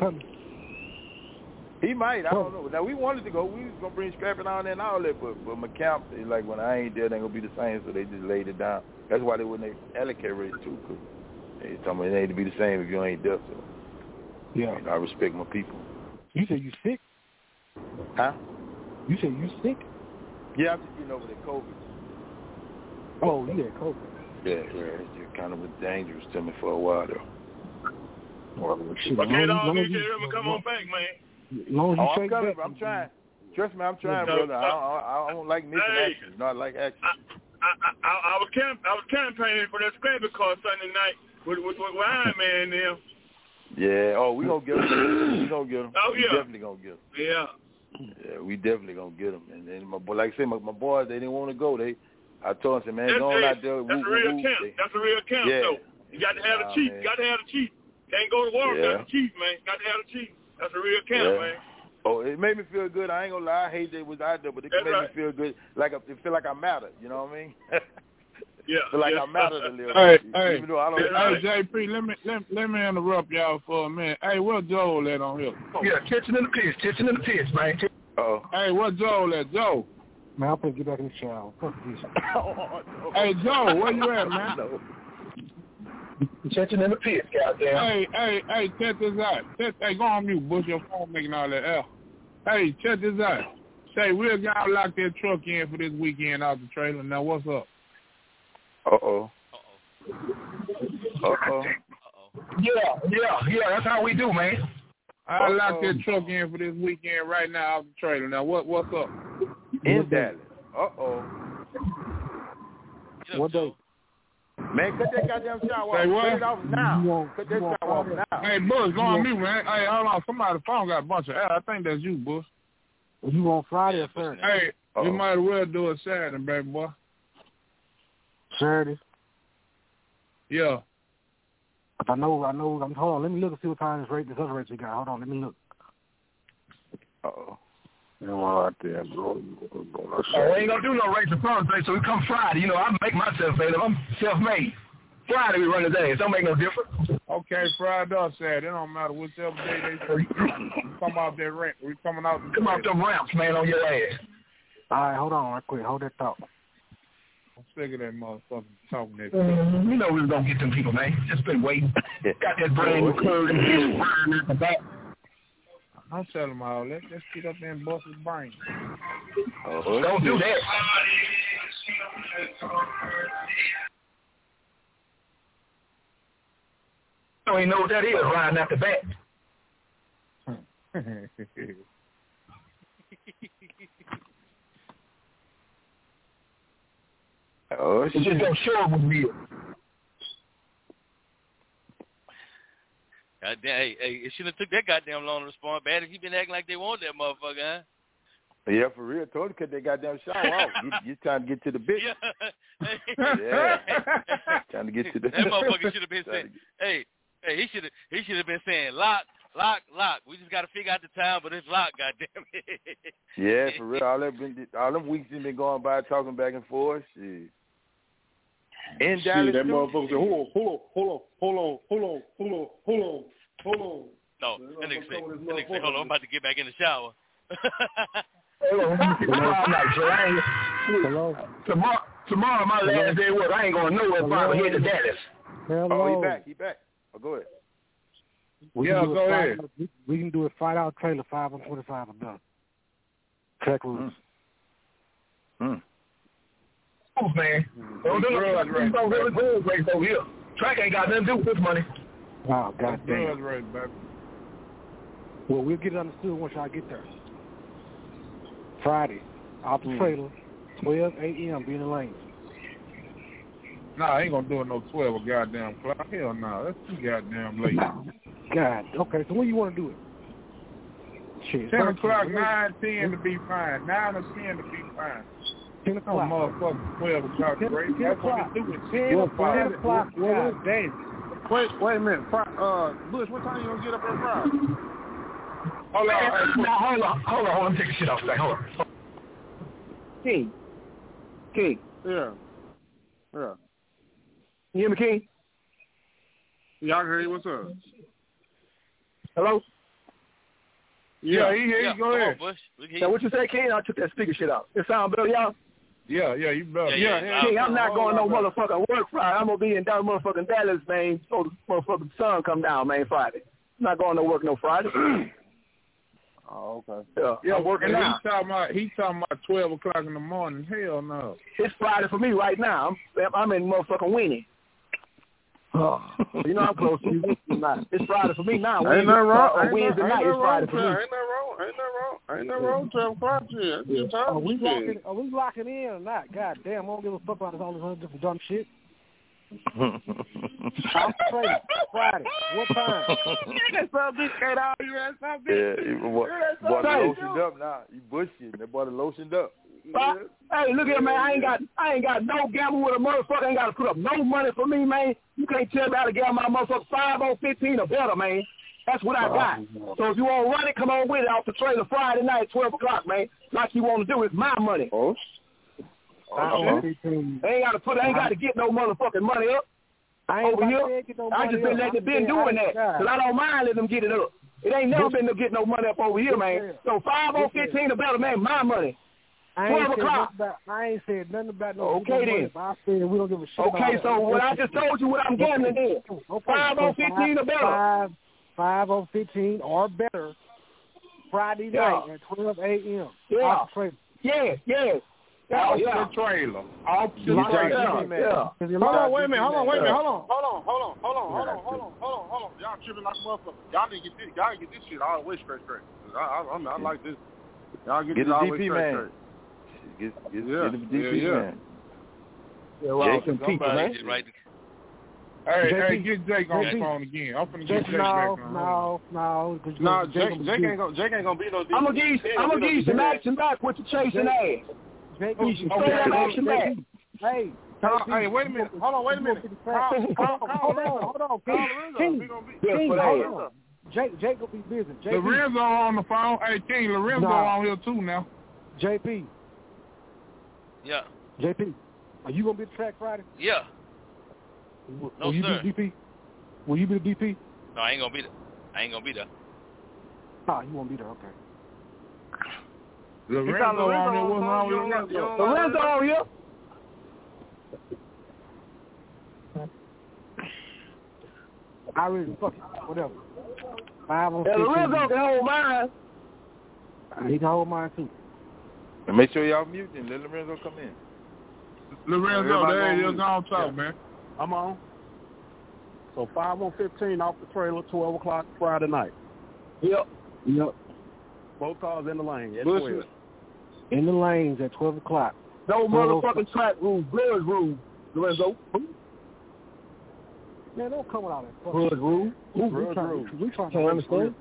He might. I don't know. Now, we wanted to go. We was going to bring Scrappy down there and all that, but my camp, like, when I ain't there, they ain't going to be the same, so they just laid it down. That's why they wouldn't allocate race, too, because they told me it ain't to be the same if you ain't there, so. Yeah. I respect my people. You said you sick? Huh? You said you sick? Yeah, I'm just getting over the COVID. Oh, you had COVID. Yeah, it's just kind of dangerous to me for a while, though. Okay, dog, you tell him to come on back, man. I'm coming. I'm trying. Trust me, I'm trying, brother. I don't like missing action. I like action. I was campaigning for that Scrappy car Sunday night with Iron Man now. Yeah. Oh, we gonna get him. We gonna get him. Oh yeah. We definitely gonna get him. Yeah. Yeah, we definitely gonna get him. And then my boy, like I said, my boys, they didn't want to go. I told them, man, go on out there. That's a real camp. That's a real camp, though. You got to have the chief. Man. Got to have the chief. Can't go to war without the chief, man. Got to have the chief. That's a real camp, man. Oh, it made me feel good. I ain't gonna lie. I hate that it was out there, but it made me feel good. Like it feel like I mattered. You know what I mean? Yeah. Feel like I mattered a little. Hey, even though I don't. Hey, JP, let me interrupt y'all for a minute. Hey, where Joel at on here? Yeah, kitchen in the pitch, man. Oh. Hey, where Joel at, Joe? Man, I'm gonna get back in the shower. Fuck this. Hey, Joe, where you at, man? Catching in the pit, goddamn. Hey, check this out. Hey, go on mute, Bush. Your phone making all that air. Hey, check this out. Say, we'll y'all lock that truck in for this weekend out the trailer. Now, what's up? Uh-oh. Yeah, that's how we do, man. I'll lock that truck in for this weekend right now out the trailer. Now, what's up? In Dallas. Uh-oh. What day? Man, cut that goddamn shower off. Hey, what? Cut it off now. Cut that shower off now. Hey, Bush, go on mute, man. Hey, hold on. Somebody's phone got a bunch of air. I think that's you, Bush. You on Friday or Saturday? Hey, you might as well do it Saturday, baby boy. Saturday? Yeah. I know. Hold on. Let me look and see what time this other race we got. Hold on. Let me look. Uh-oh. You know what out there, bro. We ain't gonna do no race on Thursday, so we come Friday. You know, I make myself available. I'm self-made. Friday we run the days. Don't make no difference. Okay, Friday or Saturday. It don't matter whichever day they say. We come out that ramp. We coming out. Come out them ramps, man, on your ass. All right, hold on right quick. Hold that thought. I'm sick of that motherfucker talking that stuff. You know we was gonna get them people, man. Just been waiting. Got that brand new curve and burn at the back. I'm telling them all, let's get up there and bust his brain. Don't do that. I don't even know what that is riding out the back. It just don't show up with me. Goddamn, hey, it shouldn't have took that goddamn long to respond. Bad as he been acting like they want that motherfucker, huh? Yeah, for real. Told you cut that goddamn shower off. You trying to get to the bitch. Yeah. Trying to get to the. That motherfucker should have been saying, hey, he should have been saying lock. We just got to figure out the time, but it's locked, goddamn it. Yeah, for real. All them weeks been going by talking back and forth. Shit. In Dallas, that motherfucker said, hold on. No, that nigga say, hold on, I'm about to get back in the shower. Tomorrow my last day work. I ain't going nowhere if I head to Dallas. Oh, he back. Oh, go ahead. Go ahead. We can do it 5-hour trailer, 5 on 25 a month. Track rules. Man. Don't do no race over here. Track ain't got nothing to do with this money. Oh, goddamn. Race, baby. Well, we'll get it understood once I get there. Friday, out the trailer, 12 a.m., be in the lane. Nah, I ain't gonna do it no 12 or goddamn clock. Hell no, that's too goddamn late. God, okay, so when you want to do it? Shit, 10 o'clock, 9, 10 to be fine. 9 or 10 to be fine. 10 o'clock. Oh, motherfucker, 12 o'clock. 10 o'clock. 10 o'clock. Wait a minute. Bush, what time you gonna get up at Friday? Hold on. I'm taking shit off today. Hold on. King. Yeah. You hear me, King? Yeah, I can hear you. What's up? Hello? Yeah, he hear you. Go ahead. Now, what you say, King? I took that speaker shit out. It sound better, y'all? Yeah, you better. Yeah. King, I'm not going no motherfucking work Friday. I'm going to be in motherfucking Dallas, man, so the motherfucking sun come down, man, Friday. I'm not going to work no Friday. Oh, okay. Yeah, I'm working now. He talking about 12 o'clock in the morning. Hell no. It's Friday for me right now. I'm in motherfucking Winnie. Oh, you know I'm close to you. It's Friday for me now. Ain't nothing wrong. Wednesday night is Friday for me. Ain't nothing wrong. 12 o'clock here. Are we locking in or not? God damn, I don't give a fuck about all this other different dumb shit. I'm straight. Friday. What time? That's so big, K-Dog. That's so big. Yeah, boy, lotioned up now. You bushing. That boy lotioned up. Hey, look here, man. I ain't got no gamble with a motherfucker. I ain't got to put up no money for me, man. You can't tell me how to gamble my motherfucker 5 on 15 or better, man. That's what I got. So if you want to run it, come on with it off the trailer Friday night at 12 o'clock, man. Like you want to do. It's my money. I ain't got to get no motherfucking money up over here. I just been letting it been doing that because I don't mind letting them get it up. It ain't never been to get no money up over here, man. So 5 on 15 or better, man, my money. 12 o'clock. I ain't said nothing about no. Okay then. I said we don't give a shit. Okay, so what I just told you, what I'm gambling in. 5 on 15 or better. 5 on 15 or better. Friday night at 12 a.m. Yeah. Yes. Off the trailer. Off the trailer. Yeah. Hold on, wait a minute. Hold on. Y'all tripping like a motherfucker. Y'all need to get this shit all the way straight. I like this. Y'all get this all the way straight. Get the DP man. Yeah, well, Jake and people, man. Hey, get Jake on the phone again. I'm finna get Jake back on. No, Jake ain't gonna be no DP. I'm gonna give you some action back with the chasing ass. Jake, action back. Hey, wait a minute. Hold on. Hold on. King, hold on. Jake will be busy. Lorenzo on the phone. Hey, King, Lorenzo on here too now. JP. Yeah. JP, are you gonna be at the track Friday? Yeah. Will you be the DP? Will you be the DP? No, I ain't gonna be there. Ah, you won't be there. Okay. Lorenzo on here. What's wrong with Lorenzo? Lorenzo on here. I really fuck it. Whatever. 5 on 15. Lorenzo can hold mine. He can hold mine too. And make sure y'all mute and let Lorenzo come in. Lorenzo, there he is. Gonna talk, man. I'm on. So 5 on 15 off the trailer, 12 o'clock Friday night. Yep. Both cars in the lane at 12. In the lanes at 12 o'clock. No motherfucking track rules, blood rules, Lorenzo. Man, don't come out of that. Blood rules. We trying to understand.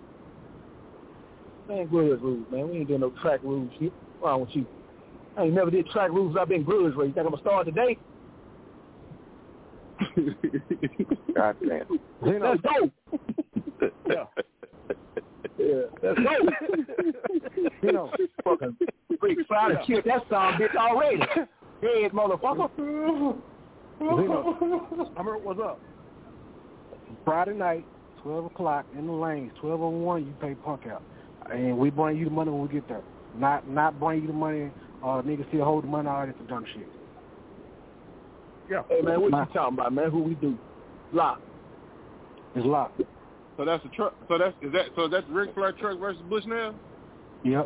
Man, blood rules, man. We ain't doing no track rules shit. What's wrong with you? I ain't never did track rules. I've been grudge race. You think I'm gonna start today? God damn. Let's go. Let's go. Fucking freak trying to kill that song bitch already. Dead motherfucker. Remember what's up? Friday night, 12 o'clock in the lanes, 12:01, you pay punk out. And we bring you the money when we get there. Not bring you the money, niggas still hold the money, all that dumb shit. Yeah. Hey, man, what you talking about, man? Who we do? Locked. It's locked. So that's the truck. So that's the Ric Flair truck versus Bushnell? Yep.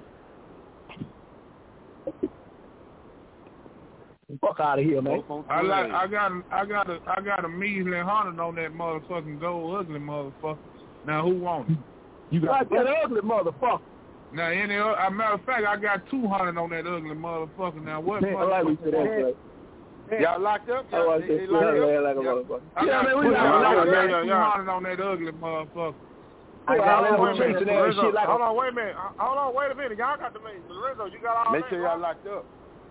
Fuck out of here, man. I got a measly $100 on that motherfucking gold ugly motherfucker. Now who wants it? You got that ugly motherfucker. Now matter of fact, I got 200 on that ugly motherfucker. Now what motherfucker? Y'all locked up? They locked up? Yeah, man, we got 200 on that ugly motherfucker. Hold on, wait a minute. Y'all got the means. Lorenzo, you got all Make sure y'all locked up.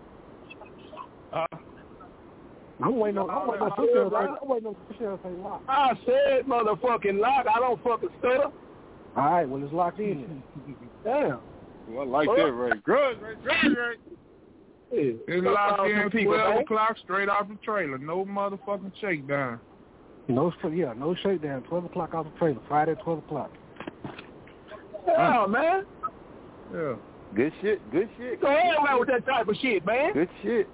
I'm waiting on Michelle to say lock. I said motherfucking lock. I don't fucking stutter. All right, well, it's locked in. Damn. Well, I like that, right? Grudge. It's locked in 12 o'clock straight off the trailer. No motherfucking shakedown. No shakedown. 12 o'clock off the trailer. Friday at 12 o'clock. Yeah, man. Yeah. Good shit. Go ahead around with that type of shit, man. Good shit.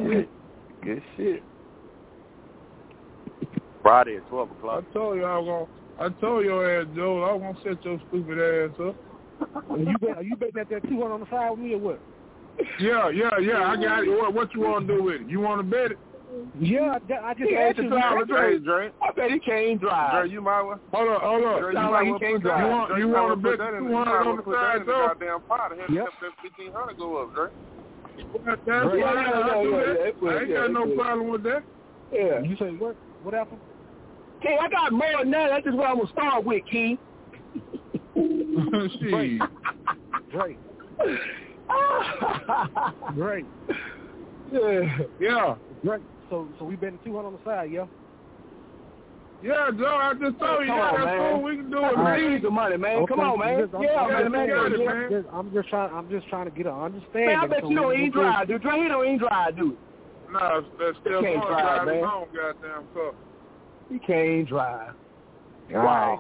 Friday at 12 o'clock. I told your ass, Joel, I was gonna set your stupid ass up. Are you betting at that 200 on the side with me or what? Yeah, I got it. What you want to do with it? You want to bet it? Yeah, I just asked you. Dre. I bet he can't drive. Dre, you might want. Hold on. Dre, you can't drive. You want to bet 200 on the side, Joe? Goddamn pot. Have that 1,500 go up, Dre. I ain't got no problem with that. Yeah. You say what? What happened? Hey, I got more than that. That's just what I'm gonna start with, Key. Shit. Great. Great. Yeah. Great. So we betting 200 on the side, yeah? Yeah, Joe, I just told you that's all we can do. We need the money, man. Okay. Come on, man. I'm just trying to get an understanding. Man, I bet you don't even drive, dude. Dre, he don't even drive, dude. No, that's still can't drive, man. Goddamn car. He can't drive. Wow.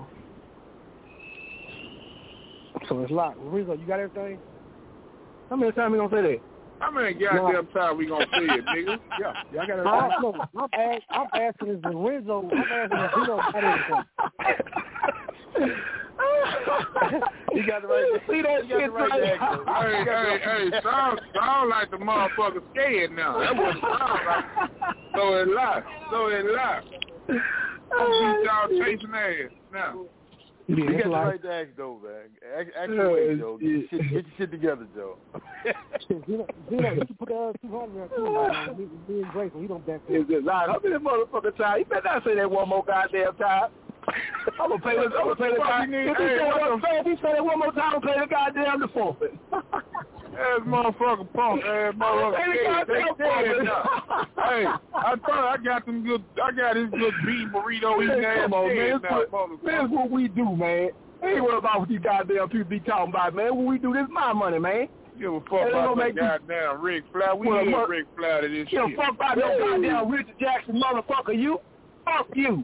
So it's locked. Rizzo, you got everything? How many times we gonna say that? How many goddamn time we gonna say it, nigga? Yeah, I got everything. I'm asking is Rizzo. I'm asking if Rizzo got everything. You got the right. See that shit right? Hey, sound like the motherfucker scared now. That what it sound like. So it lie. Beat y'all chasing ass now. You got the right to ask, though, man. Ask away, Joe. Get your shit together, Joe. You can put that 200 there, too, man. Being grateful, he don't back there. It's just like, how many motherfucking time? You better not say that one more goddamn time. I'm going to play the guy. If he say that one more time, I'm going to play the goddamn the forfeit. Ass motherfucker punk, ass motherfucker. Hey, I thought I got his good beef burrito eating ass. Come on, man. This is what we do, man. Ain't worried about what these goddamn people be talking about, man. What we do, this is my money, man. Give a fuck about that goddamn Ric Flair. We need Ric Flair to this shit. Give a fuck about no goddamn Richard Jackson motherfucker, you. Fuck you.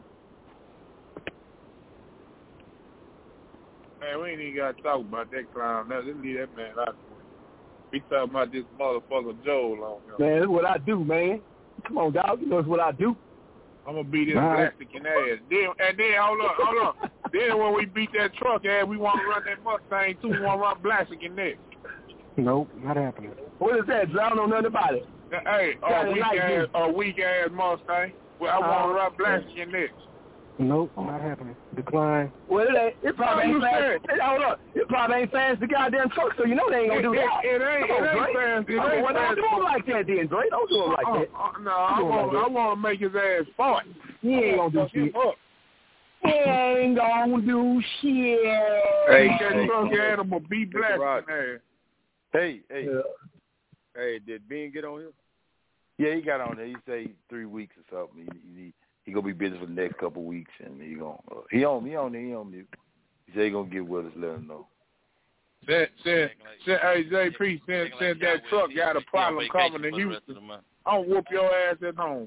Man, we ain't even got to talk about that clown now. Just leave that man out. We talking about this motherfucker Joel on him. Man, that's what I do, man. Come on, dog. You know it's what I do. I'm going to beat his plastic in ass. Then, hold up. Then when we beat that truck ass, we want to run that Mustang too. We want to run plastic in there. Nope, not happening. What is that? I don't know nothing about it. Hey, a weak ass Mustang. Well, I want to run plastic in there. Nope, not happening. Decline. Well, it probably ain't fast. Hold up. It probably ain't fast the goddamn truck, so you know they ain't gonna do that. It ain't fast. Well, don't do him like that, then, Dre. Don't do him like that. No, I want to make his ass fart. He ain't gonna do shit. He ain't gonna do shit. Hey, that truck animal be blessed, man. Hey, did Ben get on here? Yeah, he got on there. He say 3 weeks or something. He gonna be busy for the next couple of weeks, and he on mute. He said he gonna get with us, let him know. Hey, JP, send that truck got a problem coming in Houston. I'll whoop your ass at home.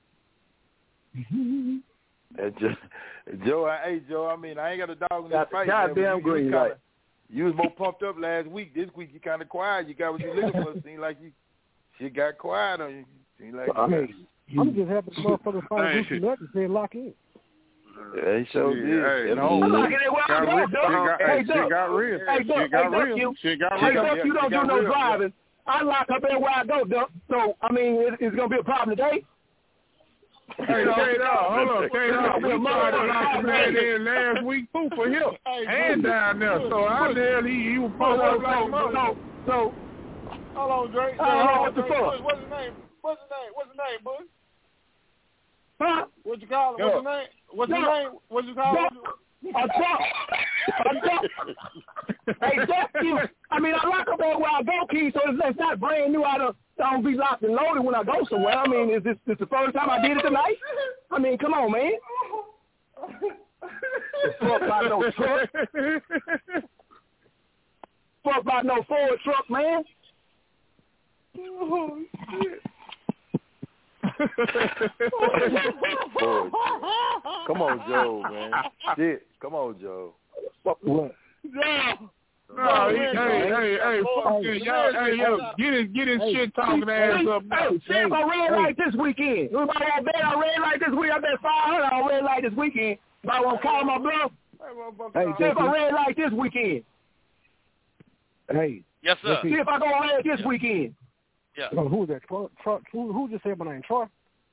Joe, I mean, I ain't got a dog in this fight. Goddamn green light. You was more pumped up last week. This week you kind of quiet. You got what you looking for. Seemed like shit got quiet on you. Seemed like I'm just happy the motherfuckers find Gucci Nut and say lock in. Yeah, he sure did. I'm locking it where I'm at, dog. Shit got real. Shit got real. You don't do no driving. I lock up everywhere I go, Duck. So, I mean, it's going to be a problem today. Hey, hold on. We tried to lock the man in last week, too, for him. And down there. So, how the hell he was supposed to like mother? So, hold on, Dre. What the fuck? What's his name, bud? Huh? What you call him? What's his name? What you call him? A truck. Hey, fuck you. I mean, I lock up everywhere I go, Key, so it's not brand new. I don't be locked and loaded when I go somewhere. I mean, is this the first time I did it tonight? I mean, come on, man. Fuck about no truck. Fuck about no Ford truck, man. Oh, shit. Come on, Joe, man. Shit. Come on, Joe. What? Hey, fuck it. Y'all, get his shit talking ass up now. Hey, see if I red light this weekend. Everybody want to bet I red light this week? I bet 500 on red light this weekend. If I want to call my bluff. Hey, see if I red light this weekend. Hey. Yes, sir. See if I go red this weekend. Yeah. Who's that? Troy? Who just said my name? Troy?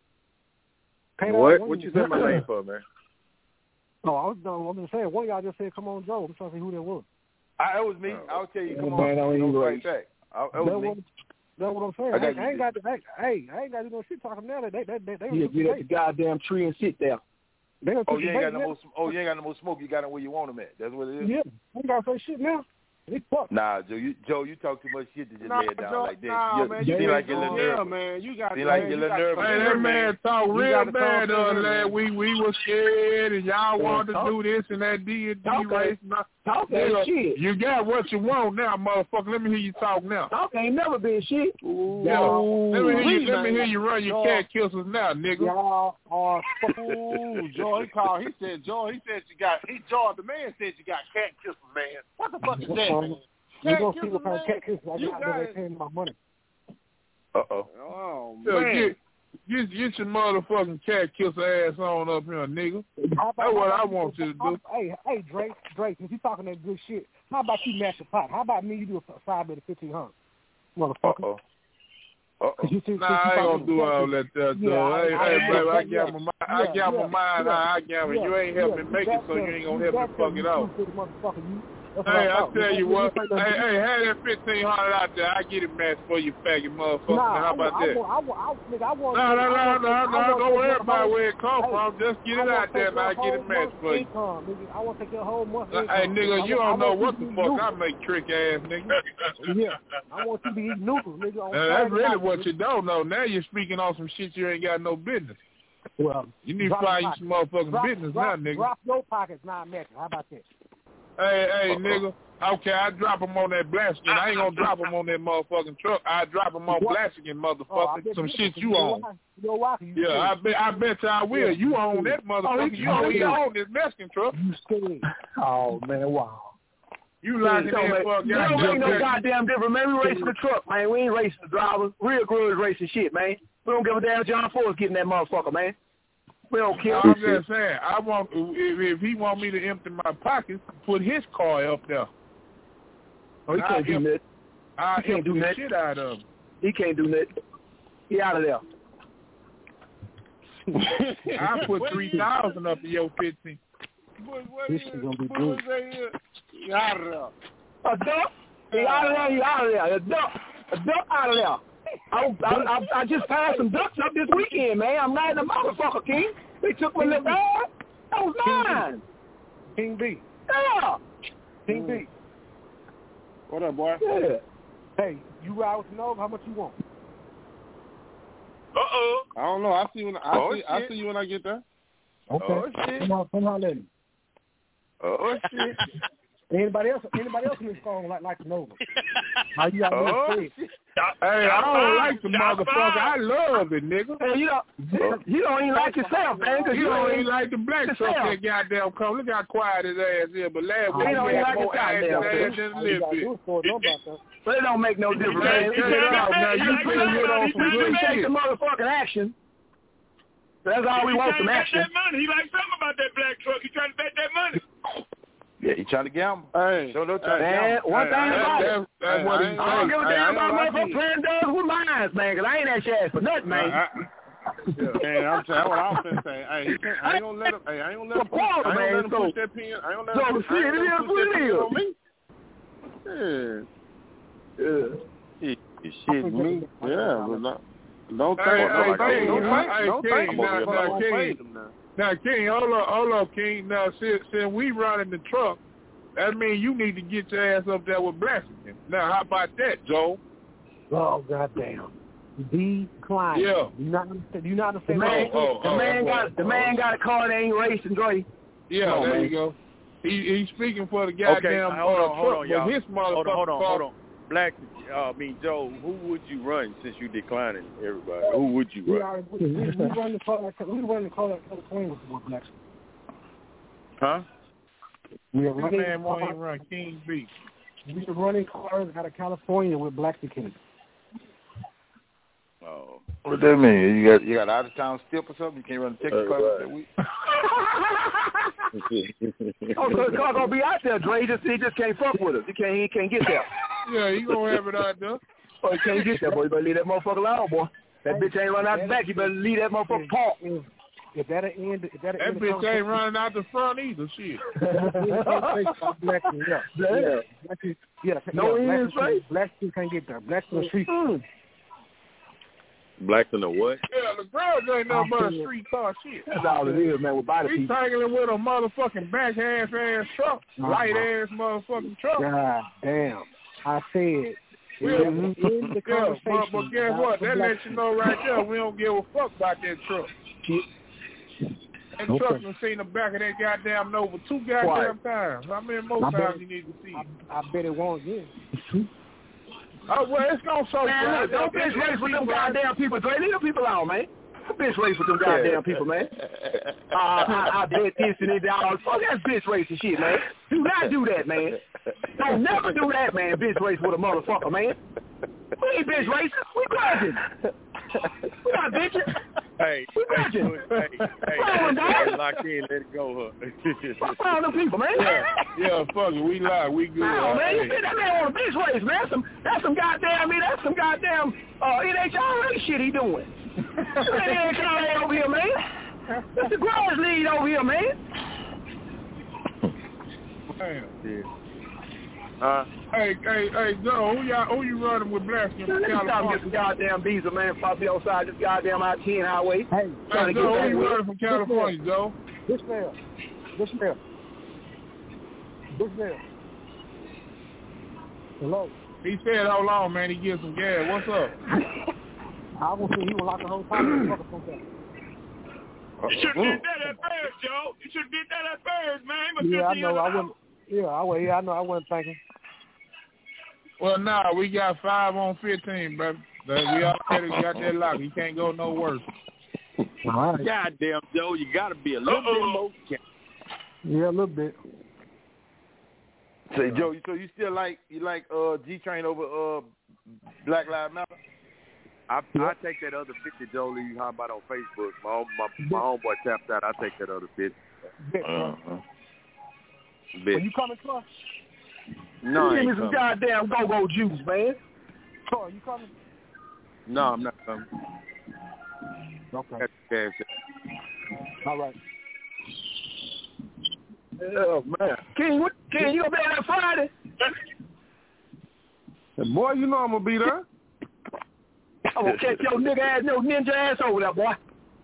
What you said my name for, man? No, I'm just saying. One of y'all just said, "Come on, Joe." I'm trying to see who that was. It was me. I'll tell you. Come on. Don't fight back. That was me. That's what I'm saying. I ain't got to do no shit talking now. They get at the goddamn tree and sit there. You ain't got no more smoke. You got them where you want them at. That's what it is. Yeah, I ain't got to say shit now. Nah, Joe, you talk too much shit to just lay it down like that. Man, you seem like you're a little nervous. Man, you got seem like you're a little nervous. Hey, that man talk real bad the other day. We were scared and y'all wanted to do this and that D&D race. Talk that shit. You got what you want now, motherfucker. Let me hear you talk now. Talk ain't never been shit. Yeah. Let me hear you run your cat kissers now, nigga. Y'all are Joe, he said you got the man said you got cat kissers, man. What the fuck is that? You gonna see what kind of cat kisses I got that ain't paying my money. Uh-oh. Oh, man. Get your motherfucking cat kisser ass on up here, nigga. That's what I want you to do. Hey, Drake, since you talking that good shit, how about you match the pot? How about me? You do a side bet of $1,500, motherfucker. Nah, I ain't gonna do all that though. Hey, baby, I got my mind how I gamble. You ain't helping me make it, so you ain't gonna help me fuck it up. Hey, I tell you what. Hey, have that $1,500 out there. I get it matched for you, faggot motherfucker. How about that? No. Don't worry about where it come from. Just get it out there, and I get it matched for you. I want to take your whole month. Hey, nigga, you don't know what the fuck I make trick ass, nigga. Yeah, I want you to be eating noodles, nigga. That's really what you don't know. Now you're speaking on some shit you ain't got no business. Well, you need to find you some motherfucking business now, nigga. Drop your pockets, not matching. How about that? Hey, nigga. Okay, I drop them on that Blaskin. I ain't gonna drop them on that motherfucking truck. I drop them on Blaskin, motherfucker. Some shit you own. Yeah, I bet you I will. You own that motherfucker. You own this Mexican truck. You scared? Oh man, wow. You like it for you don't make no goddamn difference, man. We racing the truck, man. We ain't racing the drivers. Real grudge racing shit, man. We don't give a damn John Ford's getting that motherfucker, man. We don't care. I'm just saying, I want if he want me to empty my pockets, put his car up there. Oh, he can't do that. I can't do that shit out of him. He can't do that. He out of there. I put 3,000 up to your 15. This is gonna be good. He out of there. A duck? He out of there. He out of there. A duck out of there. I just passed some ducks up this weekend, man. I'm riding a motherfucker, King. They took my little dog. That was mine. King B. Yeah. King B. What up, boy? Yeah. Hey, you ride with Nova? How much you want? I don't know. I see you when I get there. Okay. Oh shit. Come on, let me. Oh shit. Anybody else in this phone like Nova? How you got shit. Hey, I don't like the motherfucker. I love it, nigga. Hey, you don't even like yourself, man. You don't even like the black truck that goddamn come. Look how quiet his ass is. But last week he had more ass than a little bit. But it don't make no difference, man. Now you can hit on some good take shit. the motherfucking action. That's all we want, some action. That money. He like something about that black truck. He trying to bet that money. Yeah, he trying to gamble. Hey, so one thing about it. That's what he's saying. I don't give a damn about motherfuckers playing dogs with mines, man, because I ain't that shit for nothing, man. Man, I'm saying what I'm finna say. Hey, I ain't gonna let him. Hey, I ain't gonna let him. I ain't gonna let him push that pin. I ain't gonna let him push that pin on me. Yeah. Shit, me. Yeah, but not. Don't think. Now, King, hold up, King. Now, since we running the truck, that means you need to get your ass up there with Blaskin. Now, how about that, Joe? Oh, goddamn. Decline. Yeah. You not understand? The man got a car that ain't racing, Dre. Yeah, there you go. He's speaking for the goddamn hold on, y'all. His motherfucker. Hold on. Black, Joe, who would you run since you declining everybody? Who would you run? We run the car at California with Black. Huh? We are running. Man won't even run King B. We are running cars out of California with Black King. Oh. What that mean? You got out of town step or something? You can't run the Texas car that week? So the car gonna be out there, Dre. He just can't fuck with us. He can't get there. Yeah, he gonna have it out there. Oh, he can't get there, boy. You better leave that motherfucker alone, boy. That bitch ain't running out the back. You better leave that motherfucker park. If that end, that bitch ain't running out the front either. Shit. No ends, right? Black can't get there. Black in the street. Black in the what? Yeah, the girls ain't nothing but a street car shit. That's all it is, man. With body He's people. tangling with a motherfucking back ass truck, light ass motherfucking truck. God damn! I said. But guess what? That lets you know right there we don't give a fuck about that truck. That truck done seen the back of that goddamn Nova 2 goddamn times. How many more times you need to see it? I bet it won't again. Oh, well, it's going to show you. Man, look, don't bitch race with them goddamn people, Dre. Leave them people out, man. Don't bitch race with them goddamn people, man. I bet this and that. Fuck that bitch race and shit, man. Do not do that, man. Don't never do that, man. Bitch race with a motherfucker, man. We ain't bitch racing. We grudging. We're not bitching. Hey, lock in, let it go, Fuck all them people, man. Yeah, fuck it, we lie, we good. No, man, you see that man on a bitch race, man. That's some goddamn NHRA shit he doing. That NHRA over here, man. That's the Growers League over here, man. Damn. Hey, Joe, who you running with Blacksmith from California? Let me get some goddamn diesel, man, before I be outside this goddamn I-10 highway. Hey, Joe, who you running from California, Joe? Bushmail. Hello. He said, hold on, man, he get some gas. What's up? I was saying he was like a whole pile of motherfuckers. You should have did that at first, Joe. You should have did that at first, man. But yeah, I know. I know. I wasn't thinking. Well, nah, we got 5 on 15, baby. We already got that lock. He can't go no worse. All right. Goddamn, Joe, you got to be a little bit more careful. Yeah, a little bit. Say, Joe, so you still like G-Train over Black Lives Matter? I take that other 50, Joe, you how about on Facebook. My homeboy tapped out. I take that other 50. Are you coming, Clark? No, I ain't give me some goddamn go-go juice, man. Clark, you coming? No, I'm not coming. Okay. All right. Oh, man. King, you gonna be on that Friday? Boy, you know I'm gonna be there. I'm gonna catch your nigga ass, no ninja ass over there, boy.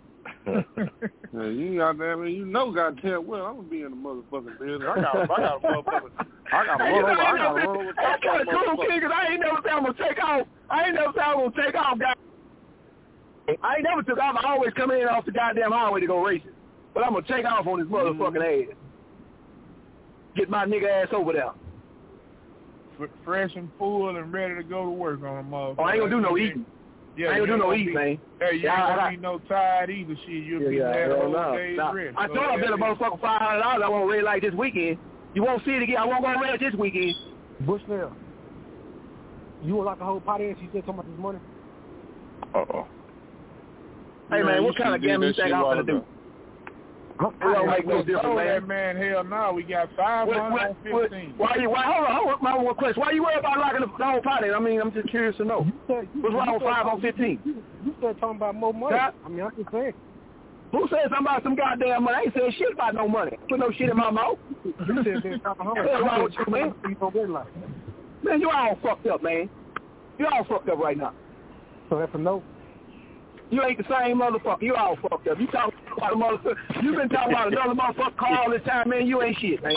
You goddamn, you know, goddamn well, I'm gonna be in the motherfucking business. I got a motherfucker. I got to run over. That's kind of cool, King, because I ain't never said I'm gonna take off. God. I ain't never took off. I always come in off the goddamn highway to go racing. But I'm gonna take off on this motherfucking ass. Get my nigga ass over there. Fresh and full and ready to go to work on a motherfucker. Oh, I ain't gonna do no eating. Yeah, I ain't gonna do no eating, man. Hey, you ain't gonna be no tired either, shit. You'll be there the whole day's rest. I told I bet a motherfucker $500 I won't red light this weekend. You won't see it again. I won't go red this weekend. Bushnell, you want like a whole pot ass? You said talking about this money? Hey, man, what kind of gambling you think I'm gonna do? It don't make no difference, man. That man, hell no, we got 5 on 15. Hold on, my one question. Why you worried about locking the whole pot in? I mean, I'm just curious to know. What's wrong with 5 on 15? You started talking about more money. I mean, I can say. Who said something about some goddamn money? I ain't saying shit about no money. Put no shit in my mouth. You said there's $500. What's wrong with you, man? Man, you all fucked up, man. You all fucked up right now. So that's a no? You ain't the same motherfucker. You all fucked up. You talking about a motherfucker. You been talking about another motherfucker car all this time, man. You ain't shit, man.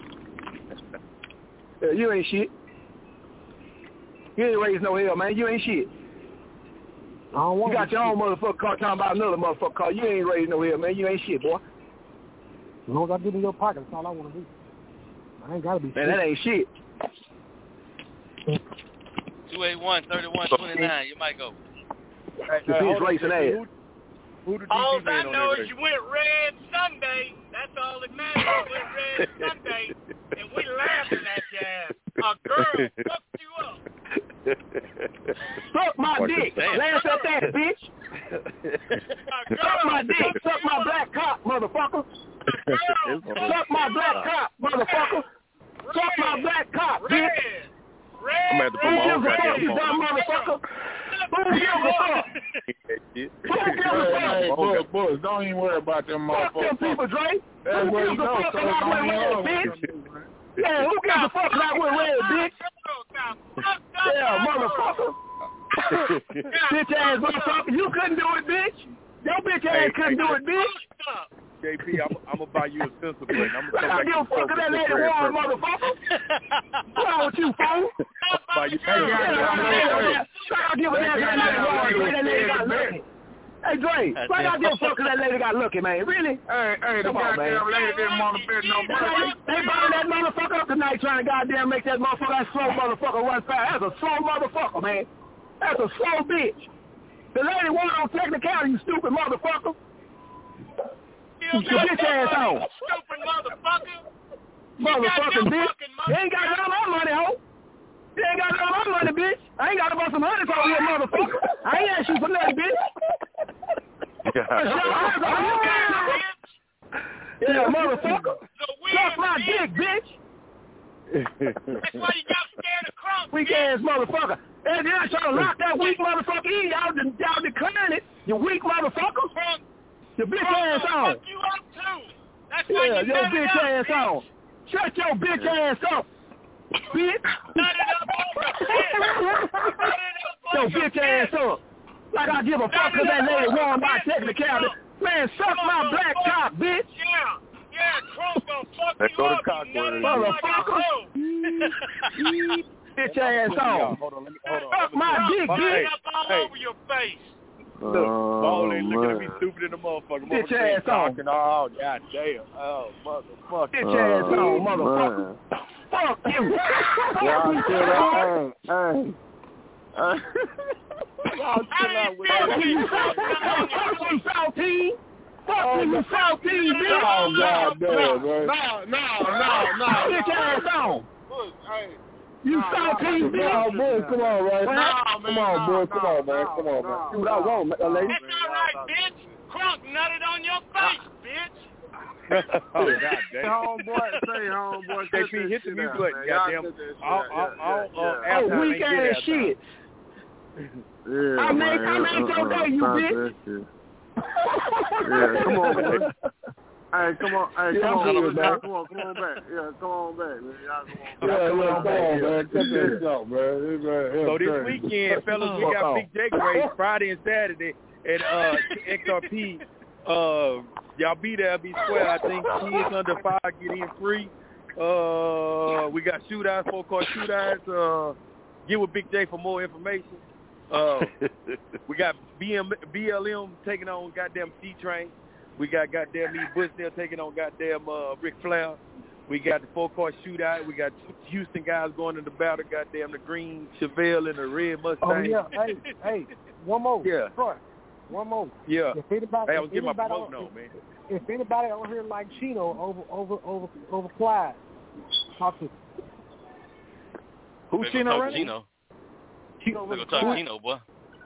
You ain't shit. You ain't raised no hell, man. You ain't shit. I don't want you got your own motherfucker car talking about another motherfucker car. You ain't raised no hell, man. You ain't shit, boy. As long as I get in your pocket, that's all I want to do. I ain't got to be man, that ain't shit. 281-3129. You might go. He's racing ass. All I know is you went red Sunday. That's all that matters. You went red Sunday, and we laughing at your ass. A girl fucked you up. Suck my dick. Laugh at that, bitch. Suck my dick. Suck my black cock, motherfucker. Suck my black cock, motherfucker. Suck my black cock, bitch. I'm going to have to put my own goddamn you dumb motherfucker. Who gives a fuck? Who gives a fuck? Boys, don't even worry about them motherfuckers. Fuck them people, Dre. Who gives a fuck if I went red, bitch? Yeah, who gives a fuck if I went red, bitch? Yeah, motherfucker. Bitch ass motherfucker. You couldn't do it, bitch. Your bitch ass couldn't do it, bitch. JP, I'm going to buy you a pencil plate. I'm going to I give a fuck if that lady won, motherfucker. What's wrong with you, fool? Buy you I give a damn if that lady got lucky. Hey, Dre, why I give a fuck if that lady got lucky, man? Really? Hey, the goddamn lady didn't want to bet no money. They buying that motherfucker up tonight trying to goddamn make that motherfucker, that slow motherfucker run fast. That's a slow motherfucker, man. That's a slow bitch. The lady won on technicality, you stupid motherfucker. Get your bitch ass on. Stupid motherfucker. Motherfucking bitch. You ain't got none of my money, ho. You ain't got none of my money, bitch. I ain't got about some honey over here, motherfucker. I ain't asked you you for nothing, bitch. Yeah, motherfucker. Suck my dick, bitch. That's why you got scared of Crunk. Weak ass motherfucker. And then I try to lock that weak motherfucker in. Y'all decline it. You weak motherfucker. Your bitch ass on. Fuck you up too. That's why Yeah, you your nut bitch it up, ass bitch. on. Shut your bitch ass up, bitch. Nut it up over, bitch. Your bitch ass up. Like I give a fuck because that lady won my technicality. Man, suck my black cock, bitch. Yeah, Crunk gonna fuck Let's you go to up, cock you word. motherfucker. Bitch ass on. Fuck my dick, bitch. All over your face. Look, Ball ain't looking at me stupid in the motherfucker. Bitch ass on. Oh, god damn. Oh, motherfucker. Bitch ass on, motherfucker. Fuck you. Y'all chill out. Y'all chill out with that. Fuck you, Saltine. Fuck you, Saltine, bitch. Oh, god damn, man. No. Bitch ass on. You Saltine, bitch. No, boys, come on, right? Come on, boys. Come on, man. See what I want, lady. That's all right, bitch. Crunk nutted on your face, bitch. Oh, god damn. Homeboy. JP, hit the mute button, goddamn. Oh, weak ass shit. Yeah, I made your day, you bitch. Yeah, come on, boy. Hey, come on, man. Come on back. Yeah, come on back, man. Come on back. Cut that out, man. So this weekend, fellas, we got Big Jake race Friday and Saturday at XRP. Y'all be there, be square. I think kids under 5 get in free. We got shootouts, 4-car shootouts. Get with Big J for more information. We got BLM taking on goddamn C-Train. We got goddamn Lee Bushnell taking on goddamn Ric Flair. We got the 4-car shootout. We got Houston guys going in the battle. Goddamn the green Chevelle and the red Mustang. Oh yeah, hey, one more. Yeah. Troy, one more. Yeah. If anybody, hey, I was getting my promotion on, man. If anybody on here like Chino over Clyde, talk to me. Who's Chino right Chino. Chino, we're gonna talk Chino, boy.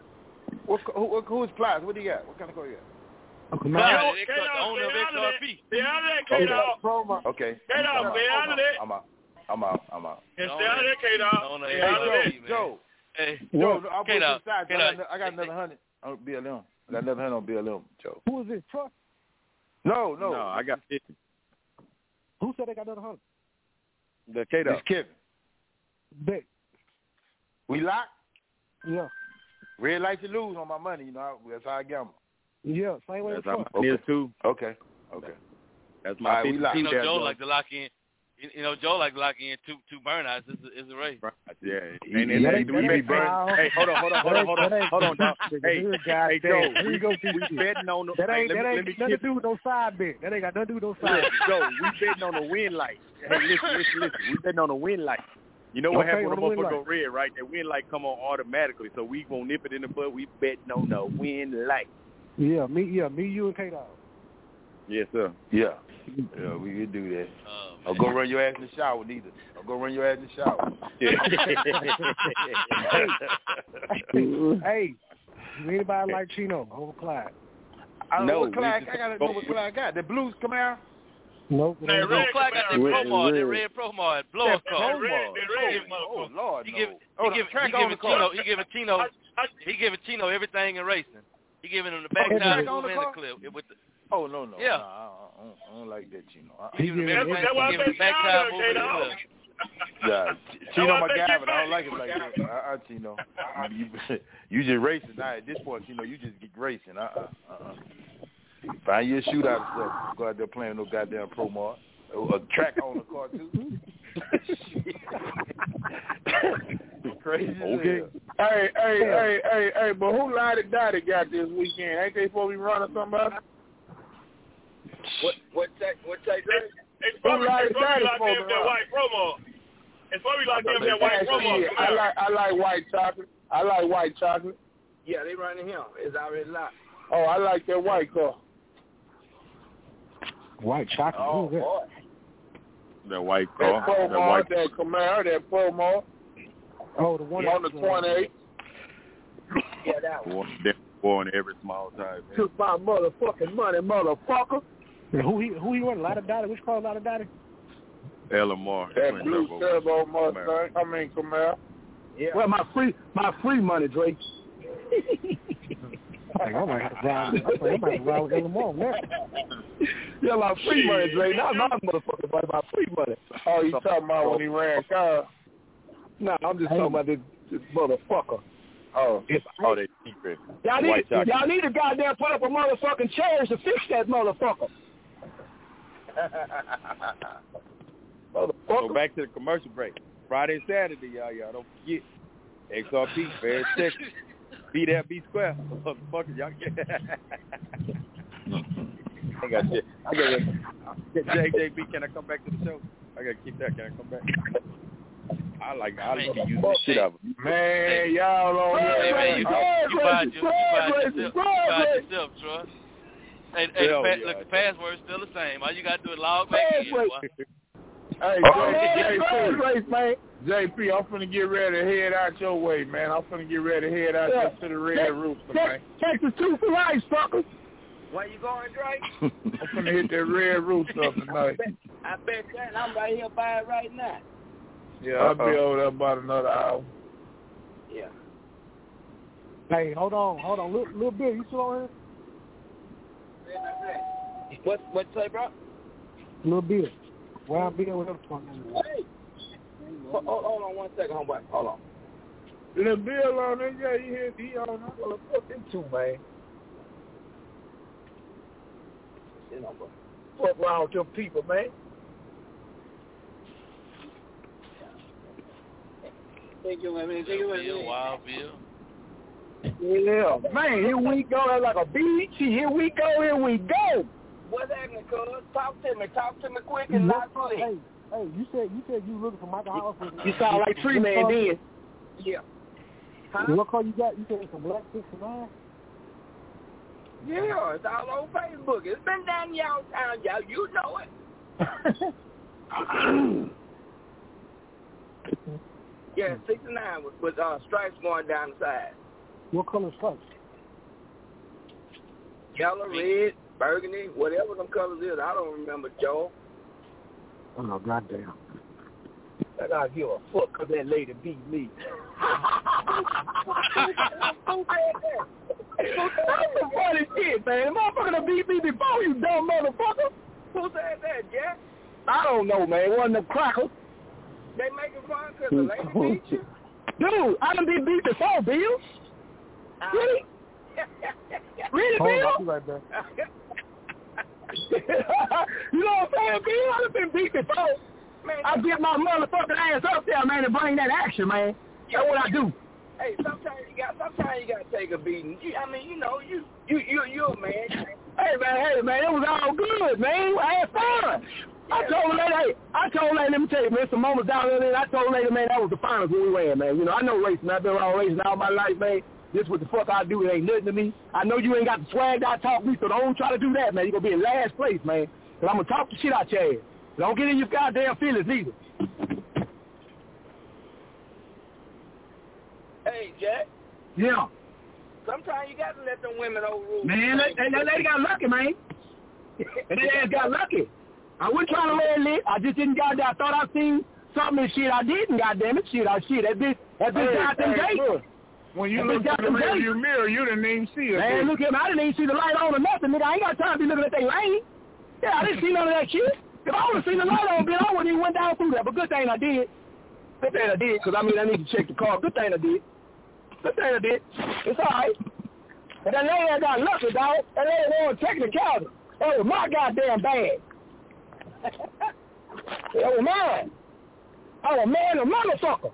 Who's Clyde? What do you got? What kind of car you got? Owner of XRP. Stay out of that, K-Dog. Okay. K-Dog, stay out of that. I'm out. Stay out of that, K-Dog. Stay out of that. Joe. Hey, Joe, I'll put K-Dog. I got another 100 on BLM. I got another 100 on BLM, Joe. Who is it, Troy? No, I got 50. Who said they got another 100? The K-Dog. It's Kevin. Bet. We locked? Yeah. Red light, you lose on my money, you know. That's how I gamble. Yeah, same way. That's how my is too. Okay. That's my 50. You know, Joe like to lock in. You know, Joe like to lock in two burnouts. It's a race. Yeah. We burn. Hey, hold on, dog. Hey, Joe. We betting on the. That ain't nothing to do with no side bet. That ain't got nothing to do with no side bet. Joe, we betting on the win light. Hey, listen. We betting on the win light. You know what happened when a motherfucker go red, right? That win light come on automatically, so we won't nip it in the butt. We betting on the win light. Yeah, me, you, and K-Dog. Yes, sir. Yeah, we can do that. I'll go run your ass in the shower, neither. I'll go run your ass in the shower. Hey, anybody like Chino over Clyde? I don't know what Clyde. I gotta know what Clyde got. The Blues come out. Nope. Clyde got that red Promar, blower car. Oh Lord, he giving Chino everything in racing. He giving him the back tire move and the clip. Oh no. Yeah. Nah, I don't like that, Chino. He giving him the back tire move and the clip. Yeah, Chino my guy, but I don't like it like that. Chino, you just racing. Now at this point, Chino, you just get racing. Find you a shootout and stuff. Go out there playing no goddamn Promar. A track on the car too. Crazy. Okay. Hey, but who Lottie Dottie got this weekend? Ain't they supposed to be running somebody? What that Dre? It's probably like that white promo. It's probably like that white promo. I like white chocolate. Yeah, they running him. It's already locked. Oh, I like that white car. White chocolate. Oh, boy. That white car. That Camaro, that Promar. Oh, the one on the 28. Yeah, that one. War in every small time. Man. Took my motherfucking money, motherfucker. And who he won? Lotta Dottie? Which car Lotta Dottie? Lamar. That blue turbo Mustang. Camaro. Yeah. Well, my free money, Drake. I might have to ride with Lamar, man. Yeah, my free money, Drake. Not my motherfucking money, my free money. Oh, you talking about when he ran cars? No, I'm just talking about this motherfucker. Oh, they secret. Y'all need to goddamn put up a motherfucking chairs to fix that motherfucker. So back to the commercial break. Friday and Saturday, y'all don't forget. XRP, fair check. Be there, be square. Motherfuckers, y'all get I got shit. JB, can I come back to the show? I gotta keep that. Can I come back? I like to use the shit out of it. Man, y'all don't know. You buy yourself, Troy. Hey, look, the password's still the same. All you got to do is log back in. Hey, JP, I'm finna get ready to head out your way, man. I'm finna get ready to head out to the Red Rooster, man. Texas 2 for life, suckers. Where you going, Drake? I'm finna hit that Red Rooster up tonight. I bet that. I'm right here by it right now. Yeah, I'll be over there about another hour. Yeah. Hey, hold on. Little Bill, you still on here? What you say, bro? Little Bill. Wild Bill, whatever the fuck. Hey. Hold on 1 second, homeboy. Hold on. Little Bill on there, yeah, he on there. Well, fuck them two, man. You know, bro. Fuck wrong with them people, man. Thank you, man. Wild Bill. Yeah, man, here we go like a beach. Here we go. What's happening, cuz? Talk to me quick and not quick. Hey, you said you looking for Michael Hollis. You sound like Tree Man then. Yeah. Huh? What car you got? You said it's a Black 69? Yeah, it's all over Facebook. It's been down y'all town, y'all. You know it. Yeah, 69 with stripes going down the side. What color stripes? Yellow, red, burgundy, whatever them colors is. I don't remember, Joe. Oh, goddamn. I gotta give a fuck because that lady beat me. That's some funny shit, man. The motherfucker done beat me before, you dumb motherfucker. Who said that, Jack? I don't know, man. One of them crackers. They making fun because the lady beat you? Dude, I done been beat before, Bill. Really? Really, Bill? I'll be right back. You know what I'm saying, Bill? I done been beat before. Man, I get my motherfucking ass up there, man, and bring that action, man. That's what I do. Hey, sometimes you gotta take a beating. I mean, you know, you're a man. Hey man, it was all good, man. I had fun. Yeah. I told her, let me tell you, man, some moments down there, I told her, man, that was the finals when we ran, man. You know, I know racing. I've been around racing all my life, man. This what the fuck I do. It ain't nothing to me. I know you ain't got the swag I talk me, so don't try to do that, man. You're going to be in last place, man. Because I'm going to talk the shit out your ass. Don't get in your goddamn feelings either. Hey, Jack. Yeah. Sometimes you got to let them women overrule. Man, that lady got lucky, man. And that ass got lucky. I wasn't trying to lay lit. I just didn't goddamn. I thought I seen something and shit. I didn't, goddamn it. Shit. That bitch got them gates. When you look at the rearview mirror, you didn't even see it. Man, look at me. I didn't even see the light on or nothing, nigga. I ain't got time to be looking at that lane. Yeah, I didn't see none of that shit. If I would have seen the light on, I wouldn't even went down through that. But good thing I did. Good thing I did, because, I mean, I need to check the car. Good thing I did. It's all right. And that lady got lucky, dog. That lady wasn't technicality. That was my goddamn bag. That was mine. I was man a motherfucker.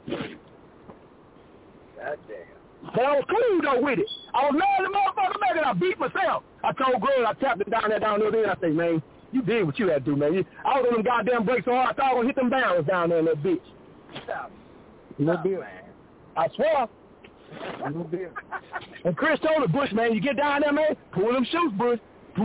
Goddamn. But I was cool, though, with it. I was mad at the motherfucker, man, and I beat myself. I told girl, I tapped it down there, and I said, man, you did what you had to do, man. I was on them goddamn brakes so hard, I thought I was going to hit them barrels down there in that bitch. Stop. No beer. I swear. No beer. And Chris told the Bush, man, you get down there, man, pull them shoes, Bush.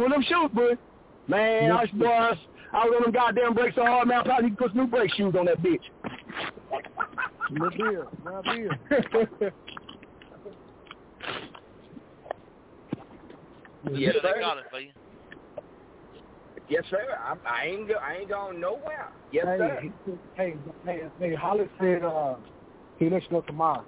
Man, I was on them goddamn brakes so hard, man, I probably need to put some new brake shoes on that bitch. No beer. Yes, they sir. got it for you. Yes, sir. I ain't going nowhere. Yes, sir. Hey, Hollis said he let you know tomorrow.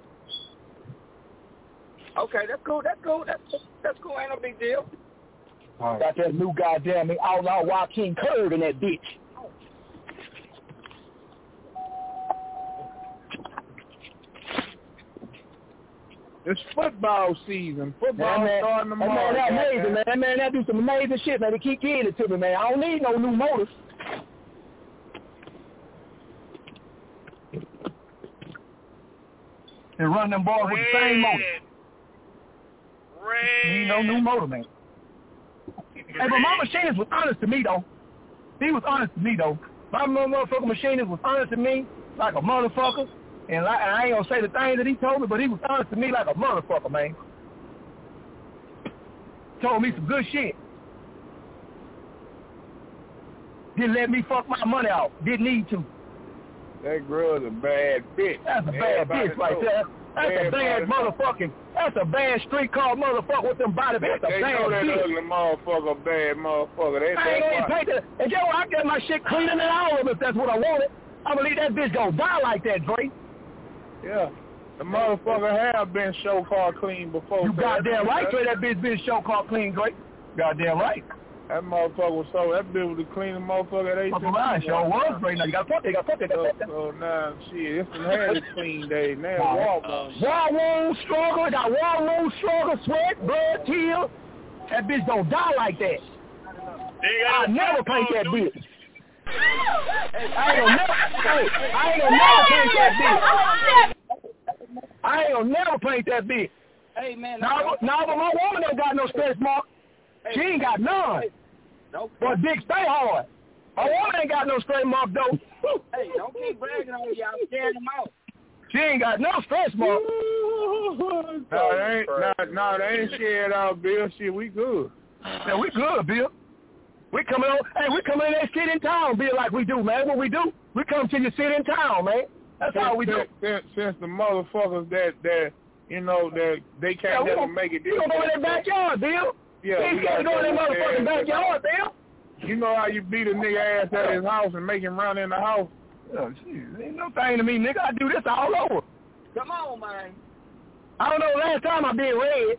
Okay, that's cool. That's cool. That's cool. Ain't no big deal. Right. Got that new goddamn outlaw Joaquin Curve in that bitch. It's football season. Football starting tomorrow. That amazing, man. That man, that do some amazing shit, man. They keep getting it to me, man. I don't need no new motors. And run them bars with the same motor. Need no new motor, man. Hey, but my machinist was honest to me, though. He was honest to me, though. My motherfucking machinist was honest to me like a motherfucker. And I ain't gonna say the things that he told me, but he was honest to me like a motherfucker, man. Told me some good shit. Didn't let me fuck my money out. Didn't need to. That girl's a bad bitch. That's a bad bitch right there. That's a bad motherfucking. That's a bad street car motherfucker with them body. That's a bad know that bitch. ugly motherfucker, bad motherfucker. I ain't gonna take that. And Joe, I get my shit cleaner than all of it if that's what I wanted. I'm gonna leave that bitch go die like that, Dre. Yeah. The motherfucker have been show car clean before. You goddamn right, Dre. That bitch been show car clean, Dre. Goddamn right. That motherfucker was that bitch was the cleanest motherfucker at 18. Sure was, Dre. Now you gotta put that. So now, shit, it's been had a clean day. Now war wound struggle, got war wound struggle, sweat, blood, tears. That bitch don't die like that. I never paint that bitch. I ain't gonna never paint that bitch. Hey, man. Now, but my woman don't got no stretch mark. She ain't got none. But dick stay hard. My woman ain't got no stretch mark, though. Hey, don't keep bragging on me. I'm scaring them out. She ain't got no stretch mark. No, they ain't scared out, Bill. Shit, we good. Yeah, we good, Bill. We coming in that shit in town, Bill, like we do, man. What we do? We come to your shit in town, man. That's how we do. Since the motherfuckers that you know that they can't never make it. You gonna go in their backyard, Bill? Yeah, you can't go in their motherfucking backyard, Bill. You know how you beat a nigga ass at his house and make him run in the house? Oh, shit, ain't no thing to me, nigga. I do this all over. Come on, man. I don't know. Last time I been red.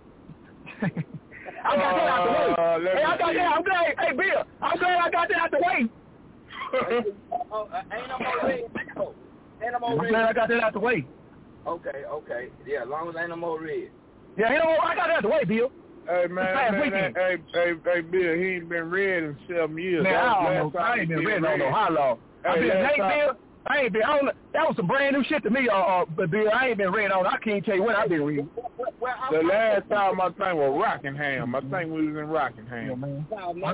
I got that out the way. Hey, I got that. I'm glad. Hey, Bill, I'm glad I got that out the way. Ain't no more red. Ain't no more red. I'm glad I got that out the way. Okay. Yeah, as long as ain't no more red. Yeah, I got that out the way, Bill. Hey, man, hey, Bill, he ain't been red in 7 years. Man, I ain't been red no how long. Bill. I ain't been. I don't know. That was some brand new shit to me, but Bill, I ain't been red on. I can't tell you when I've been red. The last time I think was Rockingham. I think we was in Rockingham. Yeah, man. No, man,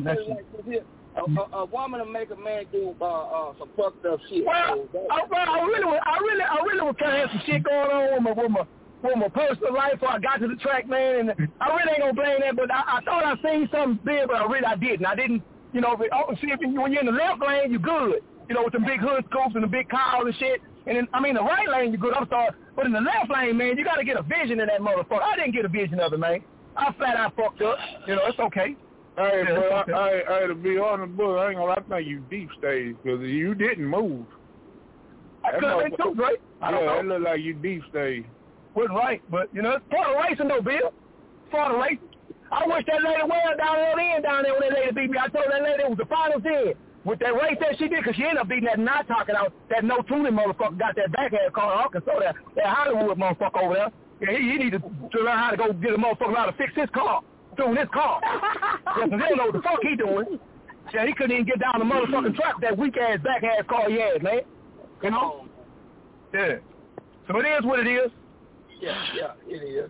a woman will make a man do some fucked up shit. Well, I really was kind of some shit going on with my personal life before I got to the track, man. And I really ain't gonna blame that, but I thought I seen something big, but I didn't. I didn't. You know, see if when you're in the left lane, you're good. You know, with them big hood scoops and the big cars and shit. And then, the right lane, you're good. I'm sorry. But in the left lane, man, you got to get a vision in that motherfucker. I didn't get a vision of it, man. I flat out fucked up. You know, it's okay. Hey, but to be on the book, I ain't gonna lie, I think you deep stage because you didn't move. I could have been too, right? It looked like you deep stage. Wasn't right, but, you know, it's part of racing, though, Bill. It's part of racing. I wish that lady well down there when that lady beat me. I told that lady it was the finals then. With that race that she did, because she ended up beating that not talking out, that no tuning motherfucker got that backhand car in Arkansas, that Hollywood motherfucker over there. Yeah, he needed to learn how to go get a motherfucker how to fix his car, tune his car. Because they don't know what the fuck he doing. Yeah, he couldn't even get down the motherfucking track with that weak-ass backhand car he had, man. You know? Yeah. So it is what it is. Yeah, it is.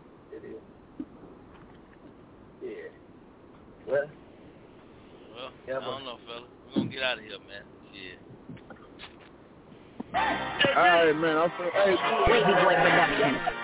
Yeah. Well, I don't know, fella. We're going to get out of here, man. Yeah. All right, man.